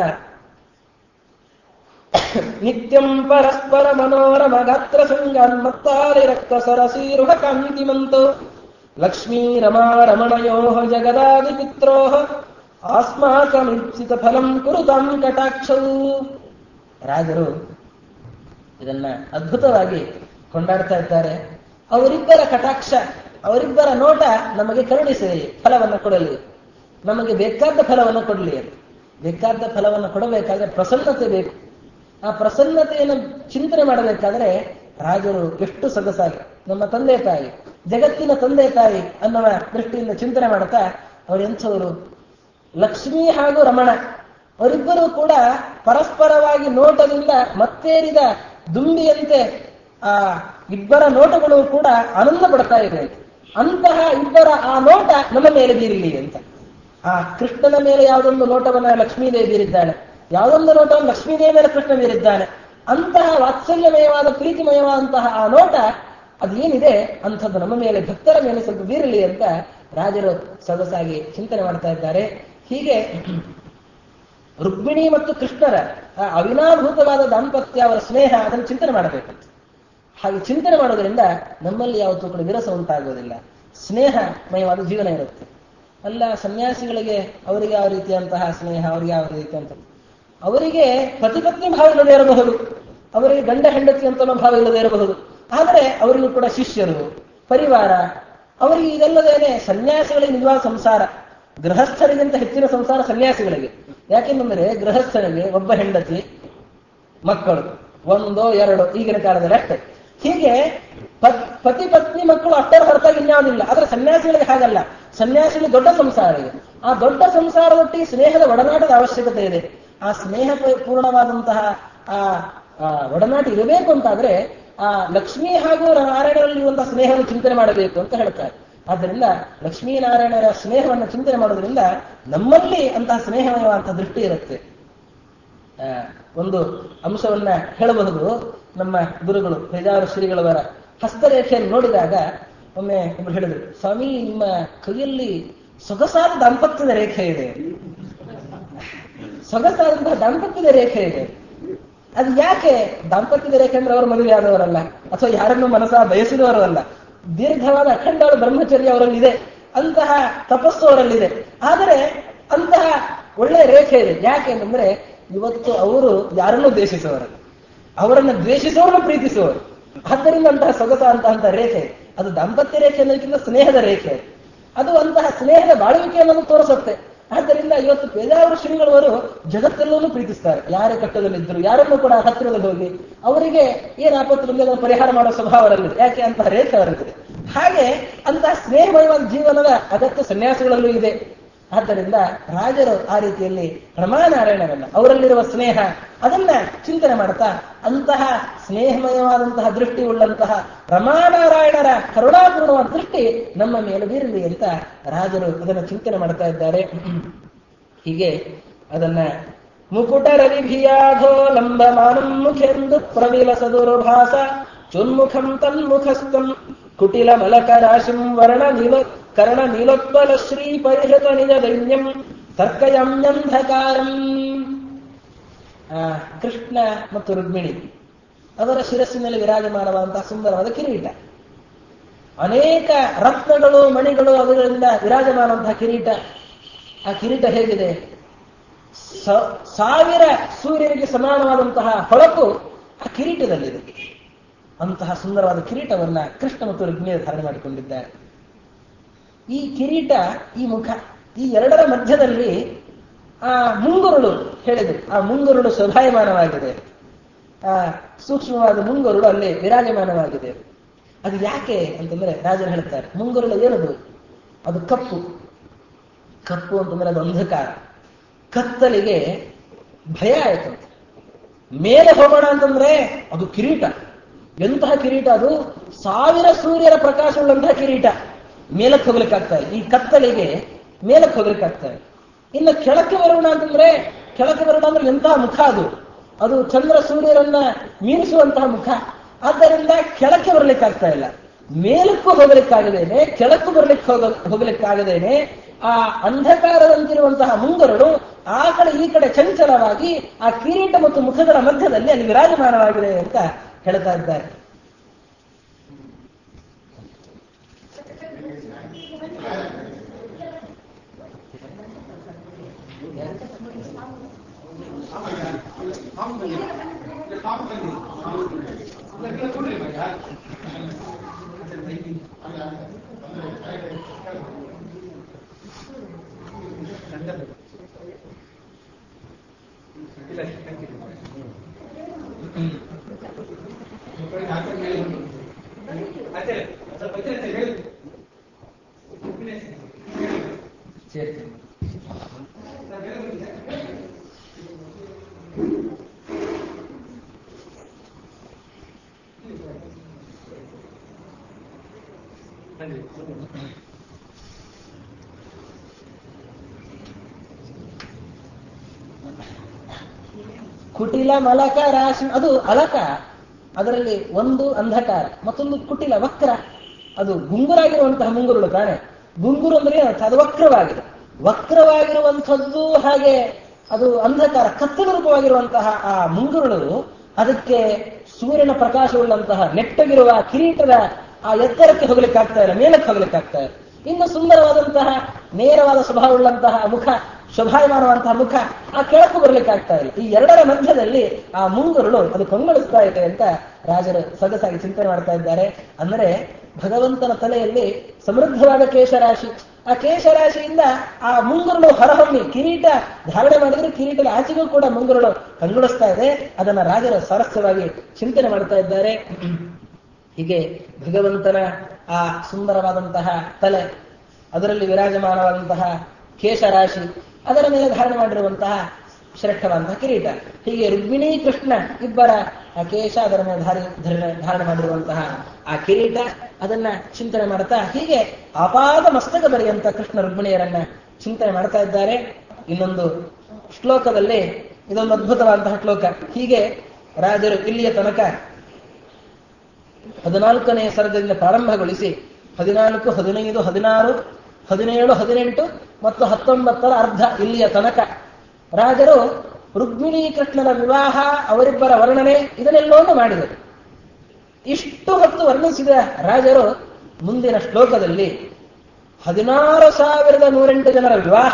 ನಿತ್ಯಂ ಪರಸ್ಪರ ಮನೋರಮ ಗಾತ್ರ ಸಂಗಾನ್ಮತ್ತಾರಿ ರಕ್ತ ಸರಸೀರುಹ ಕಾಂತಿಮಂತೋ ಲಕ್ಷ್ಮೀ ರಮಾ ರಮಣಯೋ ಜಗದಾದಿ ಪಿತ್ರೋ ಆಸ್ಮಾಕಮಿಪ್ಸಿತ ಫಲಂ ಕುರುತಾಂ ಕಟಾಕ್ಷವು. ರಾಜರು ಇದನ್ನ ಅದ್ಭುತವಾಗಿ ಕೊಂಡಾಡ್ತಾ ಇದ್ದಾರೆ. ಅವರಿಬ್ಬರ ಕಟಾಕ್ಷ, ಅವರಿಬ್ಬರ ನೋಟ ನಮಗೆ ಕರುಣಿಸಲಿ, ಫಲವನ್ನು ಕೊಡಲಿ, ನಮಗೆ ಬೇಕಾದ ಫಲವನ್ನು ಕೊಡಲಿ. ಬೇಕಾದ ಫಲವನ್ನು ಕೊಡಬೇಕಾದ್ರೆ ಪ್ರಸನ್ನತೆ ಬೇಕು. ಆ ಪ್ರಸನ್ನತೆಯನ್ನು ಚಿಂತನೆ ಮಾಡಬೇಕಾದ್ರೆ ರಾಜರು ಎಷ್ಟು ಸೊಗಸಾಗಿ ನಮ್ಮ ತಂದೆ ತಾಯಿ, ಜಗತ್ತಿನ ತಂದೆ ತಾಯಿ ಅನ್ನುವ ದೃಷ್ಟಿಯಿಂದ ಚಿಂತನೆ ಮಾಡುತ್ತಾ ಅವರು ಎಂಥವರು? ಲಕ್ಷ್ಮೀ ಹಾಗೂ ರಮಣ ಅವರಿಬ್ಬರೂ ಕೂಡ ಪರಸ್ಪರವಾಗಿ ನೋಟದಿಂದ ಮತ್ತೇರಿದ ದುಂಬಿಯಂತೆ ಆ ಇಬ್ಬರ ನೋಟಗಳು ಕೂಡ ಆನಂದ ಪಡ್ತಾ ಇವೆ. ಅಂತಹ ಇಬ್ಬರ ಆ ನೋಟ ನಮ್ಮ ಮೇಲೆ ಬೀರಲಿ ಅಂತ. ಆ ಕೃಷ್ಣನ ಮೇಲೆ ಯಾವುದೊಂದು ನೋಟವನ್ನ ಲಕ್ಷ್ಮೀದೇವಿ ಬೀರಿದ್ದಾಳೆ, ಯಾವುದೊಂದು ನೋಟವನ್ನು ಲಕ್ಷ್ಮೀದೇವಿ ಮೇಲೆ ಕೃಷ್ಣ ಬೀರಿದ್ದಾನೆ. ಅಂತಹ ವಾತ್ಸಲ್ಯಮಯವಾದ ಪ್ರೀತಿಮಯವಾದಂತಹ ಆ ನೋಟ ಅದೇನಿದೆ ಅಂಥದ್ದು ನಮ್ಮ ಮೇಲೆ, ಭಕ್ತರ ಮೇಲೆ ಸ್ವಲ್ಪ ಬೀರಲಿ ಅಂತ ರಾಜರು ಸೊಗಸಾಗಿ ಚಿಂತನೆ ಮಾಡ್ತಾ ಇದ್ದಾರೆ. ಹೀಗೆ ರುಕ್ಮಿಣಿ ಮತ್ತು ಕೃಷ್ಣರ ಅವಿನಾಭೂತವಾದ ದಾಂಪತ್ಯ, ಅವರ ಸ್ನೇಹ, ಅದನ್ನು ಚಿಂತನೆ ಮಾಡಬೇಕಂತ. ಹಾಗೆ ಚಿಂತನೆ ಮಾಡೋದ್ರಿಂದ ನಮ್ಮಲ್ಲಿ ಯಾವತ್ತೂ ಕೂಡ ವಿರಸ ಉಂಟಾಗೋದಿಲ್ಲ, ಸ್ನೇಹಮಯವಾದ ಜೀವನ ಇರುತ್ತೆ. ಅಲ್ಲ ಸನ್ಯಾಸಿಗಳಿಗೆ ಅವರಿಗೆ ಯಾವ ರೀತಿಯಂತಹ ಸ್ನೇಹ, ಅವರಿಗೆ ಯಾವ ರೀತಿಯಂತ, ಅವರಿಗೆ ಪತಿಪತ್ನಿ ಭಾವ ಇಲ್ಲದೆ ಇರಬಹುದು, ಅವರಿಗೆ ಗಂಡ ಹೆಂಡತಿ ಅಂತ ಭಾವ ಇಲ್ಲದೆ ಇರಬಹುದು. ಆದರೆ ಅವರಿಗೂ ಕೂಡ ಶಿಷ್ಯರು, ಪರಿವಾರ, ಅವರಿಗೆ ಇದೆಲ್ಲದೇನೆ ಸನ್ಯಾಸಿಗಳಿಗೆ ನಿಜವಾದ ಸಂಸಾರ. ಗೃಹಸ್ಥರಿಗಿಂತ ಹೆಚ್ಚಿನ ಸಂಸಾರ ಸನ್ಯಾಸಿಗಳಿಗೆ. ಯಾಕೆಂದ್ರೆ ಗೃಹಸ್ಥರಿಗೆ ಒಬ್ಬ ಹೆಂಡತಿ, ಮಕ್ಕಳು, ಒಂದೋ ಎರಡೋ ಈಗಿನ ಕಾಲದಲ್ಲಿ ಅಷ್ಟೇ. ಹೀಗೆ ಪತಿ ಪತ್ನಿ ಮಕ್ಕಳು ಅಷ್ಟರ ಹೊರತಾಗಿ ಇನ್ಯಾವುದಿಲ್ಲ. ಆದ್ರೆ ಸನ್ಯಾಸಿಗಳಿಗೆ ಹಾಗಲ್ಲ. ಸನ್ಯಾಸಿಗಳಿಗೆ ದೊಡ್ಡ ಸಂಸಾರ ಇದೆ. ಆ ದೊಡ್ಡ ಸಂಸಾರದೊಟ್ಟಿಗೆ ಸ್ನೇಹದ ಒಡನಾಟದ ಅವಶ್ಯಕತೆ ಇದೆ. ಆ ಸ್ನೇಹ ಪೂರ್ಣವಾದಂತಹ ಆ ಒಡನಾಟ ಇರಬೇಕು ಅಂತಾದ್ರೆ ಆ ಲಕ್ಷ್ಮೀ ಹಾಗೂ ನಾರಾಯಣರಲ್ಲಿರುವಂತಹ ಸ್ನೇಹವನ್ನು ಚಿಂತನೆ ಮಾಡಬೇಕು ಅಂತ ಹೇಳ್ತಾರೆ. ಆದ್ದರಿಂದ ಲಕ್ಷ್ಮೀನಾರಾಯಣರ ಸ್ನೇಹವನ್ನು ಚಿಂತನೆ ಮಾಡೋದ್ರಿಂದ ನಮ್ಮಲ್ಲಿ ಅಂತಹ ಸ್ನೇಹಮಯವಾದಂತಹ ದೃಷ್ಟಿ ಇರುತ್ತೆ. ಒಂದು ಅಂಶವನ್ನ ಹೇಳಬಹುದು. ನಮ್ಮ ಗುರುಗಳು ಪೇಜಾವರ ಶ್ರೀಗಳವರ ಹಸ್ತರೇಖೆಯನ್ನು ನೋಡಿದಾಗ ಒಮ್ಮೆ ಇವರು ಹೇಳಿದ್ರು, ಸ್ವಾಮಿ ನಿಮ್ಮ ಕೈಯಲ್ಲಿ ಸೊಗಸಾದ ದಾಂಪತ್ಯದ ರೇಖೆ ಇದೆ, ಸೊಗಸಾದಂತಹ ದಾಂಪತ್ಯದ ರೇಖೆ ಇದೆ. ಅದು ಯಾಕೆ ದಾಂಪತ್ಯದ ರೇಖೆ ಅಂದ್ರೆ ಅವರು ಮದುವೆ ಆದವರಲ್ಲ, ಅಥವಾ ಯಾರನ್ನು ಮನಸ್ಸ ಬಯಸಿದವರು ಅಲ್ಲ. ದೀರ್ಘವಾದ ಅಖಂಡವಾದ ಬ್ರಹ್ಮಚರ್ಯ ಅವರಲ್ಲಿದೆ, ಅಂತಹ ತಪಸ್ಸು ಅವರಲ್ಲಿದೆ. ಆದರೆ ಅಂತಹ ಒಳ್ಳೆಯ ರೇಖೆ ಇದೆ. ಯಾಕೆ ಅಂತಂದ್ರೆ ಇವತ್ತು ಅವರು ಯಾರನ್ನೂ ದ್ವೇಷಿಸುವವರು, ಅವರನ್ನು ದ್ವೇಷಿಸುವವರನ್ನು ಪ್ರೀತಿಸುವವರು. ಆದ್ದರಿಂದ ಅಂತಹ ಸೊಗಸ ಅಂತಹ ರೇಖೆ, ಅದು ದಾಂಪತ್ಯ ರೇಖೆ ಅನ್ನೋದಕ್ಕಿಂತ ಸ್ನೇಹದ ರೇಖೆ. ಅದು ಅಂತಹ ಸ್ನೇಹದ ಬಾಳುವಿಕೆ ಅನ್ನೋದು ತೋರಿಸುತ್ತೆ. ಆದ್ದರಿಂದ ಇವತ್ತು ಪೇಜಾವರ ಶ್ರೀಗಳವರು ಜಗತ್ತೆಲ್ಲವನ್ನೂ ಪ್ರೀತಿಸ್ತಾರೆ. ಯಾರೇ ಕಟ್ಟದಲ್ಲಿದ್ದರು ಯಾರನ್ನು ಕೂಡ ಹತ್ತಿರದಲ್ಲಿ ಹೋಗಿ ಅವರಿಗೆ ಏನು ಆಪತ್ತು ಬಂದರೆ ಅದನ್ನು ಪರಿಹಾರ ಮಾಡೋ ಸ್ವಭಾವ ಅವರಲ್ಲಿದೆ. ಯಾಕೆ ಅಂತಹ ರೇಖೆ ಅವರಲ್ಲಿದೆ. ಹಾಗೆ ಅಂತಹ ಸ್ನೇಹಮಯವಾದ ಜೀವನದ ಅಗತ್ಯ ಸನ್ಯಾಸಿಗಳಲ್ಲೂ ಇದೆ. ಆದ್ದರಿಂದ ರಾಜರು ಆ ರೀತಿಯಲ್ಲಿ ರಮಾನಾರಾಯಣರನ್ನ ಅವರಲ್ಲಿರುವ ಸ್ನೇಹ ಅದನ್ನ ಚಿಂತನೆ ಮಾಡ್ತಾ ಅಂತಹ ಸ್ನೇಹಮಯವಾದಂತಹ ದೃಷ್ಟಿ ಉಳ್ಳಂತಹ ರಮಾನಾರಾಯಣರ ಕರುಣಾಪೂರ್ಣವಾದ ದೃಷ್ಟಿ ನಮ್ಮ ಮೇಲೆ ಬೀರಲಿ ಅಂತ ರಾಜರು ಅದನ್ನು ಚಿಂತನೆ ಮಾಡ್ತಾ ಇದ್ದಾರೆ. ಹೀಗೆ ಅದನ್ನ ಮುಕುಟ ರವಿಭಿಯಾಧೋ ಲಂಬಮಾನಂ ಮುಖೆಂದು ಪ್ರವಿಲಸ ದುರ್ಭಾಸ ಚುನ್ಮುಖಂ ತನ್ಮುಖಸ್ಥಂ ಕುಟಿಲ ಮಲಕ ರಾಶಿಂ ವರ್ಣ ಕರ್ಣ ನೀಲೋತ್ಪಲ ಶ್ರೀ ಪರಿಹೃತ ನಿಜ ದೈನ್ಯಂ ತರ್ಕಯಮ್ಯಂಧಕಾರಂ. ಕೃಷ್ಣ ಮತ್ತು ರುಕ್ಮಿಣಿ ಅವರ ಶಿರಸ್ಸಿನಲ್ಲಿ ವಿರಾಜಮಾನವಾದಂತಹ ಸುಂದರವಾದ ಕಿರೀಟ, ಅನೇಕ ರತ್ನಗಳು ಮಣಿಗಳು ಅವುಗಳಿಂದ ವಿರಾಜಮಾನವಂತಹ ಕಿರೀಟ. ಆ ಕಿರೀಟ ಹೇಗಿದೆ? 1000 ಸೂರ್ಯರಿಗೆ ಸಮಾನವಾದಂತಹ ಹೊಳಪು ಆ ಕಿರೀಟದಲ್ಲಿದೆ. ಅಂತಹ ಸುಂದರವಾದ ಕಿರೀಟವನ್ನ ಕೃಷ್ಣ ಮತ್ತು ರುಕ್ಮಿಣಿಯರು ಧಾರಣೆ ಮಾಡಿಕೊಂಡಿದ್ದಾರೆ. ಈ ಕಿರೀಟ, ಈ ಮುಖ, ಈ ಎರಡರ ಮಧ್ಯದಲ್ಲಿ ಆ ಮುಂಗುರುಳು ಹೇಳಿದ್ರು. ಆ ಮುಂಗುರುಳು ಶೋಭಾಯಮಾನವಾಗಿದೆ. ಆ ಸೂಕ್ಷ್ಮವಾದ ಮುಂಗುರುಳು ಅಲ್ಲಿ ವಿರಾಜಮಾನವಾಗಿದೆ. ಅದು ಯಾಕೆ ಅಂತಂದ್ರೆ ರಾಜರು ಹೇಳ್ತಾರೆ, ಮುಂಗುರುಳು ಏನದು? ಅದು ಕಪ್ಪು. ಕಪ್ಪು ಅಂತಂದ್ರೆ ಅದು ಅಂಧಕಾರ. ಕತ್ತಲಿಗೆ ಭಯ ಆಯ್ತು. ಮೇಲೆ ಹೋಗೋಣ ಅಂತಂದ್ರೆ ಅದು ಕಿರೀಟ. ಎಂತಹ ಕಿರೀಟ ಅದು? 1000 ಸೂರ್ಯರ ಪ್ರಕಾಶವುಳ್ಳಂತಹ ಕಿರೀಟ. ಮೇಲಕ್ಕೆ ಹೋಗ್ಲಿಕ್ಕಾಗ್ತಾ ಇಲ್ಲ. ಈ ಕತ್ತಲಿಗೆ ಮೇಲಕ್ಕೆ ಹೋಗ್ಲಿಕ್ಕಾಗ್ತಾ ಇಲ್ಲ. ಇನ್ನು ಕೆಳಕ್ಕೆ ಬರೋಣ ಅಂತಂದ್ರೆ, ಕೆಳಕ್ಕೆ ಬರೋಣ ಅಂದ್ರೆ ಎಂತಹ ಮುಖ ಅದು? ಅದು ಚಂದ್ರ ಸೂರ್ಯರನ್ನ ಮೀರಿಸುವಂತಹ ಮುಖ. ಆದ್ದರಿಂದ ಕೆಳಕ್ಕೆ ಬರ್ಲಿಕ್ಕಾಗ್ತಾ ಇಲ್ಲ. ಮೇಲಕ್ಕೂ ಹೋಗ್ಲಿಕ್ಕಾಗದೇನೆ, ಕೆಳಕ್ಕೂ ಹೋಗ್ಲಿಕ್ಕಾಗದೇನೆ ಆ ಅಂಧಕಾರದಂತಿರುವಂತಹ ಮುಂಗರಳು ಆ ಕಡೆ ಈ ಕಡೆ ಚಂಚಲವಾಗಿ ಆ ಕಿರೀಟ ಮತ್ತು ಮುಖಗಳ ಮಧ್ಯದಲ್ಲಿ ಅಲ್ಲಿ ವಿರಾಜಮಾನವಾಗಿದೆ ಅಂತ ಹೇಳ್ತಾ ಇದ್ದಾರೆ. ಕುಟಿಲ ಮಲಕ ರಾಶಿ, ಅದು ಅಲಕ. ಅದರಲ್ಲಿ ಒಂದು ಅಂಧಕಾರ, ಮತ್ತೊಂದು ಕುಟಿಲ ವಕ್ರ. ಅದು ಗುಂಗುರಾಗಿರುವಂತಹ ಮುಂಗುರುಳು ತಾನೆ. ಗುಂಗುರು ಅಂದ್ರೆ ಅದು ವಕ್ರವಾಗಿದೆ. ವಕ್ರವಾಗಿರುವಂಥದ್ದು ಹಾಗೆ ಅದು ಅಂಧಕಾರ, ಕತ್ತಲ ರೂಪವಾಗಿರುವಂತಹ ಆ ಮುಂಗುರುಳು ಅದಕ್ಕೆ ಸೂರ್ಯನ ಪ್ರಕಾಶವುಳ್ಳಂತಹ ನೆಟ್ಟಗಿರುವ ಕಿರೀಟದ ಆ ಎತ್ತರಕ್ಕೆ ಹೋಗ್ಲಿಕ್ಕಾಗ್ತಾ ಇಲ್ಲ, ಮೇಲಕ್ಕೆ ಹೋಗ್ಲಿಕ್ಕಾಗ್ತಾ ಇಲ್ಲ. ಇನ್ನು ಸುಂದರವಾದಂತಹ ನೇರವಾದ ಸ್ವಭಾವವುಳ್ಳಂತಹ ಮುಖ, ಶೋಭಾಯಮಾನವಂತಹ ಮುಖ ಆ ಕೆಳಕು ಬರ್ಲಿಕ್ಕಾಗ್ತಾ ಇಲ್ಲ. ಈ ಎರಡರ ಮಧ್ಯದಲ್ಲಿ ಆ ಮುಂಗುರುಳು ಅದು ಕಂಗೊಳಿಸ್ತಾ ಇದೆ ಅಂತ ರಾಜರು ಸೊಗಸಾಗಿ ಚಿಂತನೆ ಮಾಡ್ತಾ ಇದ್ದಾರೆ. ಅಂದರೆ ಭಗವಂತನ ತಲೆಯಲ್ಲಿ ಸಮೃದ್ಧವಾದ ಕೇಶರಾಶಿ, ಆ ಕೇಶರಾಶಿಯಿಂದ ಆ ಮುಂಗುರುಳು ಹೊರಹೊಮ್ಮಿ ಕಿರೀಟ ಧಾರಣೆ ಮಾಡಿದ್ರೆ ಕಿರೀಟದ ಆಚೆಗೂ ಕೂಡ ಮುಂಗುರುಳು ಕಂಗೊಳಿಸ್ತಾ ಇದೆ. ಅದನ್ನ ರಾಜರು ಸ್ವಾರಸ್ಯವಾಗಿ ಚಿಂತನೆ ಮಾಡ್ತಾ ಇದ್ದಾರೆ. ಹೀಗೆ ಭಗವಂತನ ಆ ಸುಂದರವಾದಂತಹ ತಲೆ, ಅದರಲ್ಲಿ ವಿರಾಜಮಾನವಾದಂತಹ ಕೇಶರಾಶಿ, ಅದರ ಮೇಲೆ ಧಾರಣೆ ಮಾಡಿರುವಂತಹ ಶ್ರೇಷ್ಠವಾದಂತಹ ಕಿರೀಟ. ಹೀಗೆ ರುಕ್ಮಿಣಿ ಕೃಷ್ಣ ಇಬ್ಬರ ಆ ಕೇಶ, ಅದರ ಮೇಲೆ ಧಾರಣೆ ಮಾಡಿರುವಂತಹ ಆ ಕಿರೀಟ, ಅದನ್ನ ಚಿಂತನೆ ಮಾಡ್ತಾ ಹೀಗೆ ಅಪಾದ ಮಸ್ತಕ ಬರೆಯಂತ ಕೃಷ್ಣ ರುಕ್ಮಿಣಿಯರನ್ನ ಚಿಂತನೆ ಮಾಡ್ತಾ ಇದ್ದಾರೆ. ಇನ್ನೊಂದು ಶ್ಲೋಕದಲ್ಲಿ ಇದೊಂದು ಅದ್ಭುತವಾದಂತಹ ಶ್ಲೋಕ. ಹೀಗೆ ರಾಜರು ಇಲ್ಲಿಯ ತನಕ 14ನೇ ಸರ್ಗದಿಂದ ಪ್ರಾರಂಭಗೊಳಿಸಿ 14, 15, 16, 17, 18 ಮತ್ತು 19ರ ಅರ್ಧ ಇಲ್ಲಿಯ ತನಕ ರಾಜರು ರುಕ್ಮಿಣಿ ಕೃಷ್ಣನ ವಿವಾಹ, ಅವರಿಬ್ಬರ ವರ್ಣನೆ ಇದನ್ನೆಲ್ಲವನ್ನೂ ಮಾಡಿದರು. ಇಷ್ಟು ಹೊತ್ತು ವರ್ಣಿಸಿದ ರಾಜರು ಮುಂದಿನ ಶ್ಲೋಕದಲ್ಲಿ 16,108 ಜನರ ವಿವಾಹ,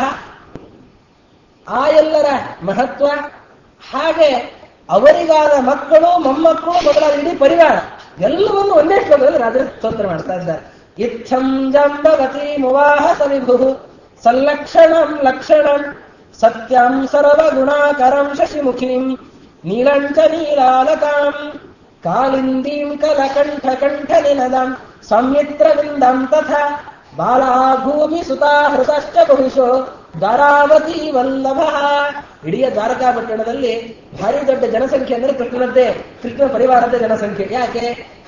ಆ ಎಲ್ಲರ ಮಹತ್ವ, ಹಾಗೆ ಅವರಿಗಾದ ಮಕ್ಕಳು, ಮೊಮ್ಮಕ್ಕಳು ಮೊದಲಾದ ಇಡೀ ಪರಿವಾರ ಎಲ್ಲವನ್ನು ಒಂದೇ ಶ್ಲೋಕದಲ್ಲಿ ರಾಜರು ಸ್ತೋತ್ರ ಮಾಡ್ತಾ ಇದ್ದಾರೆ. ಇಚ್ಛಂ ಜಾಂಬವತಿ ಮುವಾಹ ಸವಿಭು ಸಲ್ಲಕ್ಷಣಂ ಲಕ್ಷಣಂ ಸತ್ಯಂ ಸರ್ವಗುಣಾಕರಂ ಶಶಿಮುಖೀಂ ನೀಲಂಚ ನೀಲಾಲಕಾಂ ಕಾಲಿಂದೀಂ ಕಲಕಂಠ ಕಂಠ ನಿನದಂ ಸಂಮಿತ್ರವಿಂದಂ ತಥಾ ಬಾಲಾಭೂಮಿ ಸುತಾ ಹೃತಶ್ಚ ಬಹುಶೋ ದ್ವಾರಾವತಿ ವಲ್ಲಭ. ಇಡೀ ದ್ವಾರಕಾ ಪಟ್ಟಣದಲ್ಲಿ ಭಾರಿ ದೊಡ್ಡ ಜನಸಂಖ್ಯೆ ಅಂದರೆ ಕೃಷ್ಣನದ್ದೇ, ಕೃಷ್ಣ ಪರಿವಾರದ ಜನಸಂಖ್ಯೆ. ಯಾಕೆ?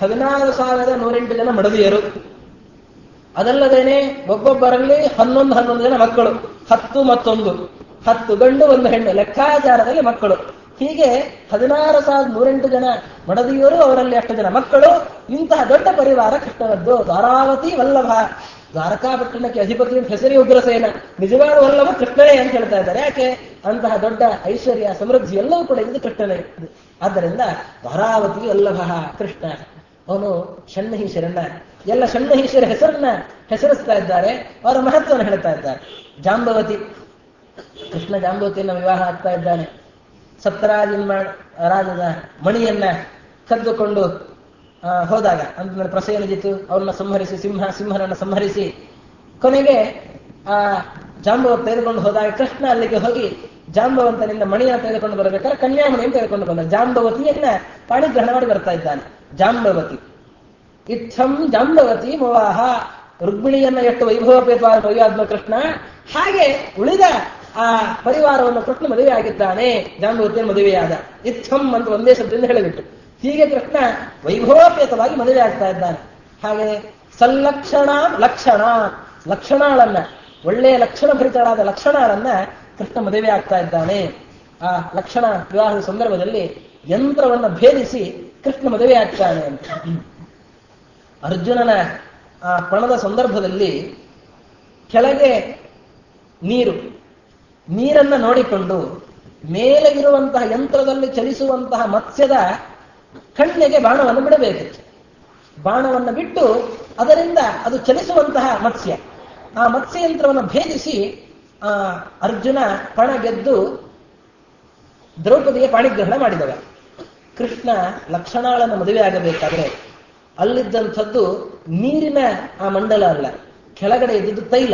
16,108 ಜನ ಮಡದಿಯರು, ಅದಲ್ಲದೇನೆ ಒಬ್ಬೊಬ್ಬರಲ್ಲಿ 11 ಜನ ಮಕ್ಕಳು, 10 ಮತ್ತೊಂದು 10 ಗಂಡು 1 ಹೆಣ್ಣು ಲೆಕ್ಕಾಚಾರದಲ್ಲಿ ಮಕ್ಕಳು. ಹೀಗೆ 16,108 ಜನ ಮಡದಿಯರು, ಅವರಲ್ಲಿ 8 ಜನ ಮಕ್ಕಳು. ಇಂತಹ ದೊಡ್ಡ ಪರಿವಾರ ಕೃಷ್ಣನದ್ದು. ದ್ವಾರಾವತಿ ವಲ್ಲಭ, ದ್ವಾರಕಾ ಪಟ್ಟಣಕ್ಕೆ ಅಧಿಪತಿ ಅಂತ ಹೆಸರಿ ಉಗ್ರಸೇನ, ನಿಜವಾದ ವಲ್ಲಭ ಕೃಷ್ಣನೇ ಅಂತ ಹೇಳ್ತಾ ಇದ್ದಾರೆ. ಯಾಕೆ? ಅಂತಹ ದೊಡ್ಡ ಐಶ್ವರ್ಯ ಸಮೃದ್ಧಿ ಎಲ್ಲವೂ ಕೂಡ ಇದು ಕೃಷ್ಣನೇ. ಆದ್ದರಿಂದ ದ್ವಾರಾವತಿ ವಲ್ಲಭ ಕೃಷ್ಣ. ಅವನು ಷಣ್ಮಹಿ ಶರಣ. ಎಲ್ಲ ಷಣ್ಮಹೀಶ್ವರ ಹೆಸರನ್ನ ಹೆಸರಿಸ್ತಾ ಇದ್ದಾರೆ, ಅವರ ಮಹತ್ವವನ್ನು ಹೇಳ್ತಾ ಇದ್ದಾರೆ. ಜಾಂಬವತಿ, ಕೃಷ್ಣ ಜಾಂಬವತಿಯನ್ನ ವಿವಾಹ ಆಗ್ತಾ ಇದ್ದಾನೆ. ಸಪ್ತರಾಜ ರಾಜದ ಮಣಿಯನ್ನ ಕದ್ದುಕೊಂಡು ಹೋದಾಗ ಅಂತ ಪ್ರಸೇನಜಿತು ಅವರನ್ನ ಸಂಹರಿಸಿ, ಸಿಂಹನನ್ನ ಸಂಹರಿಸಿ ಕೊನೆಗೆ ಆ ಜಾಂಬವತ್ ತೆಗೆದುಕೊಂಡು ಹೋದಾಗ ಕೃಷ್ಣ ಅಲ್ಲಿಗೆ ಹೋಗಿ ಜಾಂಬವಂತನಿಂದ ಮಣಿಯನ್ನು ತೆಗೆದುಕೊಂಡು ಬರಬೇಕಾದ್ರೆ ಕನ್ಯಾಮಣಿಯನ್ನು ತೆಗೆದುಕೊಂಡು ಬಂದ. ಜಾಂಬವತಿಯನ್ನ ಪಾಣಿಗ್ರಹಣ ಮಾಡಿ ಬರ್ತಾ ಇದ್ದಾನೆ. ಜಾಂಬವತಿ ಇತ್ಥಂ ಜಾಂಬವತಿ ಮವಾಹ, ರುಕ್ಮಿಣಿಯನ್ನ ಎಷ್ಟು ವೈಭವಪೇತವಾದ ಮದುವೆಯಾದ್ಮ ಕೃಷ್ಣ, ಹಾಗೆ ಉಳಿದ ಆ ಪರಿವಾರವನ್ನು ಕೃಷ್ಣ ಮದುವೆ ಆಗಿದ್ದಾನೆ. ಜಾಂಬವತಿಯನ್ನು ಮದುವೆಯಾದ. ಇತ್ಥಂ ಅಂತ ಒಂದೇ ಶಬ್ದದಿಂದ ಹೇಳಿಬಿಟ್ಟು ಹೀಗೆ ಕೃಷ್ಣ ವೈಭವಪೇತವಾಗಿ ಮದುವೆ ಆಗ್ತಾ ಇದ್ದಾನೆ. ಹಾಗೆ ಸಲ್ಲಕ್ಷಣ ಲಕ್ಷಣ, ಲಕ್ಷಣಗಳನ್ನ, ಒಳ್ಳೆಯ ಲಕ್ಷಣ ಭರಿತರಾದ ಲಕ್ಷಣಗಳನ್ನ ಕೃಷ್ಣ ಮದುವೆ ಆಗ್ತಾ ಇದ್ದಾನೆ. ಆ ಲಕ್ಷಣ ವಿವಾಹದ ಸಂದರ್ಭದಲ್ಲಿ ಯಂತ್ರವನ್ನು ಭೇದಿಸಿ ಕೃಷ್ಣ ಮದುವೆ ಆಗ್ತಾನೆ ಅಂತ. ಅರ್ಜುನನ ಆ ಪಣದ ಸಂದರ್ಭದಲ್ಲಿ ಕೆಳಗೆ ನೀರನ್ನ ನೋಡಿಕೊಂಡು ಮೇಲೆ ಇರುವಂತಹ ಯಂತ್ರದಲ್ಲಿ ಚಲಿಸುವಂತಹ ಮತ್ಸ್ಯದ ಕಣ್ಣಿಗೆ ಬಾಣವನ್ನು ಬಿಡಬೇಕು. ಬಾಣವನ್ನು ಬಿಟ್ಟು ಅದರಿಂದ ಅದು ಚಲಿಸುವಂತಹ ಮತ್ಸ್ಯ, ಆ ಮತ್ಸ್ಯಯಂತ್ರವನ್ನು ಭೇದಿಸಿ ಅರ್ಜುನ ಪಣ ಗೆದ್ದು ದ್ರೌಪದಿಗೆ ಪಾಣಿಗ್ರಹಣ ಮಾಡಿದವ. ಕೃಷ್ಣ ಲಕ್ಷಣಗಳನ್ನು ಮದುವೆ ಆಗಬೇಕಾದ್ರೆ ಅಲ್ಲಿದ್ದಂಥದ್ದು ನೀರಿನ ಆ ಮಂಡಲ ಅಲ್ಲ, ಕೆಳಗಡೆ ಇದ್ದಿದ್ದು ತೈಲ,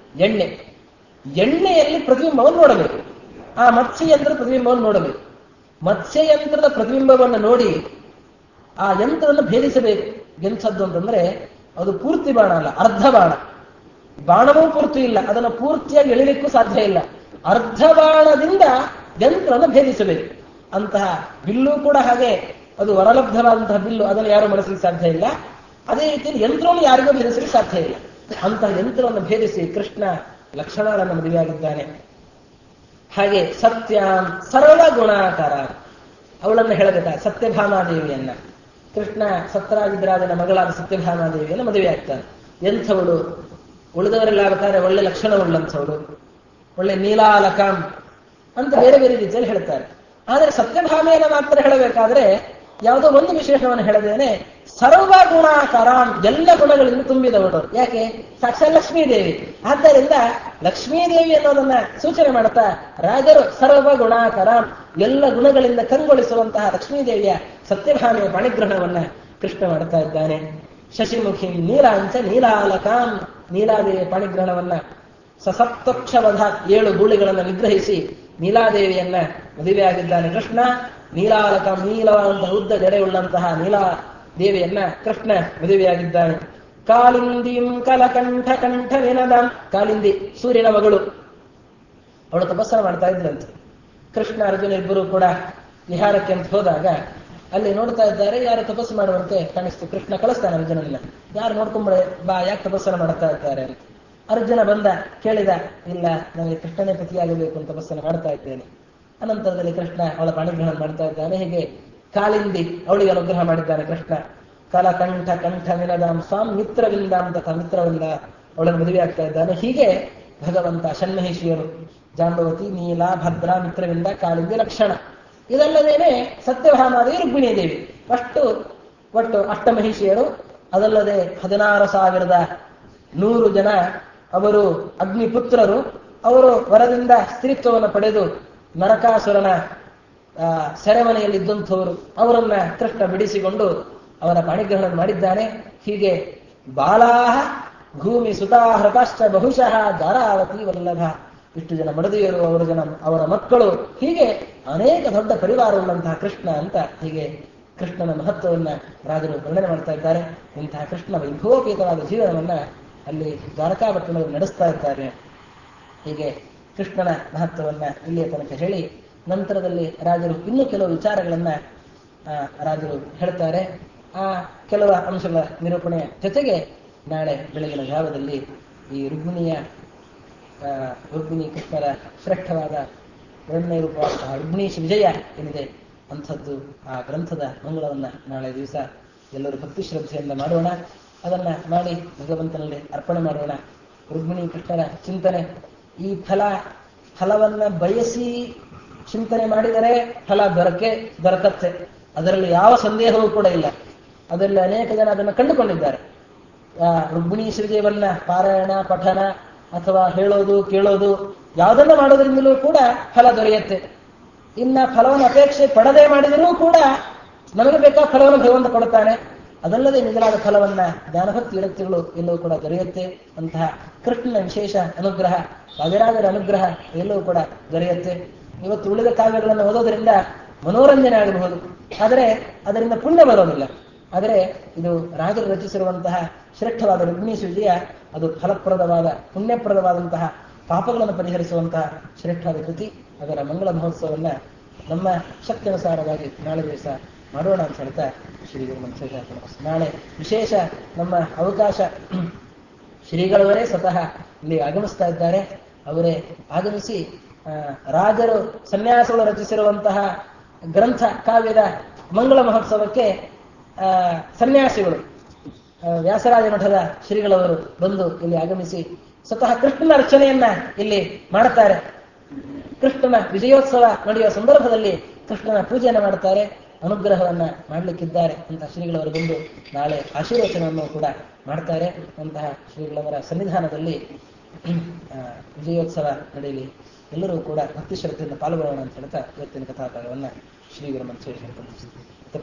ಎಣ್ಣೆಯಲ್ಲಿ ಪ್ರತಿಬಿಂಬವನ್ನು ನೋಡಬೇಕು. ಆ ಮತ್ಸ್ಯಯಂತ್ರದ ಪ್ರತಿಬಿಂಬವನ್ನು ನೋಡಬೇಕು. ಮತ್ಸ್ಯಯಂತ್ರದ ಪ್ರತಿಬಿಂಬವನ್ನು ನೋಡಿ ಆ ಯಂತ್ರವನ್ನು ಭೇದಿಸಬೇಕು. ಎಂಥದ್ದು ಅಂತಂದ್ರೆ ಅದು ಪೂರ್ತಿ ಬಾಣ ಅಲ್ಲ, ಅರ್ಧ ಬಾಣ. ಬಾಣವೂ ಪೂರ್ತಿ ಇಲ್ಲ, ಅದನ್ನು ಪೂರ್ತಿಯಾಗಿ ಎಳಿಲಿಕ್ಕೂ ಸಾಧ್ಯ ಇಲ್ಲ. ಅರ್ಧ ಬಾಣದಿಂದ ಯಂತ್ರವನ್ನು ಭೇದಿಸಬೇಕು. ಅಂತಹ ಬಿಲ್ಲು ಕೂಡ ಹಾಗೆ, ಅದು ವರಲಬ್ಧವಾದಂತಹ ಬಿಲ್ಲು, ಅದನ್ನು ಯಾರು ಬಳಸಲಿಕ್ಕೆ ಸಾಧ್ಯ ಇಲ್ಲ. ಅದೇ ರೀತಿಯಲ್ಲಿ ಯಂತ್ರವನ್ನು ಯಾರಿಗೂ ಭೇದಿಸಲಿಕ್ಕೆ ಸಾಧ್ಯ ಇಲ್ಲ. ಅಂತಹ ಯಂತ್ರವನ್ನು ಭೇದಿಸಿ ಕೃಷ್ಣ ಲಕ್ಷಣಗಳನ್ನು ಮದುವೆಯಾಗಿದ್ದಾನೆ. ಹಾಗೆ ಸತ್ಯಾಂ ಸರ್ವಗುಣಾಕಾರ, ಅವಳನ್ನು ಹೇಳಬೇಕಾ, ಸತ್ಯಭಾಮಾದೇವಿಯನ್ನ. ಕೃಷ್ಣ ಸತ್ರಾಜಿದ್ರಾಜನ ಮಗಳಾದ ಸತ್ಯಭಾಮಾದೇವಿಯನ್ನು ಮದುವೆ ಆಗ್ತಾನೆ. ಎಂಥವಳು? ಉಳಿದವರೆಲ್ಲ ಬೇಕಾದ್ರೆ ಒಳ್ಳೆ ಲಕ್ಷಣವುಳ್ಳಂಥವಳು, ಒಳ್ಳೆ ನೀಲಾಲಕಾಂ ಅಂತ ಬೇರೆ ಬೇರೆ ರೀತಿಯಲ್ಲಿ ಹೇಳ್ತಾರೆ. ಆದರೆ ಸತ್ಯಭಾಮೆಯನ್ನು ಮಾತ್ರ ಹೇಳಬೇಕಾದ್ರೆ ಯಾವುದೋ ಒಂದು ವಿಶೇಷವನ್ನು ಹೇಳದೇನೆ ಸರ್ವಗುಣಾಕರಾಂ, ಎಲ್ಲ ಗುಣಗಳಿಂದ ತುಂಬಿದವಳು. ಯಾಕೆ? ಸಾಕ್ಷಾತ್ ಲಕ್ಷ್ಮೀದೇವಿ. ಆದ್ದರಿಂದ ಲಕ್ಷ್ಮೀದೇವಿ ಅನ್ನೋದನ್ನ ಸೂಚನೆ ಮಾಡುತ್ತಾ ರಾಜರು ಸರ್ವಗುಣಾಕರಾಂ, ಎಲ್ಲ ಗುಣಗಳಿಂದ ಕಂಗೊಳಿಸುವಂತಹ ಲಕ್ಷ್ಮೀದೇವಿಯ ಸತ್ಯಭಾಮೆಯ ಪಾಣಿಗ್ರಹಣವನ್ನ ಕೃಷ್ಣ ಮಾಡುತ್ತಾ ಇದ್ದಾನೆ. ಶಶಿಮುಖಿ ನೀಲಾಂಚ ನೀಲಾಲಕಾಂ, ನೀಲಾದೇವಿಯ ಪಾಣಿಗ್ರಹಣವನ್ನ ಸಸಪ್ತಕ್ಷವಧ 7 ಗೂಳಿಗಳನ್ನು ನಿಗ್ರಹಿಸಿ ನೀಲಾದೇವಿಯನ್ನ ಮದುವೆಯಾಗಿದ್ದಾನೆ ಕೃಷ್ಣ. ನೀಲಾಲಕಾಂ, ನೀಲವಾದಂತಹ ಉದ್ದ ಜಡೆಯುಳ್ಳಂತಹ ನೀಲಾ ದೇವಿಯನ್ನ ಕೃಷ್ಣ ಮದುವೆಯಾಗಿದ್ದಾನೆ. ಕಾಲಿಂದಿಂ ಕಲಕಂಠ ಕಂಠ ವಿನದಂ, ಕಾಲಿಂದಿ ಸೂರ್ಯನ ಮಗಳು, ಅವಳು ತಪಸ್ಸನ್ನು ಮಾಡ್ತಾ ಇದ್ದಂತೆ. ಕೃಷ್ಣ ಅರ್ಜುನ ಇಬ್ಬರು ಕೂಡ ವಿಹಾರಕ್ಕೆ ಅಂತ ಹೋದಾಗ ಅಲ್ಲಿ ನೋಡ್ತಾ ಇದ್ದಾರೆ, ಯಾರು ತಪಸ್ಸು ಮಾಡುವಂತೆ ಕಾಣಿಸ್ತು. ಕೃಷ್ಣ ಕಳಿಸ್ತಾನೆ ಅರ್ಜುನನ್ನ, ಯಾರು ನೋಡ್ಕೊಂಬಳೆ ಬಾ, ಯಾಕೆ ತಪಸ್ಸನ್ನು ಮಾಡ್ತಾ ಇದ್ದಾರೆ ಅಂತ. ಅರ್ಜುನ ಬಂದ, ಕೇಳಿದ, ಇಲ್ಲ ನನಗೆ ಕೃಷ್ಣನೇ ಪತಿಯಾಗಬೇಕು ಅಂತ ತಪಸ್ಸನ್ನು ಮಾಡ್ತಾ ಇದ್ದೇನೆ. ಅನಂತರದಲ್ಲಿ ಕೃಷ್ಣ ಅವಳ ಪಾಣಿಗ್ರಹಣ ಮಾಡ್ತಾ ಇದ್ದಾನೆ. ಹೀಗೆ ಕಾಳಿಂದಿ ಅವಳಿಗೆ ಅನುಗ್ರಹ ಮಾಡಿದ್ದಾನೆ ಕೃಷ್ಣ. ಕಲಕಂಠ ಕಂಠ ವಿನದಾಂ ಸ್ವಾಮ್ ಮಿತ್ರವಿಂದಾಂ ತಥ ಮಿತ್ರವಿಂದ ಅವಳನ್ನು ಮದುವೆ ಆಗ್ತಾ ಇದ್ದಾನೆ. ಹೀಗೆ ಭಗವಂತ ಷಣ್ಮಹಿಷಿಯರು ಜಾಂಬವತಿ, ನೀಲ, ಭದ್ರ, ಮಿತ್ರವಿಂದ, ಕಾಳಿಂದಿ, ಲಕ್ಷಣ, ಇದಲ್ಲದೇನೆ ಸತ್ಯಭಾಮಾದೇವಿ, ರುಕ್ಮಿಣೀ ದೇವಿ, ಒಟ್ಟು ಅಷ್ಟಮಹಿಷಿಯರು. ಅದಲ್ಲದೆ 16,100 ಜನ ಅವರು ಅಗ್ನಿಪುತ್ರರು. ಅವರು ವರದಿಂದ ಸ್ತ್ರೀತ್ವವನ್ನು ಪಡೆದು ನರಕಾಸುರನ ಸೆರೆಮನೆಯಲ್ಲಿದ್ದಂಥವರು. ಅವರನ್ನ ಕೃಷ್ಣ ಬಿಡಿಸಿಕೊಂಡು ಅವರ ಪಾಣಿಗ್ರಹಣ ಮಾಡಿದ್ದಾನೆ. ಹೀಗೆ ಬಾಲಾಹ ಭೂಮಿ ಸುತಾಹೃತಾಶ್ಚ ಬಹುಶಃ ಧಾರಾವತಿ ವಲ್ಲಭ, ಇಷ್ಟು ಜನ ಮಡದಿಯರು, ಅವರ ಮಕ್ಕಳು, ಹೀಗೆ ಅನೇಕ ದೊಡ್ಡ ಪರಿವಾರವುಳ್ಳಂತಹ ಕೃಷ್ಣ ಅಂತ ಹೀಗೆ ಕೃಷ್ಣನ ಮಹತ್ವವನ್ನ ರಾಜರು ವರ್ಣನೆ ಮಾಡ್ತಾ ಇದ್ದಾರೆ. ಇಂತಹ ಕೃಷ್ಣ ವೈಭವೋಪೇತವಾದ ಜೀವನವನ್ನ ಅಲ್ಲಿ ದ್ವಾರಕಾಪಟ್ಟಣದಲ್ಲಿ ನಡೆಸ್ತಾ ಇದ್ದಾರೆ. ಹೀಗೆ ಕೃಷ್ಣನ ಮಹತ್ವವನ್ನ ಇಲ್ಲಿಯ ತನಕ ಹೇಳಿ ನಂತರದಲ್ಲಿ ರಾಜರು ಇನ್ನೂ ಕೆಲವು ವಿಚಾರಗಳನ್ನ ರಾಜರು ಹೇಳ್ತಾರೆ. ಆ ಕೆಲವು ಅಂಶಗಳ ನಿರೂಪಣೆಯ ಜೊತೆಗೆ ನಾಳೆ ಬೆಳಗಿನ ಜಾವದಲ್ಲಿ ಈ ರುಕ್ಮಿಣಿ ಕೃಷ್ಣರ ಶ್ರೇಷ್ಠವಾದ ಎರಡನೇ ರೂಪವಾದಂತಹ ರುಕ್ಮಿಣೀಶ ವಿಜಯ ಏನಿದೆ ಅಂಥದ್ದು, ಆ ಗ್ರಂಥದ ಮಂಗಳವನ್ನ ನಾಳೆ ದಿವಸ ಎಲ್ಲರೂ ಭಕ್ತಿ ಶ್ರದ್ಧೆಯಿಂದ ಮಾಡೋಣ. ಅದನ್ನ ಮಾಡಿ ಭಗವಂತನಲ್ಲಿ ಅರ್ಪಣೆ ಮಾಡೋಣ. ರುಕ್ಮಿಣಿ ಕೃಷ್ಣರ ಚಿಂತನೆ, ಈ ಫಲವನ್ನ ಬಯಸಿ ಚಿಂತನೆ ಮಾಡಿದರೆ ಫಲ ದೊರಕತ್ತೆ, ಅದರಲ್ಲಿ ಯಾವ ಸಂದೇಹವೂ ಕೂಡ ಇಲ್ಲ. ಅದರಲ್ಲಿ ಅನೇಕ ಜನ ಅದನ್ನು ಕಂಡುಕೊಂಡಿದ್ದಾರೆ. ರುಕ್ಮಿಣೀಶ ವಿಜಯವನ್ನ ಪಾರಾಯಣ, ಪಠನ ಅಥವಾ ಹೇಳೋದು, ಕೇಳೋದು ಯಾವುದನ್ನ ಮಾಡೋದ್ರಿಂದಲೂ ಕೂಡ ಫಲ ದೊರೆಯುತ್ತೆ. ಇನ್ನ ಫಲವನ್ನು ಅಪೇಕ್ಷೆ ಪಡದೆ ಮಾಡಿದರೂ ಕೂಡ ನಮಗೆ ಬೇಕಾದ ಫಲವನ್ನು ಭಗವಂತ ಕೊಡುತ್ತಾನೆ. ಅದಲ್ಲದೆ ನಿಜವಾದ ಫಲವನ್ನ ಜ್ಞಾನಭಕ್ತಿ ವಿರಕ್ತಿಗಳು ಎಲ್ಲವೂ ಕೂಡ ದೊರೆಯುತ್ತೆ. ಅಂತಹ ಕೃಷ್ಣನ ವಿಶೇಷ ಅನುಗ್ರಹ, ವಾದಿರಾಜರ ಅನುಗ್ರಹ ಎಲ್ಲವೂ ಕೂಡ ದೊರೆಯುತ್ತೆ. ಇವತ್ತು ಉಳಿದ ಕಾವ್ಯಗಳನ್ನು ಓದೋದ್ರಿಂದ ಮನೋರಂಜನೆ ಆಗಬಹುದು, ಆದರೆ ಅದರಿಂದ ಪುಣ್ಯ ಬರೋದಿಲ್ಲ. ಆದರೆ ಇದು ರಾಜರು ರಚಿಸಿರುವಂತಹ ಶ್ರೇಷ್ಠವಾದ ರುಕ್ಮಿಣೀಶ ವಿಜಯ, ಅದು ಫಲಪ್ರದವಾದ ಪುಣ್ಯಪ್ರದವಾದಂತಹ ಪಾಪಗಳನ್ನು ಪರಿಹರಿಸುವಂತಹ ಶ್ರೇಷ್ಠವಾದ ಕೃತಿ. ಅದರ ಮಂಗಳ ಮಹೋತ್ಸವವನ್ನ ನಮ್ಮ ಶಕ್ತಿಯನುಸಾರವಾಗಿ ನಾಳೆ ದಿವಸ ಮಾಡೋಣ ಅಂತ ಹೇಳ್ತಾ ಶ್ರೀಗುರು ಮಂತ್ರಿಗಳ ನಾಳೆ ವಿಶೇಷ ನಮ್ಮ ಅವಕಾಶ. ಶ್ರೀಗಳವರೇ ಸ್ವತಃ ಇಲ್ಲಿ ಆಗಮಿಸ್ತಾ ಇದ್ದಾರೆ. ಅವರೇ ಆಗಮಿಸಿ ರಾಜರು ಸನ್ಯಾಸಗಳು ರಚಿಸಿರುವಂತಹ ಗ್ರಂಥ ಕಾವ್ಯದ ಮಂಗಳ ಮಹೋತ್ಸವಕ್ಕೆ ಸನ್ಯಾಸಿಗಳು ವ್ಯಾಸರಾಜ ಮಠದ ಶ್ರೀಗಳವರು ಬಂದು ಇಲ್ಲಿ ಆಗಮಿಸಿ ಸ್ವತಃ ಕೃಷ್ಣನ ಅರ್ಚನೆಯನ್ನ ಇಲ್ಲಿ ಮಾಡುತ್ತಾರೆ. ಕೃಷ್ಣನ ವಿಜಯೋತ್ಸವ ನಡೆಯುವ ಸಂದರ್ಭದಲ್ಲಿ ಕೃಷ್ಣನ ಪೂಜೆಯನ್ನು ಮಾಡುತ್ತಾರೆ, ಅನುಗ್ರಹವನ್ನ ಮಾಡಲಿಕ್ಕಿದ್ದಾರೆ ಅಂತ ಶ್ರೀಗಳವರು ಬಂದು ನಾಳೆ ಆಶೀರ್ವಚನವನ್ನು ಕೂಡ ಮಾಡ್ತಾರೆ. ಅಂತಹ ಶ್ರೀಗಳವರ ಸನ್ನಿಧಾನದಲ್ಲಿ ವಿಜಯೋತ್ಸವ ನಡೆಯಲಿ, ಎಲ್ಲರೂ ಕೂಡ ಭಕ್ತಿ ಶ್ರದ್ಧೆಯಿಂದ ಪಾಲ್ಗೊಳ್ಳೋಣ ಅಂತ ಹೇಳ್ತಾ ಇವತ್ತಿನ ಕಥಾಭಾಗವನ್ನ ಶ್ರೀಗುರು ಮಂತ್ರಿಗಳು